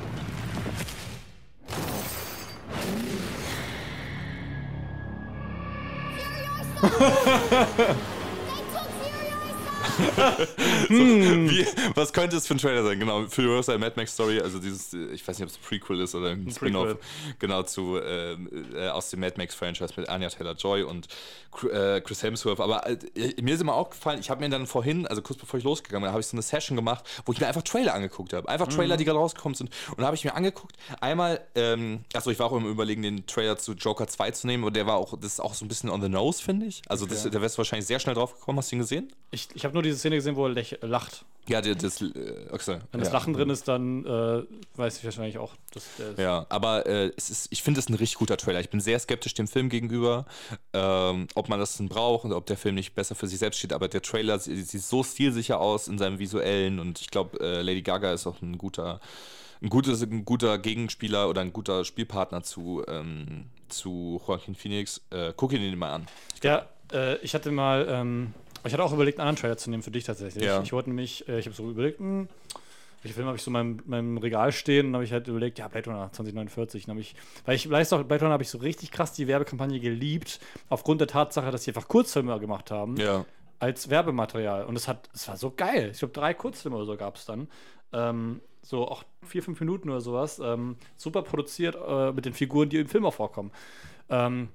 so, wie, was könnte es für ein Trailer sein? Genau, Furiosa, Mad Max Story, also dieses, ich weiß nicht, ob es ein Prequel ist oder ein, ein Spin-off, genau, zu, äh, äh, aus dem Mad Max Franchise mit Anya Taylor-Joy und äh, Chris Hemsworth. Aber äh, mir ist immer aufgefallen, ich habe mir dann vorhin, also kurz bevor ich losgegangen bin, habe ich so eine Session gemacht, wo ich mir einfach Trailer angeguckt habe. Einfach Trailer, mhm. die gerade rausgekommen sind. Und da habe ich mir angeguckt, einmal, ähm, achso, ich war auch im Überlegen, den Trailer zu Joker zwei zu nehmen, aber der war auch, das ist auch so ein bisschen on the nose, finde ich. Also das, okay. da wärst du wahrscheinlich sehr schnell drauf gekommen. Hast du ihn gesehen? Ich, ich habe nur diese Szene gesehen, wo er lech- lacht. Ja, das, das äh, okay. Wenn das ja. Lachen drin ist, dann äh, weiß ich wahrscheinlich auch, dass der ist. Ja, aber äh, es ist, ich finde es ein richtig guter Trailer. Ich bin sehr skeptisch dem Film gegenüber, ähm, ob man das denn braucht und ob der Film nicht besser für sich selbst steht. Aber der Trailer sieht, sieht so stilsicher aus in seinem Visuellen und ich glaube, äh, Lady Gaga ist auch ein guter, ein, gutes, ein guter Gegenspieler oder ein guter Spielpartner zu, ähm, zu Joaquin Phoenix. Äh, guck ihn den mal an. Ich glaub, ja, äh, ich hatte mal. Ähm Ich hatte auch überlegt, einen anderen Trailer zu nehmen für dich tatsächlich. Ja. Ich wollte nämlich, äh, ich habe so überlegt, hm, welche Filme habe ich so in meinem, meinem Regal stehen? Und dann habe ich halt überlegt, ja, Blade Runner zwanzig neunundvierzig. Dann ich, weil ich weiß doch, Blade Runner habe ich so richtig krass die Werbekampagne geliebt, aufgrund der Tatsache, dass sie einfach Kurzfilme gemacht haben, ja. als Werbematerial. Und es hat, es war so geil. Ich glaube, drei Kurzfilme oder so gab es dann. Ähm, so auch vier, fünf Minuten oder sowas. Ähm, super produziert äh, mit den Figuren, die im Film auch vorkommen. Ähm,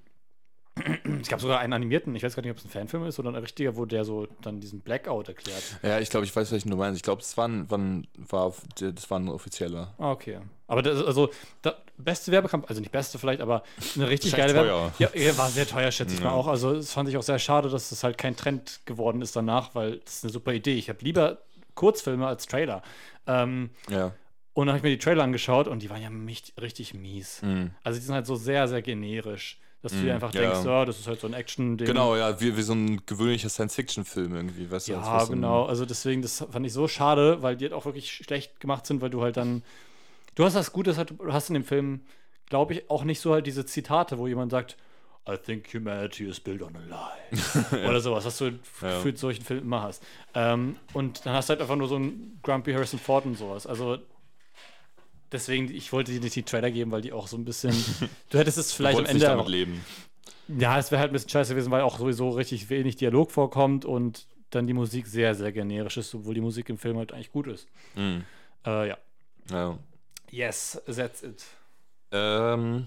Es gab sogar einen animierten, ich weiß gar nicht, ob es ein Fanfilm ist oder ein richtiger, wo der so dann diesen Blackout erklärt. Ja, ich glaube, ich weiß, welchen du meinst. Ich glaube, das, war ein, war ein, war, das war ein offizieller. Ah, okay. Aber das, also, das beste Werbekampagne, also nicht beste vielleicht, aber eine richtig geile teuer. Werbekampagne. Ja, war sehr teuer, schätze ich Ja. mal auch. Also, das fand ich auch sehr schade, dass das halt kein Trend geworden ist danach, weil das ist eine super Idee. Ich habe lieber Kurzfilme als Trailer. Ähm, Ja. Und dann habe ich mir die Trailer angeschaut und die waren ja mich richtig mies. Mhm. Also, die sind halt so sehr, sehr generisch. Dass du dir einfach ja. denkst, ja, das ist halt so ein Action-Ding. Genau, ja, wie, wie so ein gewöhnlicher Science-Fiction-Film irgendwie, weißt du? Ja, als was so ein- genau. Also deswegen, das fand ich so schade, weil die halt auch wirklich schlecht gemacht sind, weil du halt dann. Du hast das Gute, halt, du hast in dem Film, glaube ich, auch nicht so halt diese Zitate, wo jemand sagt, I think humanity is built on a lie. Oder sowas, was du Ja. für solchen Filmen immer hast. Ähm, und dann hast du halt einfach nur so einen Grumpy Harrison Ford und sowas. Also deswegen, ich wollte dir nicht die Trailer geben, weil die auch so ein bisschen. Du hättest es vielleicht am Wolltest nicht Ende. damit leben. Ja, es wäre halt ein bisschen scheiße gewesen, weil auch sowieso richtig wenig Dialog vorkommt und dann die Musik sehr, sehr generisch ist, obwohl die Musik im Film halt eigentlich gut ist. Mhm. Äh, ja. Ja. Yes, that's it. Ähm,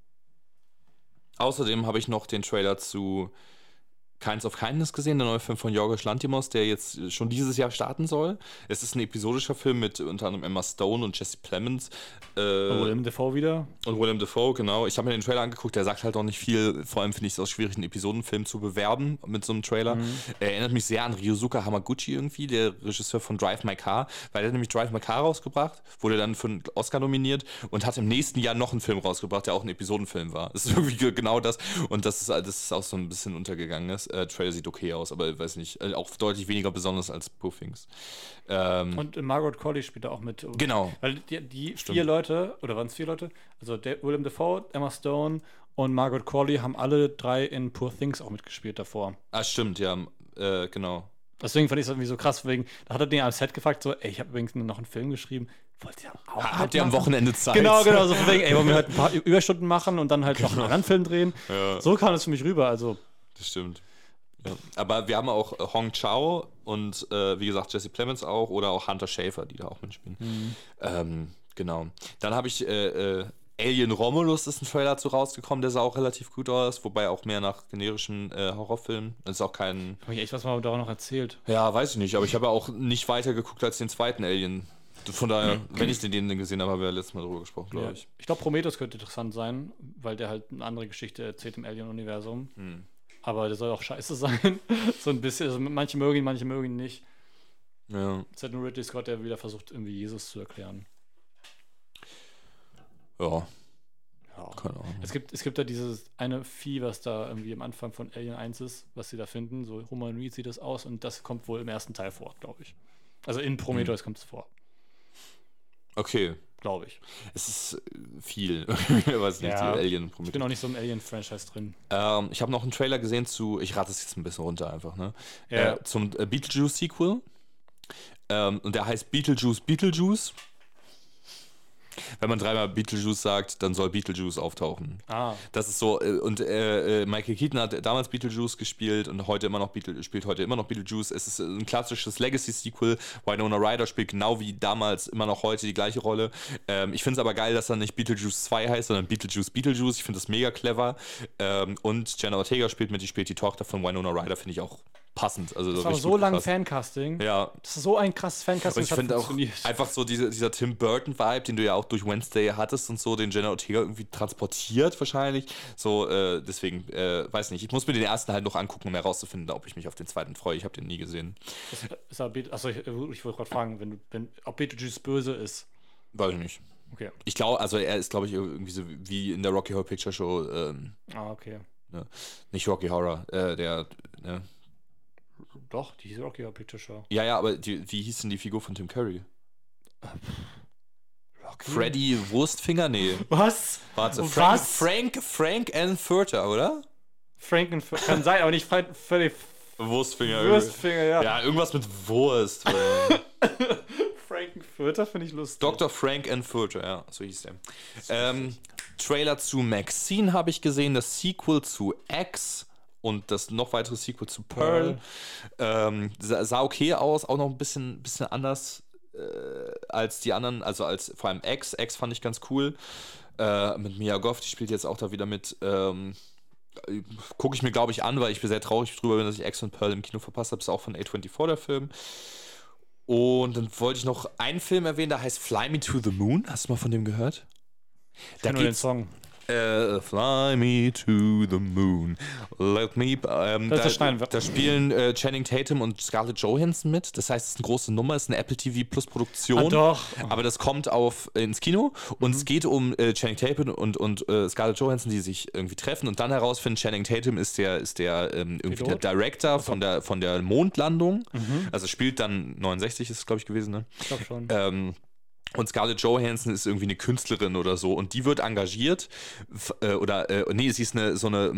außerdem habe ich noch den Trailer zu Kinds of Kindness gesehen, der neue Film von Yorgos Lanthimos, der jetzt schon dieses Jahr starten soll. Es ist ein episodischer Film mit unter anderem Emma Stone und Jesse Plemons. Äh, Und Willem Dafoe wieder. Und Willem Dafoe, genau. Ich habe mir den Trailer angeguckt, der sagt halt auch nicht viel. Vor allem finde ich es auch schwierig, einen Episodenfilm zu bewerben mit so einem Trailer. Mhm. Er erinnert mich sehr an Ryosuke Hamaguchi irgendwie, der Regisseur von Drive My Car, weil er hat nämlich Drive My Car rausgebracht, wurde dann für einen Oscar nominiert und hat im nächsten Jahr noch einen Film rausgebracht, der auch ein Episodenfilm war. Das ist irgendwie genau das. Und das ist, das ist auch so ein bisschen untergegangen. Ist. Äh, Trailer sieht okay aus, aber ich weiß nicht, äh, auch deutlich weniger besonders als Poor Things. Ähm, Und äh, Margaret Qualley spielt da auch mit. Genau. Weil die, die vier Leute, oder waren es vier Leute? Also der, Willem Dafoe, Emma Stone und Margaret Qualley haben alle drei in Poor Things auch mitgespielt davor. ah, stimmt, ja, äh, genau. Deswegen fand ich es irgendwie so krass, wegen, da hat er den am Set gefragt, so, ey, ich habe übrigens noch einen Film geschrieben. Wollt ihr auch Ha, habt ihr am mitmachen? Wochenende Zeit? Genau, genau, so von wegen, ey, wollen wir halt ein paar Überstunden machen und dann halt noch einen anderen Film drehen. Ja. So kam es für mich rüber, also. Das stimmt. Ja. Aber wir haben auch äh, Hong Chau und äh, wie gesagt Jesse Plemons auch oder auch Hunter Schafer, die da auch mitspielen. Mhm. Ähm, genau. Dann habe ich äh, äh, Alien Romulus ist ein Trailer zu rausgekommen, der sah auch relativ gut aus, wobei auch mehr nach generischen äh, Horrorfilmen. Das ist auch kein. Habe ich echt was mal da noch erzählt? Ja, weiß ich nicht, aber ich habe ja auch nicht weiter geguckt als den zweiten Alien. Von daher, mhm. wenn ich den, den gesehen habe, haben wir ja letztes Mal drüber gesprochen, glaube Ja. ich. Ich glaube, Prometheus könnte interessant sein, weil der halt eine andere Geschichte erzählt im Alien-Universum. Mhm. Aber der soll auch scheiße sein. So ein bisschen. Also manche mögen ihn, manche mögen ihn nicht. Ja. Es ist halt nur Ridley Scott, der wieder versucht, irgendwie Jesus zu erklären. Ja. Ja. Keine Ahnung. Es gibt, es gibt da dieses eine Vieh, was da irgendwie am Anfang von Alien eins ist, was sie da finden. So humanoid sieht das aus und das kommt wohl im ersten Teil vor, glaube ich. Also in Prometheus mhm. kommt es vor. Okay. Glaube ich. Es ist äh, viel. Ich weiß nicht, Ja. die Alien Ich bin auch nicht so im Alien-Franchise drin. Ähm, ich habe noch einen Trailer gesehen zu, ich rate es jetzt ein bisschen runter einfach, ne? Ja. Äh, zum äh, Beetlejuice-Sequel. Ähm, und der heißt Beetlejuice Beetlejuice. Wenn man dreimal Beetlejuice sagt, dann soll Beetlejuice auftauchen. Ah. Das ist so, äh, und äh, äh, Michael Keaton hat damals Beetlejuice gespielt und heute immer noch Beetle, spielt heute immer noch Beetlejuice. Es ist ein klassisches Legacy-Sequel. Winona Ryder spielt genau wie damals immer noch heute die gleiche Rolle. Ähm, ich finde es aber geil, dass er nicht Beetlejuice zwei heißt, sondern Beetlejuice Beetlejuice. Ich finde das mega clever. Ähm, und Jenna Ortega spielt mit, die spielt die Tochter von Winona Ryder, finde ich auch passend. Also Das war richtig so gut lange gepasst. Fancasting. Ja. Das ist so ein krasses Fancasting. Und ich das hat finde auch funktioniert. einfach so diese, dieser Tim Burton-Vibe, den du ja auch durch Wednesday hattest und so, den Jenna Ortega irgendwie transportiert wahrscheinlich. So, äh, deswegen, äh, weiß nicht. Ich muss mir den ersten halt noch angucken, um herauszufinden, ob ich mich auf den zweiten freue. Ich habe den nie gesehen. Ist, ist er Bet- Achso, ich, ich wollte gerade fragen, wenn du, wenn, ob Beetlejuice böse ist. Weiß ich nicht. Okay. Ich glaube, also er ist, glaube ich, irgendwie so wie in der Rocky Horror Picture Show. Ähm, Ah, okay. ne? Nicht Rocky Horror, äh, der, ne? Doch, die hieß Rocky Horror Picture Show. Ja, ja, aber die, wie hieß denn die Figur von Tim Curry? Rocky? Freddy Wurstfinger? Nee. Was? Warte, Frank, Was? Frank, Frank Ann Furter, oder? Franken kann sein, aber nicht Fred, Freddy Wurstfinger. Wurstfinger, ja. Ja, irgendwas mit Wurst. Frankenfurter finde ich lustig. Doktor Frank Ann Furter, ja, so hieß der. Ähm, Trailer zu Maxine habe ich gesehen, das Sequel zu X und das noch weitere Sequel zu Pearl. Ähm, sah, sah okay aus, auch noch ein bisschen, bisschen anders äh, als die anderen, also als vor allem X. X fand ich ganz cool. Äh, mit Mia Goth, die spielt jetzt auch da wieder mit. Ähm, Gucke ich mir, glaube ich, an, weil ich bin sehr traurig drüber bin, dass ich X und Pearl im Kino verpasst habe. Das ist auch von A vierundzwanzig der Film. Und dann wollte ich noch einen Film erwähnen, der heißt Fly Me to the Moon. Hast du mal von dem gehört? Ich kenn nur den Song. Äh, fly me to the moon. Let me. Ähm, Das- da, das schneiden wir. da spielen äh, Channing Tatum und Scarlett Johansson mit. Das heißt, es ist eine große Nummer, es ist eine Apple T V Plus Produktion. Ah, doch. Aber das kommt auf ins Kino und Mhm. es geht um äh, Channing Tatum und, und äh, Scarlett Johansson, die sich irgendwie treffen und dann herausfinden, Channing Tatum ist der, ist der ähm, irgendwie Pilot? der Director von der, von der Mondlandung. Mhm. Also spielt dann neunundsechzig ist es, glaube ich, gewesen, ne? Ich glaube schon. Ähm, und Scarlett Johansson ist irgendwie eine Künstlerin oder so und die wird engagiert f- äh, oder äh, nee, sie ist eine so eine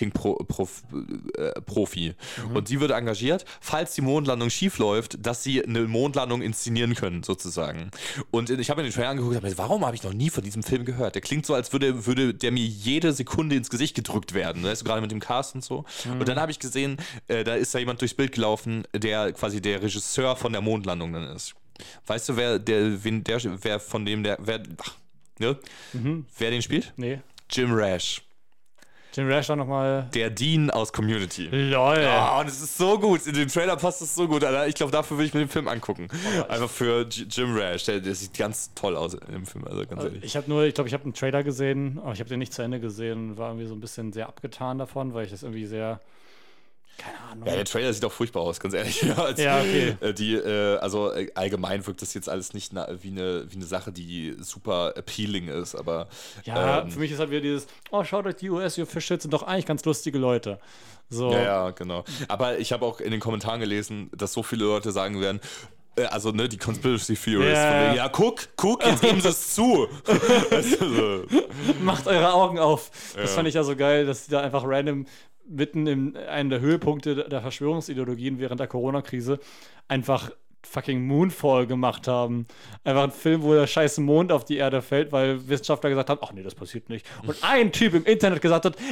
Marketing-Profi Mhm. und sie wird engagiert, falls die Mondlandung schief läuft, dass sie eine Mondlandung inszenieren können sozusagen. Und ich habe mir den Trailer angeguckt und hab mir gedacht, warum habe ich noch nie von diesem Film gehört? Der klingt so, als würde, würde der mir jede Sekunde ins Gesicht gedrückt werden, weißt du, gerade mit dem Cast und so. Mhm. Und dann habe ich gesehen, äh, da ist da jemand durchs Bild gelaufen, der quasi der Regisseur von der Mondlandung dann ist. Weißt du, wer der, wen der, wer von dem der, wer, ach, ne? Mhm. Wer den spielt? Nee. Jim Rash. Jim Rash war nochmal. Der Dean aus Community. Lol. Oh, und es ist so gut. In dem Trailer passt es so gut, Alter. Ich glaube, dafür würde ich mir den Film angucken. Einfach für J- Jim Rash. Der, der sieht ganz toll aus in dem Film, also ganz ehrlich. Ich habe nur, ich glaube, ich habe einen Trailer gesehen, aber ich habe den nicht zu Ende gesehen und war irgendwie so ein bisschen sehr abgetan davon, weil ich das irgendwie sehr. Keine Ahnung. Ja, der Trailer sieht auch furchtbar aus, ganz ehrlich. Ja, als, Ja, okay. äh, Die, äh, also äh, allgemein wirkt das jetzt alles nicht na, wie, eine, wie eine Sache, die super appealing ist, aber Ja, ähm, für mich ist halt wieder dieses, oh, schaut euch die U S-Officials sind doch eigentlich ganz lustige Leute. So. Ja, ja, genau. Aber ich habe auch in den Kommentaren gelesen, dass so viele Leute sagen werden, äh, also ne, die Conspiracy Theorists, Ja. von wegen, ja, guck, guck, jetzt geben sie es zu. Weißt du, so. Macht eure Augen auf. Das Ja. fand ich ja so geil, dass die da einfach random mitten in einem der Höhepunkte der Verschwörungsideologien während der Corona-Krise einfach fucking Moonfall gemacht haben. Einfach ein Film, wo der scheiße Mond auf die Erde fällt, weil Wissenschaftler gesagt haben, ach nee, das passiert nicht. Und ein Typ im Internet gesagt hat,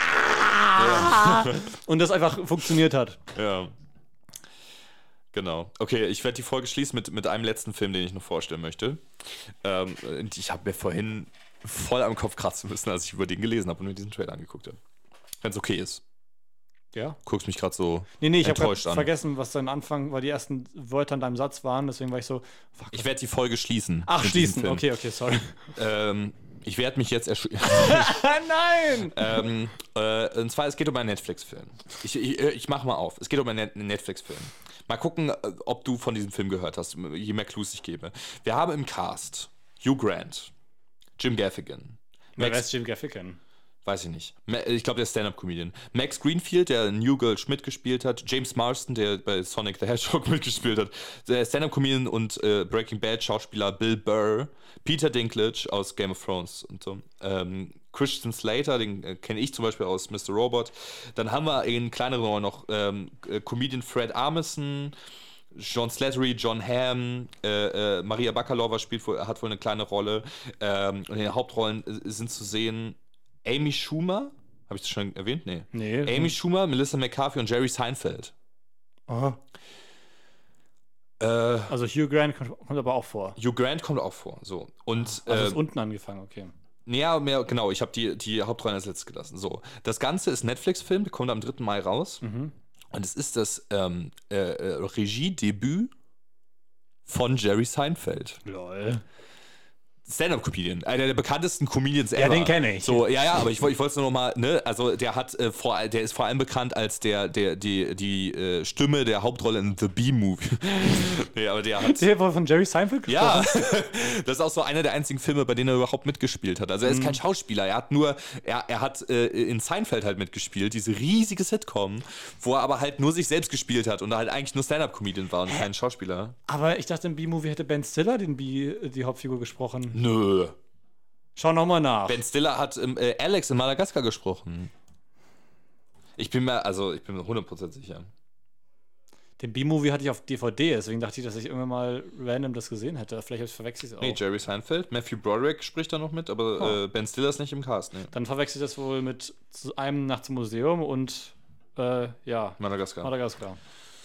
ah! Und das einfach funktioniert hat. Ja. Genau. Okay, ich werde die Folge schließen mit, mit einem letzten Film, den ich noch vorstellen möchte. Ähm, und ich habe mir vorhin voll am Kopf kratzen müssen, als ich über den gelesen habe und mir diesen Trailer angeguckt habe. Wenn es okay ist. Ja. Guckst mich gerade so Nee, nee, ich habe enttäuscht an. vergessen, was dein Anfang, weil die ersten Wörter in deinem Satz waren, deswegen war ich so, fuck. Ich werde die Folge schließen. Ach, mit diesem schließen. Film. Okay, okay, sorry. Ähm, ich werde mich jetzt ersch Nein! ähm, äh, Und zwar, es geht um einen Netflix-Film. Ich, ich, ich mach mal auf. Es geht um einen Net- Netflix-Film. Mal gucken, äh, ob du von diesem Film gehört hast, je mehr Clues ich gebe. Wir haben im Cast Hugh Grant, Jim Gaffigan, Wer Max, weiß Jim Gaffigan? weiß ich nicht. Ma- Ich glaube, der ist Stand-Up-Comedian. Max Greenfield, der New Girl Schmidt gespielt hat. James Marston, der bei Sonic the Hedgehog mitgespielt hat. Der Stand-Up-Comedian und äh, Breaking Bad Schauspieler Bill Burr. Peter Dinklage aus Game of Thrones und so. Ähm, Christian Slater, den äh, kenne ich zum Beispiel aus Mister Robot. Dann haben wir in kleineren Rollen noch ähm, äh, Comedian Fred Armisen, John Slattery, John Hamm, äh, äh, Maria Bakalova spielt wohl, hat wohl eine kleine Rolle. Ähm, und in den Hauptrollen äh, sind zu sehen Amy Schumer, habe ich das schon erwähnt? Nee. Nee. Amy Schumer, Melissa McCarthy und Jerry Seinfeld. Aha. Äh, Also Hugh Grant kommt, kommt aber auch vor. Hugh Grant kommt auch vor. So. Und, Also äh, ist unten angefangen, okay. ja, mehr, genau, ich habe die, die Hauptrollen als letztes gelassen. So. Das Ganze ist ein Netflix-Film, der kommt am dritten Mai raus. Mhm. Und es ist das ähm, äh, äh, Regiedebüt von Jerry Seinfeld. Lol. Stand-Up-Comedian, einer der bekanntesten Comedians ever. Ja, den kenn ich. So, ja, ja, aber ich, woll- ich wollte es nur noch mal, ne, also der hat, äh, vor, der ist vor allem bekannt als der, der, die, die äh, Stimme der Hauptrolle in The Bee-Movie. Nee, aber der hat, Der wurde von Jerry Seinfeld gesprochen? ja, das ist auch so einer der einzigen Filme, bei denen er überhaupt mitgespielt hat. Also er ist Mhm. kein Schauspieler, er hat nur, er, er hat äh, in Seinfeld halt mitgespielt, diese riesige Sitcom, wo er aber halt nur sich selbst gespielt hat und er halt eigentlich nur Stand-Up-Comedian war und kein Schauspieler. Aber ich dachte, im B-Movie hätte Ben Stiller den B, die Hauptfigur gesprochen. Nö. Schau nochmal nach. Ben Stiller hat ähm, äh, Alex in Madagaskar gesprochen. Ich bin mir, also ich bin mir hundert Prozent sicher. Den B-Movie hatte ich auf D V D, deswegen dachte ich, dass ich irgendwann mal random das gesehen hätte. Vielleicht verwechsel ich es auch. Nee, Jerry Seinfeld, Matthew Broderick spricht da noch mit, aber Oh. äh, Ben Stiller ist nicht im Cast, nee. Dann verwechsel ich das wohl mit zu einem Nacht zum Museum und äh, ja, Madagaskar. Madagaskar.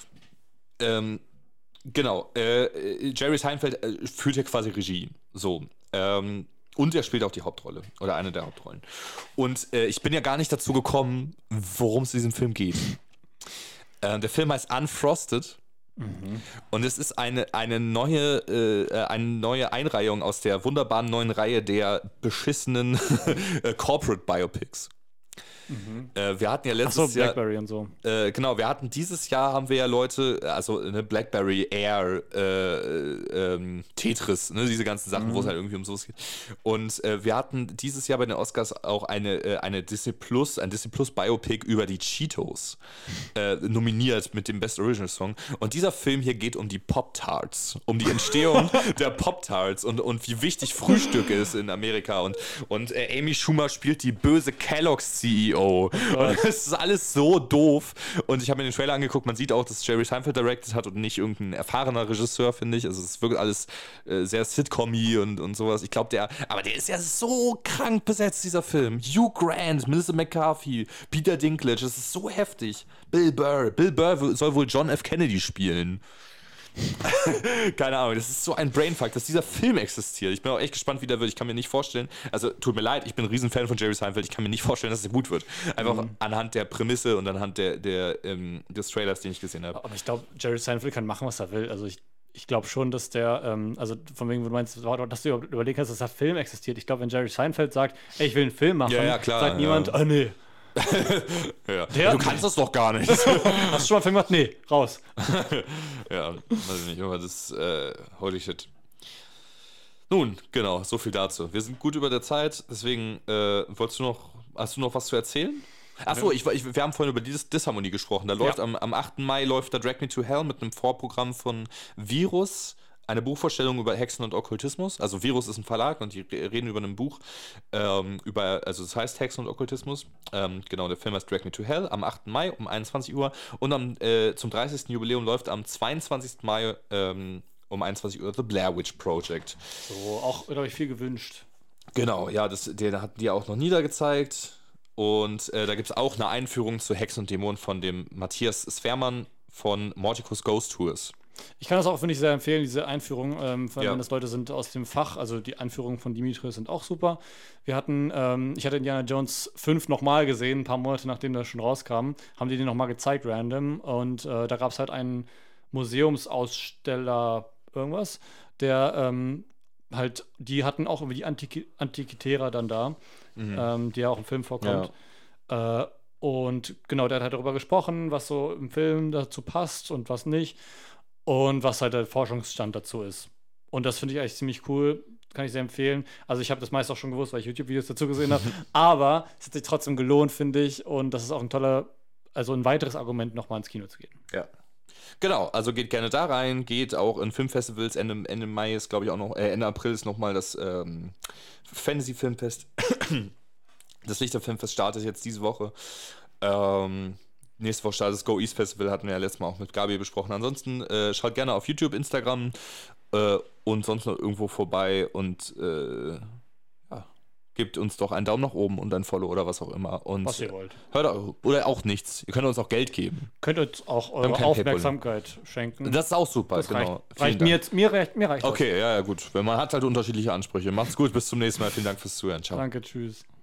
Ähm, genau, äh, Jerry Seinfeld äh, führt ja quasi Regie. So. Ähm, und er spielt auch die Hauptrolle. Oder eine der Hauptrollen. Und äh, ich bin ja gar nicht dazu gekommen, worum es in diesem Film geht. Äh, der Film heißt Unfrosted. Mhm. Und es ist eine, eine, neue, äh, eine neue Einreihung aus der wunderbaren neuen Reihe der beschissenen Corporate Biopics. Mhm. Äh, wir hatten ja letztes Ach so, Jahr. Blackberry und so. Äh, genau, wir hatten dieses Jahr haben wir ja Leute, also eine Blackberry Air, äh, ähm, Tetris, ne, diese ganzen Sachen, mhm. wo es halt irgendwie um sowas geht. Und äh, wir hatten dieses Jahr bei den Oscars auch eine, äh, eine Disney Plus, ein Disney Plus Biopic über die Cheetos äh, nominiert mit dem Best Original Song. Und dieser Film hier geht um die Pop-Tarts, um die Entstehung der Pop-Tarts und, und wie wichtig Frühstück ist in Amerika. Und, und äh, Amy Schumer spielt die böse Kellogg's C E O. Und das ist alles so doof. Und ich habe mir den Trailer angeguckt, man sieht auch, dass Jerry Seinfeld directed hat und nicht irgendein erfahrener Regisseur, finde ich. Also es ist wirklich alles äh, sehr Sitcom-y und, und sowas. Ich glaube, der, aber der ist ja so krank besetzt, dieser Film. Hugh Grant, Melissa McCarthy, Peter Dinklage, das ist so heftig. Bill Burr, Bill Burr soll wohl John F. Kennedy spielen. Keine Ahnung, das ist so ein Brainfuck, dass dieser Film existiert. Ich bin auch echt gespannt, wie der wird. Ich kann mir nicht vorstellen, also tut mir leid, ich bin ein Riesenfan von Jerry Seinfeld, ich kann mir nicht vorstellen, dass er gut wird. Einfach mhm. anhand der Prämisse und anhand der, der, ähm, des Trailers, den ich gesehen habe. Aber ich glaube, Jerry Seinfeld kann machen, was er will. Also ich, ich glaube schon, dass der, ähm, also von wegen, wo du meinst, dass du überlegt hast, dass der Film existiert. Ich glaube, wenn Jerry Seinfeld sagt, ey, ich will einen Film machen, ja, ja, klar, sagt ja. niemand, ah, nee. ja. Der, du kannst das doch gar nicht. Hast du schon mal einen Film gemacht? Nee, raus. ja, weiß ich nicht, aber das, äh, holy shit. Nun, genau, so viel dazu. Wir sind gut über der Zeit, deswegen, äh, wolltest du noch, hast du noch was zu erzählen? Achso, ich, ich, wir haben vorhin über dieses Disharmonie gesprochen. Da läuft ja. am, am achten Mai läuft da Drag Me to Hell mit einem Vorprogramm von Virus. Eine Buchvorstellung über Hexen und Okkultismus. Also Virus ist ein Verlag und die reden über ein Buch ähm, über, also das heißt Hexen und Okkultismus. Ähm, genau, der Film heißt Drag Me to Hell am achten Mai um einundzwanzig Uhr und am, äh, zum dreißigsten Jubiläum läuft am zweiundzwanzigsten Mai ähm, um einundzwanzig Uhr The Blair Witch Project. So, auch, glaube ich, viel gewünscht. Genau, ja, das, der hat die auch noch niedergezeigt und äh, da gibt es auch eine Einführung zu Hexen und Dämonen von dem Matthias Sfermann von Morticus Ghost Tours. Ich kann das auch, finde ich, sehr empfehlen, diese Einführung, ähm, wenn ja. das Leute sind aus dem Fach, also die Einführungen von Dimitris sind auch super. Wir hatten, ähm, ich hatte Indiana Jones fünf nochmal gesehen, ein paar Monate nachdem das schon rauskam, haben die den nochmal gezeigt, random, und äh, da gab es halt einen Museumsaussteller, irgendwas, der ähm, halt, die hatten auch irgendwie die Antiqu- Antiquitärer dann da, mhm. ähm, die ja auch im Film vorkommt. Ja. Äh, und genau, der hat halt darüber gesprochen, was so im Film dazu passt und was nicht. Und was halt der Forschungsstand dazu ist. Und das finde ich eigentlich ziemlich cool. Kann ich sehr empfehlen. Also ich habe das meist auch schon gewusst, weil ich YouTube-Videos dazu gesehen habe. Aber es hat sich trotzdem gelohnt, finde ich. Und das ist auch ein toller, also ein weiteres Argument, nochmal ins Kino zu gehen. Ja. Genau, also geht gerne da rein. Geht auch in Filmfestivals. Ende, Ende Mai ist, glaube ich, auch noch, äh, Ende April ist nochmal das ähm, Fantasy-Filmfest. Das Lichter-Filmfest startet jetzt diese Woche. Ähm... Nächste Woche startet das Go East Festival, hatten wir ja letztes Mal auch mit Gabi besprochen. Ansonsten äh, schaut gerne auf YouTube, Instagram äh, und sonst noch irgendwo vorbei und äh, ja, gebt uns doch einen Daumen nach oben und ein Follow oder was auch immer. Und was ihr wollt. Hört auch, oder auch nichts. Ihr könnt uns auch Geld geben. Könnt uns auch eure Aufmerksamkeit Paypal schenken. Das ist auch super, das genau. Reicht, reicht mir, jetzt, mir, reicht, mir reicht Okay, das. ja, ja, gut. Man hat halt unterschiedliche Ansprüche. Macht's gut, bis zum nächsten Mal. Vielen Dank fürs Zuhören. Ciao. Danke, tschüss.